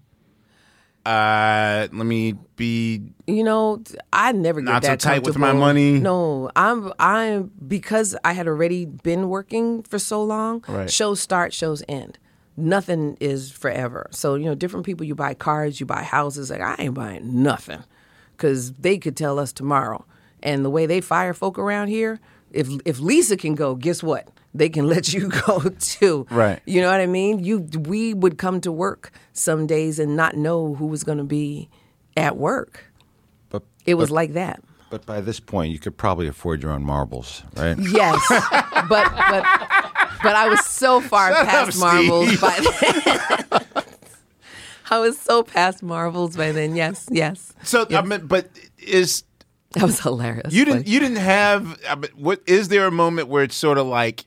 [SPEAKER 1] Uh, let me be.
[SPEAKER 2] You know, I never get
[SPEAKER 1] Not so
[SPEAKER 2] that
[SPEAKER 1] tight with my
[SPEAKER 2] comfortable.
[SPEAKER 1] money.
[SPEAKER 2] No, I'm I'm because I had already been working for so long.
[SPEAKER 1] Right.
[SPEAKER 2] Shows start, shows end. Nothing is forever. So you know, different people. You buy cars, you buy houses. Like I ain't buying nothing because they could tell us tomorrow. And the way they fire folk around here, if if Lisa can go, guess what? They can let you go too.
[SPEAKER 1] Right.
[SPEAKER 2] You know what I mean? You we would come to work some days and not know who was going to be at work.
[SPEAKER 3] But
[SPEAKER 2] It was
[SPEAKER 3] but,
[SPEAKER 2] like that.
[SPEAKER 3] But by this point, you could probably afford your own marbles, right?
[SPEAKER 2] Yes, but but but I was so far
[SPEAKER 1] Shut
[SPEAKER 2] past
[SPEAKER 1] up,
[SPEAKER 2] marbles
[SPEAKER 1] Steve.
[SPEAKER 2] by then. I was so past marbles by then. Yes, yes.
[SPEAKER 1] So I mean, but is
[SPEAKER 2] That was hilarious.
[SPEAKER 1] you didn't
[SPEAKER 2] Like,
[SPEAKER 1] you didn't have? I mean, what is there a moment where it's sort of like,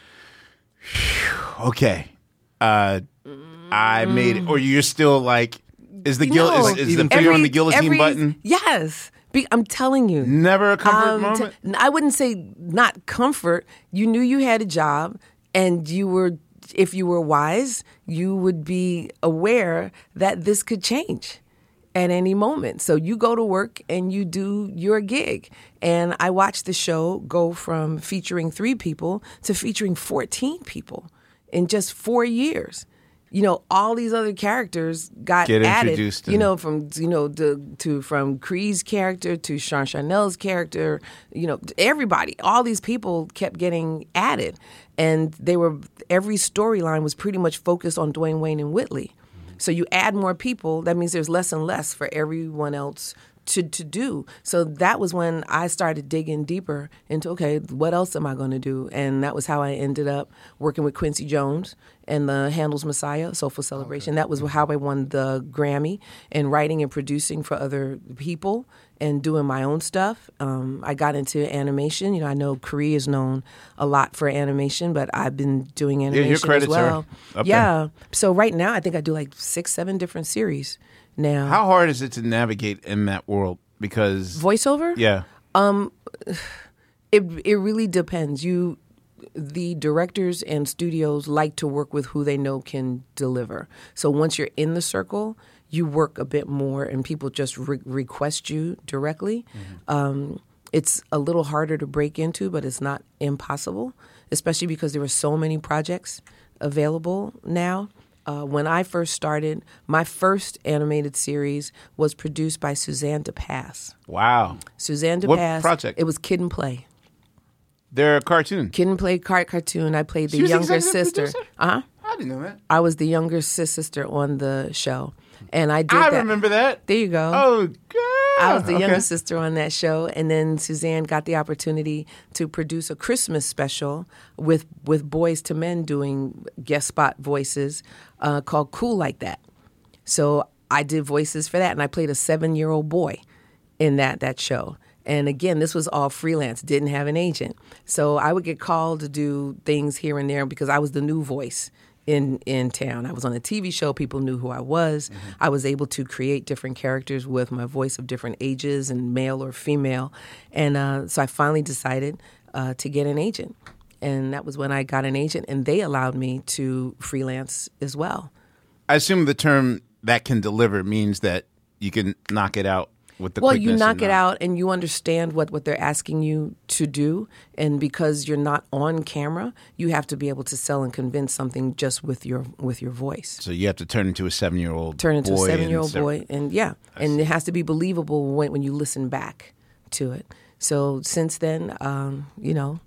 [SPEAKER 1] phew, okay, uh, I made it, or you're still like, is the guil-
[SPEAKER 2] No.
[SPEAKER 1] is, is
[SPEAKER 4] Even
[SPEAKER 1] the finger on
[SPEAKER 2] every-
[SPEAKER 1] the guillotine
[SPEAKER 2] every-
[SPEAKER 1] button
[SPEAKER 2] Yes. Be, I'm telling you.
[SPEAKER 1] never a comfort
[SPEAKER 2] Um,
[SPEAKER 1] moment?
[SPEAKER 2] t- I wouldn't say not comfort. You knew you had a job, and you were, if you were wise, you would be aware that this could change at any moment. So you go to work and you do your gig. And I watched the show go from featuring three people to featuring fourteen people in just four years. You know, all these other characters got
[SPEAKER 1] Get
[SPEAKER 2] added.
[SPEAKER 1] introduced
[SPEAKER 2] You
[SPEAKER 1] and-
[SPEAKER 2] know, from you know the to from Cree's character to Sean Chanel's character, you know, everybody, all these people kept getting added, and they were every storyline was pretty much focused on Dwayne Wayne and Whitley. So you add more people, that means there's less and less for everyone else to to do. So that was when I started digging deeper into okay, what else am I going to do? And that was how I ended up working with Quincy Jones and the Handel's Messiah, Soulful Celebration. That was how I won the Grammy, and writing and producing for other people and doing my own stuff. Um, I got into animation. You know, I know Cree is known a lot for animation, but I've been doing animation
[SPEAKER 1] your credits
[SPEAKER 2] as well.
[SPEAKER 1] are up
[SPEAKER 2] yeah. So right now, I think I do like six, seven different series now.
[SPEAKER 1] How hard is it to navigate in that world? Because
[SPEAKER 2] Voiceover?
[SPEAKER 1] yeah,
[SPEAKER 2] It it really depends. You the directors and studios like to work with who they know can deliver. So once you're in the circle, you work a bit more, and people just re- request you directly. Um, it's a little harder to break into, but it's not impossible, especially because there are so many projects available now. Uh, when I first started, my first animated series was produced by Suzanne DePass.
[SPEAKER 1] wow,
[SPEAKER 2] Suzanne
[SPEAKER 1] What
[SPEAKER 2] DePass.
[SPEAKER 1] project?
[SPEAKER 2] It was Kid and Play.
[SPEAKER 1] they're a cartoon.
[SPEAKER 2] Kid and Play cart cartoon. I played the
[SPEAKER 1] She was the
[SPEAKER 2] younger
[SPEAKER 1] executive
[SPEAKER 2] sister.
[SPEAKER 1] producer?
[SPEAKER 2] Uh huh.
[SPEAKER 1] I didn't know that.
[SPEAKER 2] I was the younger sis- sister on the show, and I did
[SPEAKER 1] I
[SPEAKER 2] that.
[SPEAKER 1] remember that.
[SPEAKER 2] There you go.
[SPEAKER 1] Oh, God.
[SPEAKER 2] I was the
[SPEAKER 1] Okay.
[SPEAKER 2] younger sister on that show, and then Suzanne got the opportunity to produce a Christmas special with with Boys to Men doing guest spot voices uh, called Cool Like That. So I did voices for that, and I played a seven year old boy in that that show. And again, this was all freelance, didn't have an agent. So I would get called to do things here and there because I was the new voice in in town. I was on a T V show. People knew who I was.
[SPEAKER 1] Mm-hmm.
[SPEAKER 2] I was able to create different characters with my voice of different ages and male or female. And uh, so I finally decided uh, to get an agent. And that was when I got an agent, and they allowed me to freelance as well.
[SPEAKER 1] I assume the term "that can deliver" means that you can knock it out with the
[SPEAKER 2] Well,
[SPEAKER 1] quickness
[SPEAKER 2] you knock
[SPEAKER 1] and
[SPEAKER 2] it
[SPEAKER 1] not-
[SPEAKER 2] out and you understand what, what they're asking you to do. And because you're not on camera, you have to be able to sell and convince something just with your with your voice.
[SPEAKER 1] So you have to turn into a seven-year-old.
[SPEAKER 2] Turn into
[SPEAKER 1] boy
[SPEAKER 2] a seven year old
[SPEAKER 1] and
[SPEAKER 2] boy. And yeah, and it has to be believable when, when you listen back to it. So since then, um, you know,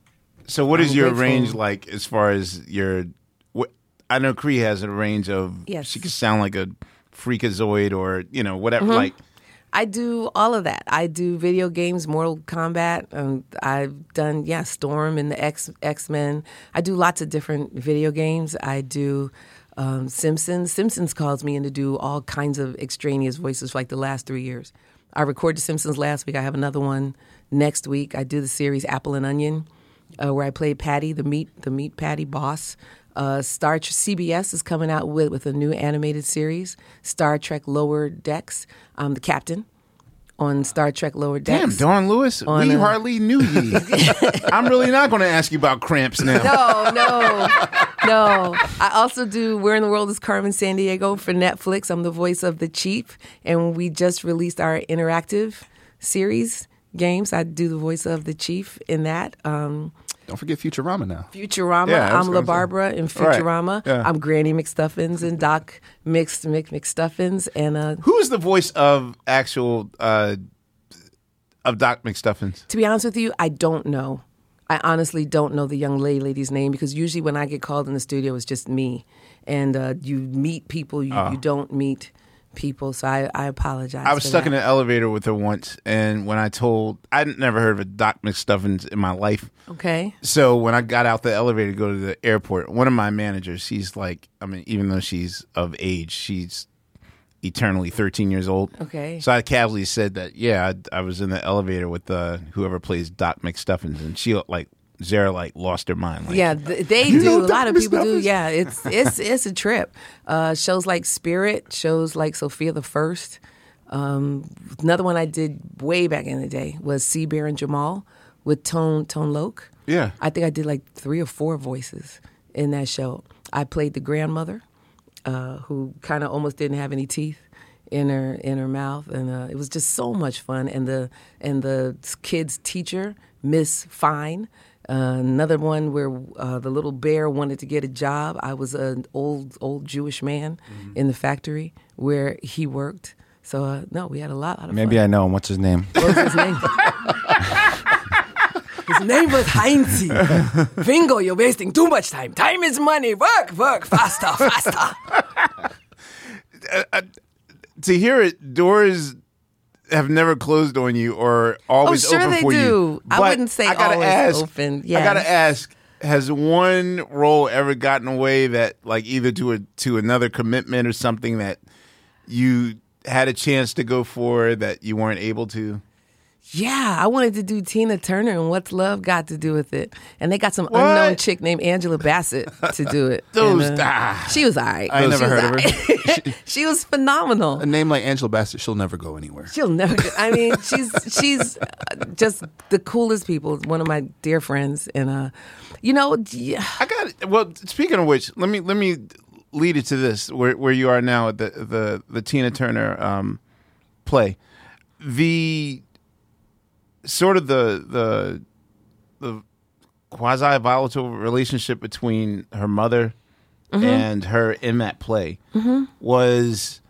[SPEAKER 1] So what is
[SPEAKER 2] I'm
[SPEAKER 1] your
[SPEAKER 2] grateful.
[SPEAKER 1] range like as far as your? What, I know Cree has a range of.
[SPEAKER 2] Yes.
[SPEAKER 1] She could sound like a freakazoid or you know whatever.
[SPEAKER 2] Mm-hmm.
[SPEAKER 1] Like
[SPEAKER 2] I do all of that. I do video games, Mortal Kombat. Um, I've done, yeah, Storm and the X X Men. I do lots of different video games. I do Um, Simpsons. Simpsons calls me in to do all kinds of extraneous voices for like the last three years. I recorded Simpsons last week. I have another one next week. I do the series Apple and Onion, uh, where I played Patty, the meat, the meat patty boss. Uh, Star C B S is coming out with with a new animated series, Star Trek Lower Decks. I'm the captain on Star Trek Lower
[SPEAKER 1] Damn,
[SPEAKER 2] Decks.
[SPEAKER 1] Dawn Lewis,
[SPEAKER 2] On,
[SPEAKER 1] we
[SPEAKER 2] uh,
[SPEAKER 1] hardly knew ye. I'm really not going to ask you about cramps now.
[SPEAKER 2] No, no, no. I also do Where in the World is Carmen Sandiego for Netflix. I'm the voice of the Chief, and we just released our interactive series games. I do the voice of the Chief in that. Um,
[SPEAKER 4] Don't forget Futurama now.
[SPEAKER 2] Futurama.
[SPEAKER 1] Yeah, I was
[SPEAKER 2] I'm
[SPEAKER 1] gonna
[SPEAKER 2] La
[SPEAKER 1] say.
[SPEAKER 2] Barbara in
[SPEAKER 1] Right,
[SPEAKER 2] Futurama.
[SPEAKER 1] yeah.
[SPEAKER 2] I'm Granny McStuffins and Doc Mix Mc McStuffins, and uh,
[SPEAKER 1] Who is the voice of actual uh, of Doc McStuffins?
[SPEAKER 2] to be honest with you, I don't know. I honestly don't know the young lady lady's name because usually when I get called in the studio, it's just me. And uh, you meet people, you, you don't meet people. So I, I apologize.
[SPEAKER 1] I was
[SPEAKER 2] for
[SPEAKER 1] stuck
[SPEAKER 2] that.
[SPEAKER 1] in an elevator with her once, and when I told, I'd never heard of a Doc McStuffins in my life.
[SPEAKER 2] Okay.
[SPEAKER 1] So when I got out the elevator to go to the airport, one of my managers, she's like, I mean, even though she's of age, she's eternally thirteen years old.
[SPEAKER 2] Okay.
[SPEAKER 1] So I casually said that, yeah, I, I was in the elevator with uh, whoever plays Doc McStuffins, and she like Zara like lost her mind. Like,
[SPEAKER 2] Yeah, th- they
[SPEAKER 1] You know
[SPEAKER 2] do. A lot of
[SPEAKER 1] Doc
[SPEAKER 2] people do.
[SPEAKER 1] McStuffins?
[SPEAKER 2] Yeah, it's it's it's a trip. Uh, shows like Spirit, shows like Sophia the First. Um, another one I did way back in the day was Sea Bear and Jamal with Tone Tone Loke.
[SPEAKER 1] Yeah.
[SPEAKER 2] I think I did like three or four voices in that show. I played the grandmother, uh, who kind of almost didn't have any teeth in her in her mouth, and uh, it was just so much fun. And the and the kid's teacher, Miss Fine. Uh, another one where uh, the little bear wanted to get a job. I was an old old Jewish man in the factory where he worked. So uh, no, we had a lot, lot of
[SPEAKER 3] Maybe
[SPEAKER 2] fun.
[SPEAKER 3] I know him. What's his name?
[SPEAKER 2] What was his name? His name was Heinzie. Vingo, you're wasting too much time. Time is money. Work, work, faster, faster.
[SPEAKER 1] To hear it, doors have never closed on you or always
[SPEAKER 2] Oh, sure
[SPEAKER 1] open
[SPEAKER 2] they
[SPEAKER 1] for you.
[SPEAKER 2] do. I
[SPEAKER 1] But
[SPEAKER 2] wouldn't say
[SPEAKER 1] I gotta
[SPEAKER 2] always
[SPEAKER 1] ask,
[SPEAKER 2] open.
[SPEAKER 1] I
[SPEAKER 2] Yes.
[SPEAKER 1] gotta ask: has one role ever gotten away that, like, either to a to another commitment or something that you had a chance to go for that you weren't able to?
[SPEAKER 2] Yeah, I wanted to do Tina Turner, and What's Love got to do with it? And they got some
[SPEAKER 1] What?
[SPEAKER 2] unknown chick named Angela Bassett to do it.
[SPEAKER 1] Those-
[SPEAKER 2] And, uh,
[SPEAKER 1] ah.
[SPEAKER 2] she was all right.
[SPEAKER 4] I never
[SPEAKER 2] She was
[SPEAKER 4] heard of her.
[SPEAKER 2] all right. She was phenomenal.
[SPEAKER 4] A name like Angela Bassett, she'll never go anywhere.
[SPEAKER 2] She'll never. Get, I mean, she's she's uh, just the coolest people. One of my dear friends, and uh, you know, yeah,
[SPEAKER 1] I got well. Speaking of which, let me let me lead it to this: where where you are now at the the the Tina Turner um, play, the sort of the the the quasi volatile relationship between her mother and her in that play was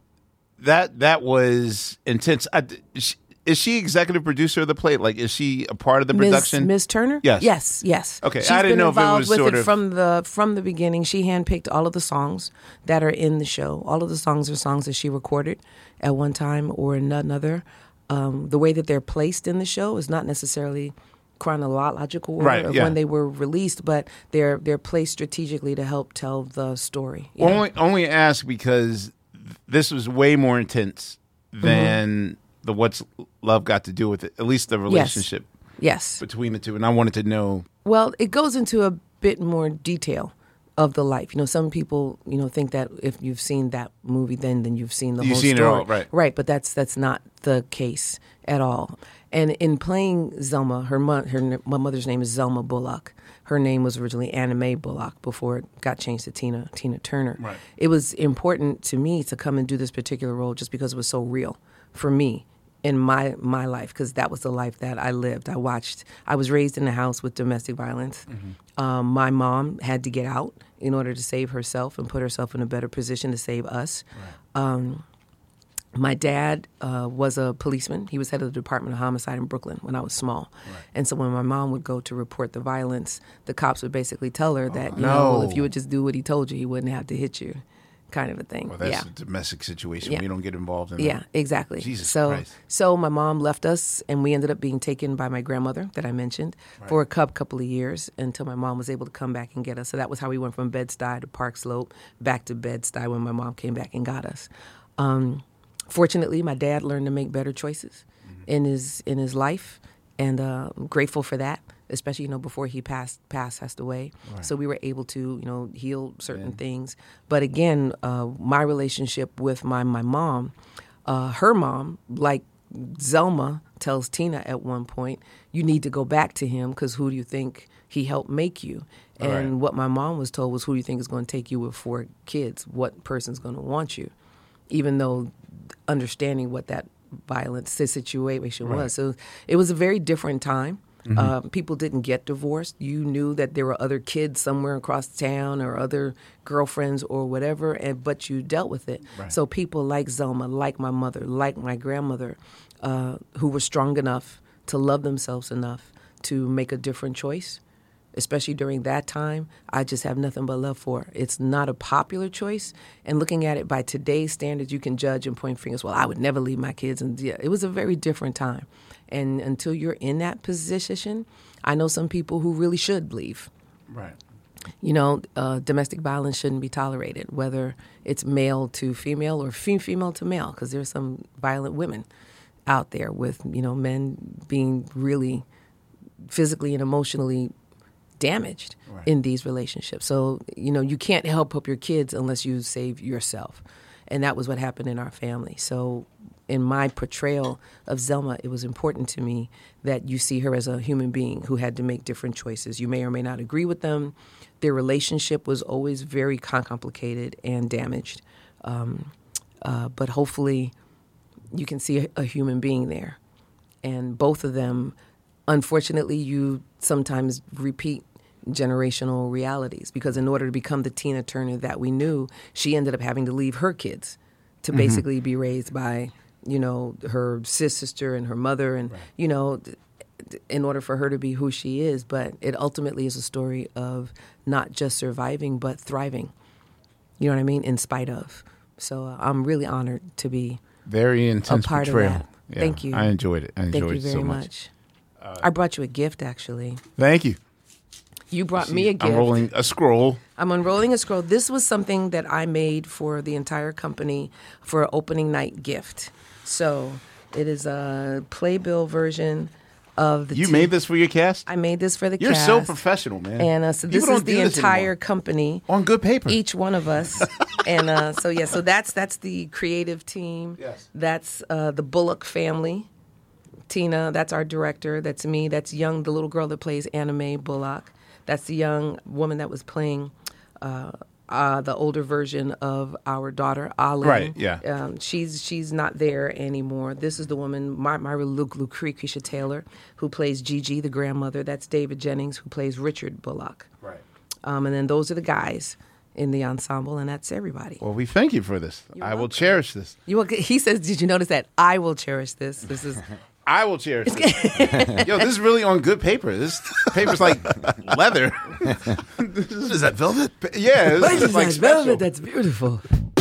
[SPEAKER 1] that that was intense. I, is, is she executive producer of the play? Like, is she a part of the
[SPEAKER 2] Miss
[SPEAKER 1] production?
[SPEAKER 2] Miss Turner.
[SPEAKER 1] Yes.
[SPEAKER 2] yes, yes.
[SPEAKER 1] Okay,
[SPEAKER 2] She's
[SPEAKER 1] I didn't
[SPEAKER 2] been
[SPEAKER 1] know if it
[SPEAKER 2] involved
[SPEAKER 1] was
[SPEAKER 2] with
[SPEAKER 1] sort
[SPEAKER 2] it
[SPEAKER 1] of-
[SPEAKER 2] from the from the beginning. She handpicked all of the songs that are in the show. All of the songs are songs that she recorded at one time or another. Um, the way that they're placed in the show is not necessarily chronological order
[SPEAKER 1] Right,
[SPEAKER 2] of
[SPEAKER 1] yeah.
[SPEAKER 2] when they were released, but they're they're placed strategically to help tell the story. Yeah.
[SPEAKER 1] Only only ask because this was way more intense than the What's Love got to do with it. At least the relationship
[SPEAKER 2] Yes.
[SPEAKER 1] between the two, and I wanted to know.
[SPEAKER 2] Well, it goes into a bit more detail of the life. You know, some people, you know, think that if you've seen that movie, then then you've seen the
[SPEAKER 1] You've
[SPEAKER 2] whole
[SPEAKER 1] seen it
[SPEAKER 2] story.
[SPEAKER 1] all, right.
[SPEAKER 2] Right, but that's that's not the case at all. And in playing Zelma, her mo- her n- my mother's name is Zelma Bullock. Her name was originally Anna Mae Bullock before it got changed to Tina Tina Turner.
[SPEAKER 1] Right.
[SPEAKER 2] It was important to me to come and do this particular role just because it was so real for me in my my life, because that was the life that I lived. I watched. I was raised in a house with domestic violence. Um, my mom had to get out in order to save herself and put herself in a better position to save us. Um, my dad uh, was a policeman. He was head of the Department of Homicide in Brooklyn when I was small. And so when my mom would go to report the violence, the cops would basically tell her that, you know, well,
[SPEAKER 1] no.
[SPEAKER 2] if you would just do what he told you, he wouldn't have to hit you. kind of a thing.
[SPEAKER 1] Well, that's
[SPEAKER 2] yeah.
[SPEAKER 1] a domestic situation.
[SPEAKER 2] Yeah.
[SPEAKER 1] We don't get involved in
[SPEAKER 2] Yeah,
[SPEAKER 1] that.
[SPEAKER 2] exactly.
[SPEAKER 1] Jesus
[SPEAKER 2] so,
[SPEAKER 1] Christ.
[SPEAKER 2] so my mom left us, and we ended up being taken by my grandmother that I mentioned for a cou- couple of years until my mom was able to come back and get us. So that was how we went from Bed-Stuy to Park Slope, back to Bed-Stuy when my mom came back and got us. Um, fortunately, my dad learned to make better choices
[SPEAKER 1] Mm-hmm.
[SPEAKER 2] in his in his life, and uh, I'm grateful for that. Especially, you know, before he passed, passed, passed away.
[SPEAKER 1] Right.
[SPEAKER 2] So we were able to, you know, heal certain things. But again, uh, my relationship with my, my mom, uh, her mom, like Zelma tells Tina at one point, you need to go back to him because who do you think he helped make you? And
[SPEAKER 1] Right.
[SPEAKER 2] what my mom was told was, who do you think is going to take you with four kids? What person's going to want you? Even though understanding what that violent situation
[SPEAKER 1] Right.
[SPEAKER 2] was. So it was a very different time. Uh, people didn't get divorced. You knew that there were other kids somewhere across town or other girlfriends or whatever, and but you dealt with it.
[SPEAKER 1] Right.
[SPEAKER 2] So people like Zelma, like my mother, like my grandmother, uh, who were strong enough to love themselves enough to make a different choice, especially during that time, I just have nothing but love for. It's not a popular choice, and looking at it by today's standards, you can judge and point fingers. Well, I would never leave my kids, and yeah, it was a very different time. And until you're in that position, I know some people who really should leave.
[SPEAKER 1] Right.
[SPEAKER 2] You know, uh, domestic violence shouldn't be tolerated, whether it's male to female or fe- female to male, because there's some violent women out there with, you know, men being really physically and emotionally damaged
[SPEAKER 1] Right.
[SPEAKER 2] in these relationships. So, you know, you can't help up your kids unless you save yourself. And that was what happened in our family. So in my portrayal of Zelma, it was important to me that you see her as a human being who had to make different choices. You may or may not agree with them. Their relationship was always very complicated and damaged. Um, uh, but hopefully you can see a, a human being there. And both of them, unfortunately, you sometimes repeat generational realities because in order to become the Tina Turner that we knew, she ended up having to leave her kids to basically be raised by, you know, her sis sister and her mother and, you know, th- th- in order for her to be who she is. But it ultimately is a story of not just surviving, but thriving. You know what I mean? In spite of. So uh, I'm really honored to be
[SPEAKER 1] Very intense
[SPEAKER 2] a part
[SPEAKER 1] portrayal.
[SPEAKER 2] of that.
[SPEAKER 1] Yeah,
[SPEAKER 2] Thank you.
[SPEAKER 1] I enjoyed it. I enjoyed
[SPEAKER 2] Thank you
[SPEAKER 1] it
[SPEAKER 2] very
[SPEAKER 1] so much.
[SPEAKER 2] much. I brought you a gift, actually.
[SPEAKER 1] Thank you.
[SPEAKER 2] You brought me a gift.
[SPEAKER 1] I'm rolling a scroll.
[SPEAKER 2] I'm unrolling a scroll. This was something that I made for the entire company for an opening night gift. So it is a playbill version of the.
[SPEAKER 1] You
[SPEAKER 2] T-
[SPEAKER 1] made this for your cast?
[SPEAKER 2] I made this for the
[SPEAKER 1] You're
[SPEAKER 2] cast.
[SPEAKER 1] so professional, man.
[SPEAKER 2] And uh, so this
[SPEAKER 1] People
[SPEAKER 2] is
[SPEAKER 1] don't do
[SPEAKER 2] the
[SPEAKER 1] this
[SPEAKER 2] entire
[SPEAKER 1] anymore.
[SPEAKER 2] company.
[SPEAKER 1] On good paper.
[SPEAKER 2] Each one of us. And uh, so yeah, so that's that's the creative team.
[SPEAKER 1] Yes.
[SPEAKER 2] That's uh, the Bullock family. Tina, that's our director. That's me. That's young, the little girl that plays Anime Bullock. That's the young woman that was playing uh, uh, the older version of our daughter, Alan.
[SPEAKER 1] Right, yeah.
[SPEAKER 2] Um, she's she's not there anymore. This is the woman, My- Myra Lu- Lucretia Taylor, who plays Gigi, the grandmother. That's David Jennings, who plays Richard Bullock.
[SPEAKER 1] Right.
[SPEAKER 2] Um, and then those are the guys in the ensemble, and that's everybody.
[SPEAKER 1] Well, we thank you for this.
[SPEAKER 2] You're
[SPEAKER 1] I will
[SPEAKER 2] welcome.
[SPEAKER 1] cherish this.
[SPEAKER 2] You will, he says, "Did you notice that? I will cherish this. This is
[SPEAKER 1] I will cherish this. Yo, this is really on good paper. This paper's like leather.
[SPEAKER 4] Is that velvet?
[SPEAKER 1] Yeah, this is like
[SPEAKER 2] that
[SPEAKER 1] special.
[SPEAKER 2] velvet. That's beautiful."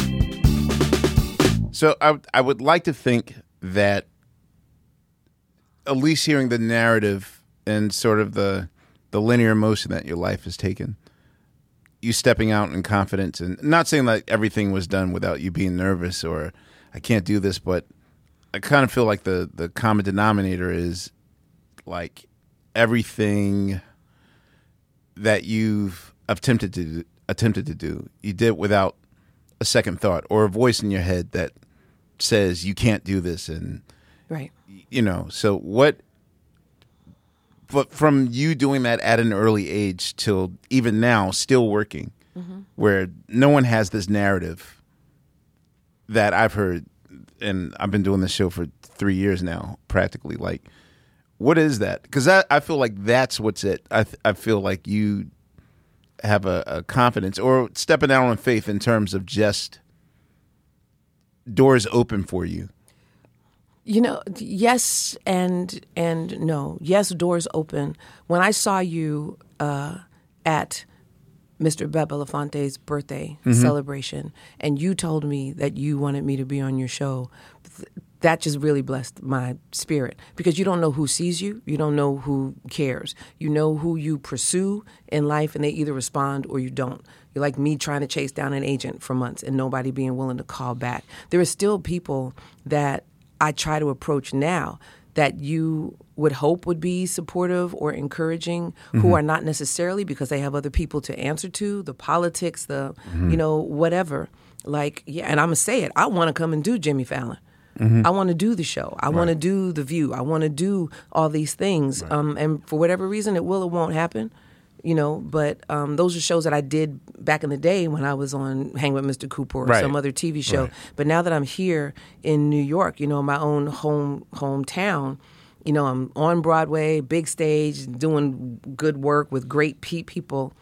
[SPEAKER 1] So I, I would like to think that at least hearing the narrative and sort of the the linear motion that your life has taken, you stepping out in confidence and not saying that everything was done without you being nervous or I can't do this, but I kind of feel like the, the common denominator is like everything that you've attempted to attempted to do, you did without a second thought or a voice in your head that says you can't do this, and
[SPEAKER 2] Right.
[SPEAKER 1] you know. So what? But from you doing that at an early age till even now, still working, where no one has this narrative that I've heard, and I've been doing this show for three years now, practically. Like, what is that? Because I, I feel like that's what's it. I th- I feel like you have a, a confidence or stepping out on faith in terms of just doors open for you.
[SPEAKER 2] You know, yes and and no. Yes, doors open. When I saw you uh, at Mister Beth Belafonte's birthday
[SPEAKER 1] Mm-hmm.
[SPEAKER 2] celebration, and you told me that you wanted me to be on your show, th- that just really blessed my spirit, because you don't know who sees you, you don't know who cares. You know who you pursue in life, and they either respond or you don't. You're like me trying to chase down an agent for months and nobody being willing to call back. There are still people that I try to approach now that you would hope would be supportive or encouraging, who are not necessarily, because they have other people to answer to, the politics, the, you know, whatever. Like, yeah, and I'm going to say it, I want to come and do Jimmy Fallon. I want to do the show. I want to do The View. I want to do all these things. Um, and for whatever reason, it will or won't happen, you know. But um, those are shows that I did back in the day when I was on Hang with Mister Cooper or
[SPEAKER 1] Right.
[SPEAKER 2] some other T V show.
[SPEAKER 1] Right.
[SPEAKER 2] But now that I'm here in New York, you know, my own home hometown, you know, I'm on Broadway, big stage, doing good work with great pe- people.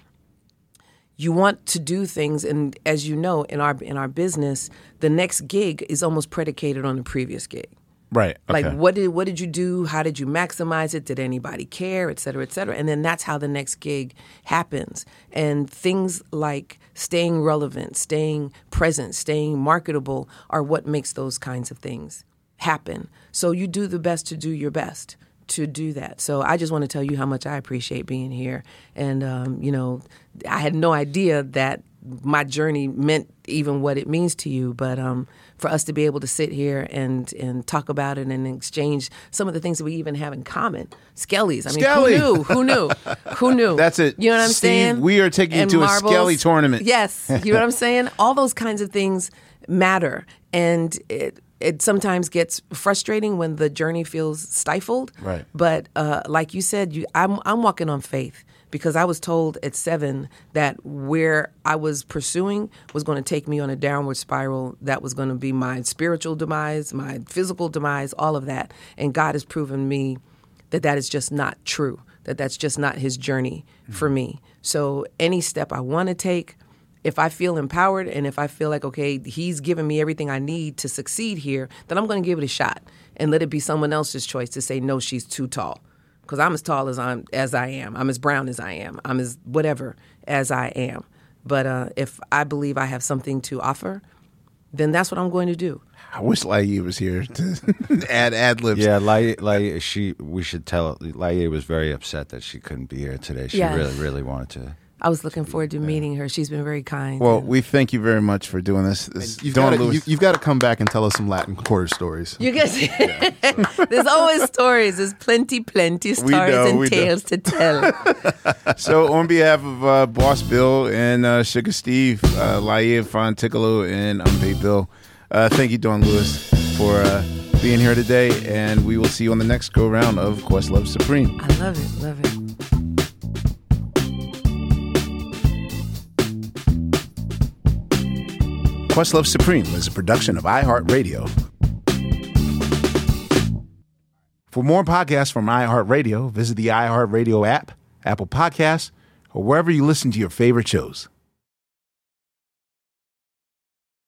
[SPEAKER 2] You want to do things, and as you know, in our in our business, the next gig is almost predicated on the previous gig.
[SPEAKER 1] Right. Okay.
[SPEAKER 2] Like, what did what did you do? How did you maximize it? Did anybody care? Et cetera, et cetera. And then that's how the next gig happens. And things like staying relevant, staying present, staying marketable are what makes those kinds of things happen. So you do the best to do your best to do that. So I just want to tell you how much I appreciate being here. And, um, you know, I had no idea that my journey meant even what it means to you. But um, for us to be able to sit here and, and talk about it and exchange some of the things that we even have in common. Skellies. I mean,
[SPEAKER 1] Skelly.
[SPEAKER 2] who knew? Who knew? Who knew?
[SPEAKER 1] That's it.
[SPEAKER 2] You know what I'm
[SPEAKER 1] Steve,
[SPEAKER 2] saying?
[SPEAKER 1] we are taking you
[SPEAKER 2] And
[SPEAKER 1] to a
[SPEAKER 2] marbles.
[SPEAKER 1] Skelly tournament.
[SPEAKER 2] Yes. You know what I'm saying? All those kinds of things matter. And it it sometimes gets frustrating when the journey feels stifled.
[SPEAKER 1] Right.
[SPEAKER 2] But uh, like you said, you, I'm I'm walking on faith, because I was told at seven that where I was pursuing was going to take me on a downward spiral that was going to be my spiritual demise, my physical demise, all of that. And God has proven me that that is just not true, that that's just not his journey for me. So any step I want to take, if I feel empowered and if I feel like, okay, he's given me everything I need to succeed here, then I'm going to give it a shot and let it be someone else's choice to say, no, she's too tall. Because I'm as tall as I'm as I am. I'm as brown as I am. I'm as whatever as I am. But uh, if I believe I have something to offer, then that's what I'm going to do.
[SPEAKER 1] I wish Laie was here to add ad libs.
[SPEAKER 3] Yeah, Laie, Laie, she. We should tell. Laie was very upset that she couldn't be here today. She
[SPEAKER 2] Yeah.
[SPEAKER 3] really, really wanted to.
[SPEAKER 2] I was looking forward to meeting her. She's been very kind.
[SPEAKER 1] Well, we thank you very much for doing this. this
[SPEAKER 4] You've
[SPEAKER 1] Dawn
[SPEAKER 4] got to
[SPEAKER 1] Lewis.
[SPEAKER 4] you, have to come back and tell us some Latin Quarter stories.
[SPEAKER 2] You guys, there's always stories. There's plenty, plenty stories
[SPEAKER 1] know,
[SPEAKER 2] and
[SPEAKER 1] we know.
[SPEAKER 2] tales to tell.
[SPEAKER 1] So, on behalf of uh, Boss Bill and uh, Sugar Steve, uh, Laie Fonticolo, and Unpaid Bill, uh, thank you, Dawn Lewis, for uh, being here today. And we will see you on the next go round of Questlove Supreme.
[SPEAKER 2] I love it, love it.
[SPEAKER 1] Questlove Supreme is a production of iHeartRadio. For more podcasts from iHeartRadio, visit the iHeartRadio app, Apple Podcasts, or wherever you listen to your favorite shows.